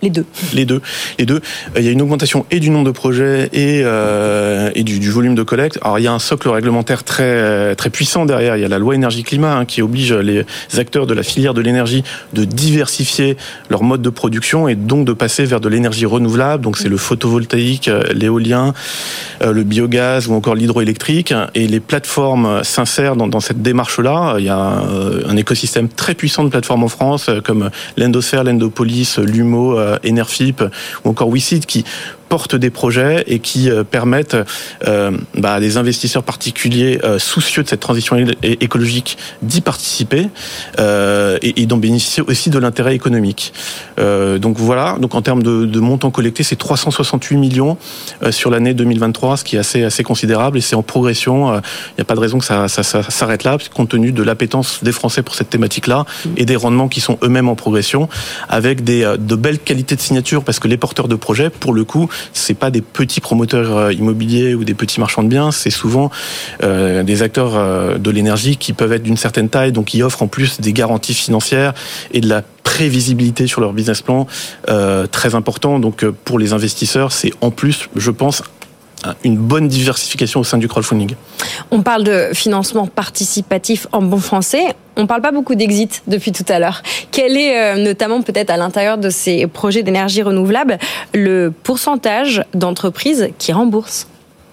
Les deux. Les deux. Les deux. Il y a une augmentation et du nombre de projets et, euh, et du, du volume de collecte. Alors, il y a un socle réglementaire très, très puissant derrière. Il y a la loi énergie-climat hein, qui oblige les acteurs de la filière de l'énergie de diversifier leur mode de production et donc de passer vers de l'énergie renouvelable. Donc, c'est le photovoltaïque, l'éolien, le biogaz ou encore l'hydroélectrique. Et les plateformes s'insèrent dans, dans cette démarche-là. Il y a un, un écosystème très puissant de plateformes en France comme l'Endosphère, l'Endopolis, l'Humo, Enerfip ou encore WeSeed qui portent des projets et qui euh, permettent euh, bah, à des investisseurs particuliers euh, soucieux de cette transition é- écologique d'y participer euh, et, et d'en bénéficier aussi de l'intérêt économique. Euh, donc voilà, donc en termes de, de montant collecté, c'est trois cent soixante-huit millions euh, sur l'année deux mille vingt-trois, ce qui est assez, assez considérable et c'est en progression. Il euh, n'y a pas de raison que ça, ça, ça s'arrête là, compte tenu de l'appétence des Français pour cette thématique-là et des rendements qui sont eux-mêmes en progression, avec des, euh, de belles qualités de signature, parce que les porteurs de projets, pour le coup, c'est pas des petits promoteurs immobiliers ou des petits marchands de biens, c'est souvent euh, des acteurs euh, de l'énergie qui peuvent être d'une certaine taille, donc qui offrent en plus des garanties financières et de la prévisibilité sur leur business plan euh, très important. Donc euh, pour les investisseurs, c'est en plus, je pense, une bonne diversification au sein du crowdfunding. On parle de financement participatif en bon français. On ne parle pas beaucoup d'exit depuis tout à l'heure. Quel est, euh, notamment peut-être à l'intérieur de ces projets d'énergie renouvelable, le pourcentage d'entreprises qui remboursent ?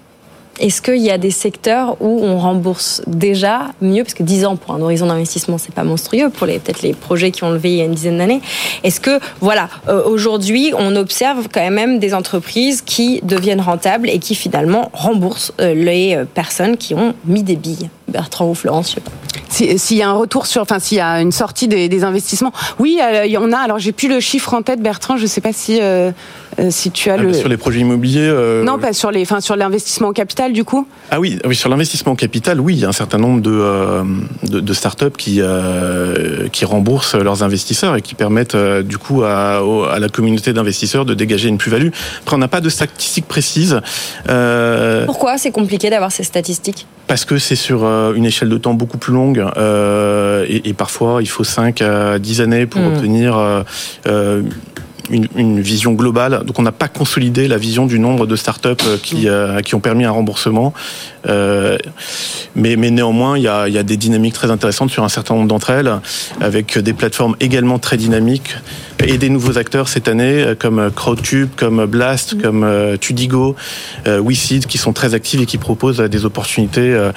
Est-ce qu'il y a des secteurs où on rembourse déjà mieux, parce que dix ans pour un horizon d'investissement, c'est pas monstrueux pour les peut-être les projets qui ont levé il y a une dizaine d'années. Est-ce que voilà, euh, aujourd'hui, on observe quand même des entreprises qui deviennent rentables et qui finalement remboursent euh, les personnes qui ont mis des billes? Bertrand ou Florence, je sais pas. Si, s'il y a un retour sur, enfin, s'il y a une sortie des, des investissements, oui, euh, il y en a. Alors, j'ai plus le chiffre en tête, Bertrand. Je sais pas si euh, si tu as ah, le. Sur les projets immobiliers. Euh... Non, pas sur les, enfin, sur l'investissement en capital, du coup. Ah oui, oui, sur l'investissement en capital, oui, il y a un certain nombre de euh, de, de startups qui euh, qui remboursent leurs investisseurs et qui permettent euh, du coup à, à la communauté d'investisseurs de dégager une plus-value. Après, on n'a pas de statistiques précises. Euh... Pourquoi c'est compliqué d'avoir ces statistiques? Parce que c'est sur euh, une échelle de temps beaucoup plus longue euh, et, et parfois il faut cinq à dix années pour mmh. obtenir euh, euh, Une, une vision globale. Donc on n'a pas consolidé la vision du nombre de startups qui, euh, qui ont permis un remboursement. Euh, mais, mais néanmoins, il y a, il y a des dynamiques très intéressantes sur un certain nombre d'entre elles, avec des plateformes également très dynamiques et des nouveaux acteurs cette année, comme Crowdcube, comme Blast, mmh. comme euh, Tudigo, euh, WeSeed, qui sont très actifs et qui proposent des opportunités euh,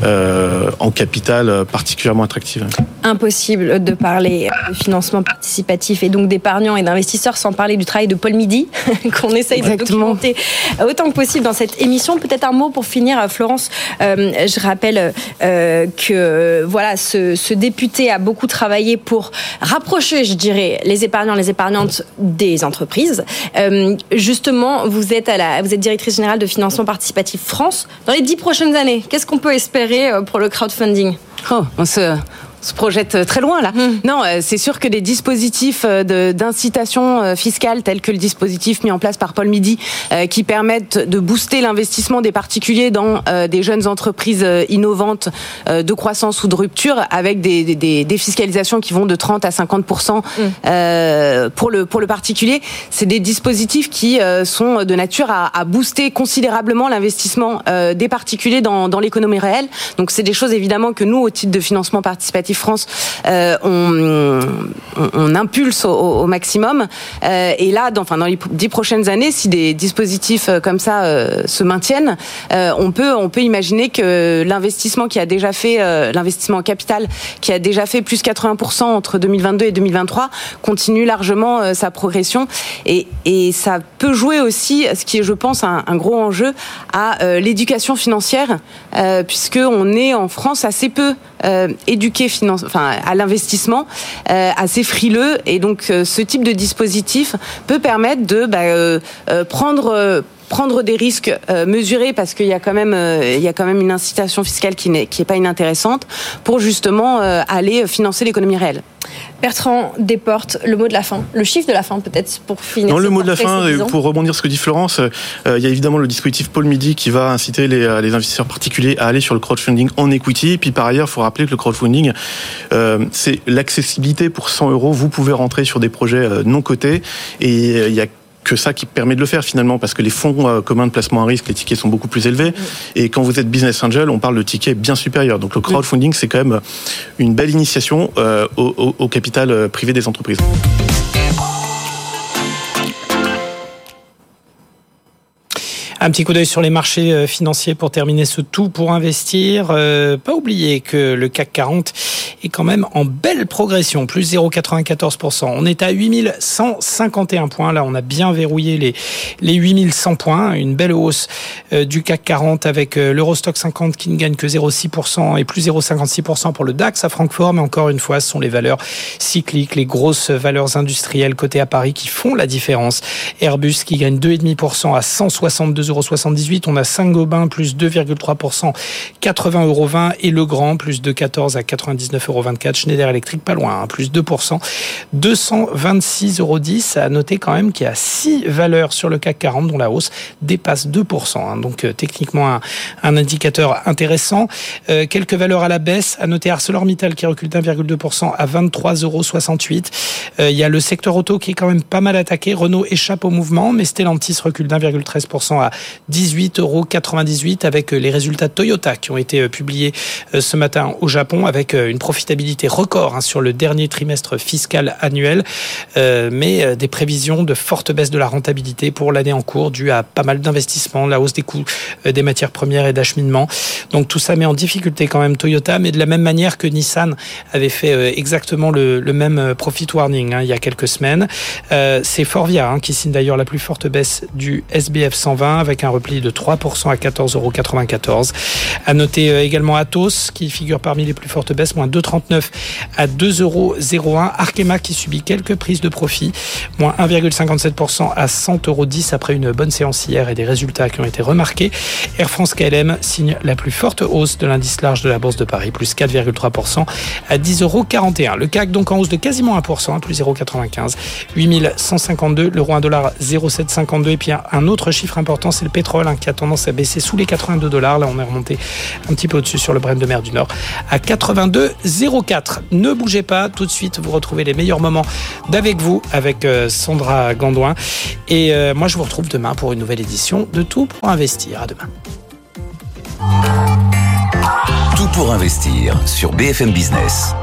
euh, en capital particulièrement attractives. Impossible de parler de financement participatif et donc d'épargnants et d'investisseurs sans parler du travail de Paul Midi, qu'on essaye Exactement. de documenter autant que possible dans cette émission. Peut-être un mot pour finir, Florence. Euh, je rappelle euh, que voilà, ce, ce député a beaucoup travaillé pour rapprocher, je dirais, les épargnants, les épargnantes des entreprises. Euh, justement, vous êtes, à la, vous êtes directrice générale de Financement Participatif France. Dans les dix prochaines années, qu'est-ce qu'on peut espérer pour le crowdfunding ? Oh, on se... se projette très loin là. Mmh. Non, c'est sûr que des dispositifs de, d'incitation fiscale tels que le dispositif mis en place par Paul Midi euh, qui permettent de booster l'investissement des particuliers dans euh, des jeunes entreprises innovantes euh, de croissance ou de rupture avec des, des, des défiscalisations qui vont de trente à cinquante pour cent mmh. euh, pour le pour le particulier, c'est des dispositifs qui euh, sont de nature à, à booster considérablement l'investissement euh, des particuliers dans, dans l'économie réelle. Donc c'est des choses évidemment que nous, au titre de financement participatif France, euh, on, on, on impulse au, au maximum. Euh, et là, dans, enfin, dans les dix prochaines années, si des dispositifs comme ça euh, se maintiennent, euh, on peut, on peut imaginer que l'investissement qui a déjà fait, euh, l'investissement en capital qui a déjà fait plus quatre-vingts pour cent entre deux mille vingt-deux et deux mille vingt-trois continue largement euh, sa progression. Et, et ça peut jouer aussi, ce qui est, je pense, un, un gros enjeu, à euh, l'éducation financière, euh, puisque on est en France assez peu euh, éduqué finance, enfin, à l'investissement, euh, assez frileux, et donc euh, ce type de dispositif peut permettre de bah, euh, euh, prendre euh, prendre des risques euh, mesurés parce qu'il y a quand même euh, il y a quand même une incitation fiscale qui n'est qui est pas inintéressante pour justement euh, aller financer l'économie réelle. Bertrand Desportes, le mot de la fin, le chiffre de la fin peut-être pour finir. Non, le mot de la fin, pour rebondir sur ce que dit Florence, euh, il y a évidemment le dispositif Paul Midi qui va inciter les, les investisseurs particuliers à aller sur le crowdfunding en equity. Puis par ailleurs, il faut rappeler que le crowdfunding, euh, c'est l'accessibilité pour cent euros. Vous pouvez rentrer sur des projets non cotés et euh, il y a que ça qui permet de le faire finalement, parce que les fonds euh, communs de placement à risque, les tickets sont beaucoup plus élevés. Mmh. Et quand vous êtes business angel, on parle de tickets bien supérieurs. Donc le crowdfunding, mmh. c'est quand même une belle initiation euh, au, au, au capital privé des entreprises. Un petit coup d'œil sur les marchés financiers pour terminer ce tout pour investir. Euh, pas oublier que le C A C quarante est quand même en belle progression, plus zéro virgule quatre-vingt-quatorze pour cent. On est à huit mille cent cinquante et un points. Là, on a bien verrouillé les, les huit mille cent points. Une belle hausse euh, du C A C quarante avec euh, l'Eurostock cinquante qui ne gagne que zéro virgule six pour cent et plus zéro virgule cinquante-six pour cent pour le DAX à Francfort. Mais encore une fois, ce sont les valeurs cycliques, les grosses valeurs industrielles cotées à Paris qui font la différence. Airbus qui gagne deux virgule cinq pour cent à cent soixante-deux euros soixante-dix-huit. On a Saint-Gobain plus deux virgule trois pour cent, quatre-vingts euros vingt. Et Legrand plus deux virgule quatorze à quatre-vingt-dix-neuf euros vingt-quatre. Schneider Electric pas loin, hein, plus deux pour cent, deux cent vingt-six euros dix. À noter quand même qu'il y a six valeurs sur le C A C quarante dont la hausse dépasse deux pour cent. Hein, donc euh, techniquement un, un indicateur intéressant. Euh, quelques valeurs à la baisse. À noter ArcelorMittal qui recule d'un virgule deux pour cent à vingt-trois euros soixante-huit. Euh, il y a le secteur auto qui est quand même pas mal attaqué. Renault échappe au mouvement, mais Stellantis recule d'un virgule treize pour cent à dix-huit euros quatre-vingt-dix-huit avec les résultats de Toyota qui ont été publiés ce matin au Japon avec une profitabilité record hein, sur le dernier trimestre fiscal annuel, euh, mais des prévisions de forte baisse de la rentabilité pour l'année en cours due à pas mal d'investissements, la hausse des coûts des matières premières et d'acheminement. Donc tout ça met en difficulté quand même Toyota, mais de la même manière que Nissan avait fait exactement le, le même profit warning hein, il y a quelques semaines. Euh, c'est Forvia hein, qui signe d'ailleurs la plus forte baisse du S B F cent vingt avec un repli de trois pour cent à quatorze euros quatre-vingt-quatorze. À noter également Atos qui figure parmi les plus fortes baisses, moins deux virgule trente-neuf à deux euros zéro un. Arkema qui subit quelques prises de profit, moins un virgule cinquante-sept pour cent à cent euros dix après une bonne séance hier et des résultats qui ont été remarqués. Air France K L M signe la plus forte hausse de l'indice large de la Bourse de Paris, plus quatre virgule trois pour cent à dix euros quarante et un. Le C A C donc en hausse de quasiment un pour cent, plus zéro virgule quatre-vingt-quinze, huit mille cent cinquante-deux. L'euro un dollar zéro virgule sept cinquante-deux. Et puis un autre chiffre important, c'est le pétrole hein, qui a tendance à baisser sous les quatre-vingt-deux dollars. Là, on est remonté un petit peu au-dessus sur le Brent de mer du Nord à quatre-vingt-deux virgule zéro quatre. Ne bougez pas, tout de suite, vous retrouvez les meilleurs moments d'avec vous, avec euh, Sandra Gandouin. Et euh, moi, je vous retrouve demain pour une nouvelle édition de Tout pour investir. À demain. Tout pour investir sur B F M Business.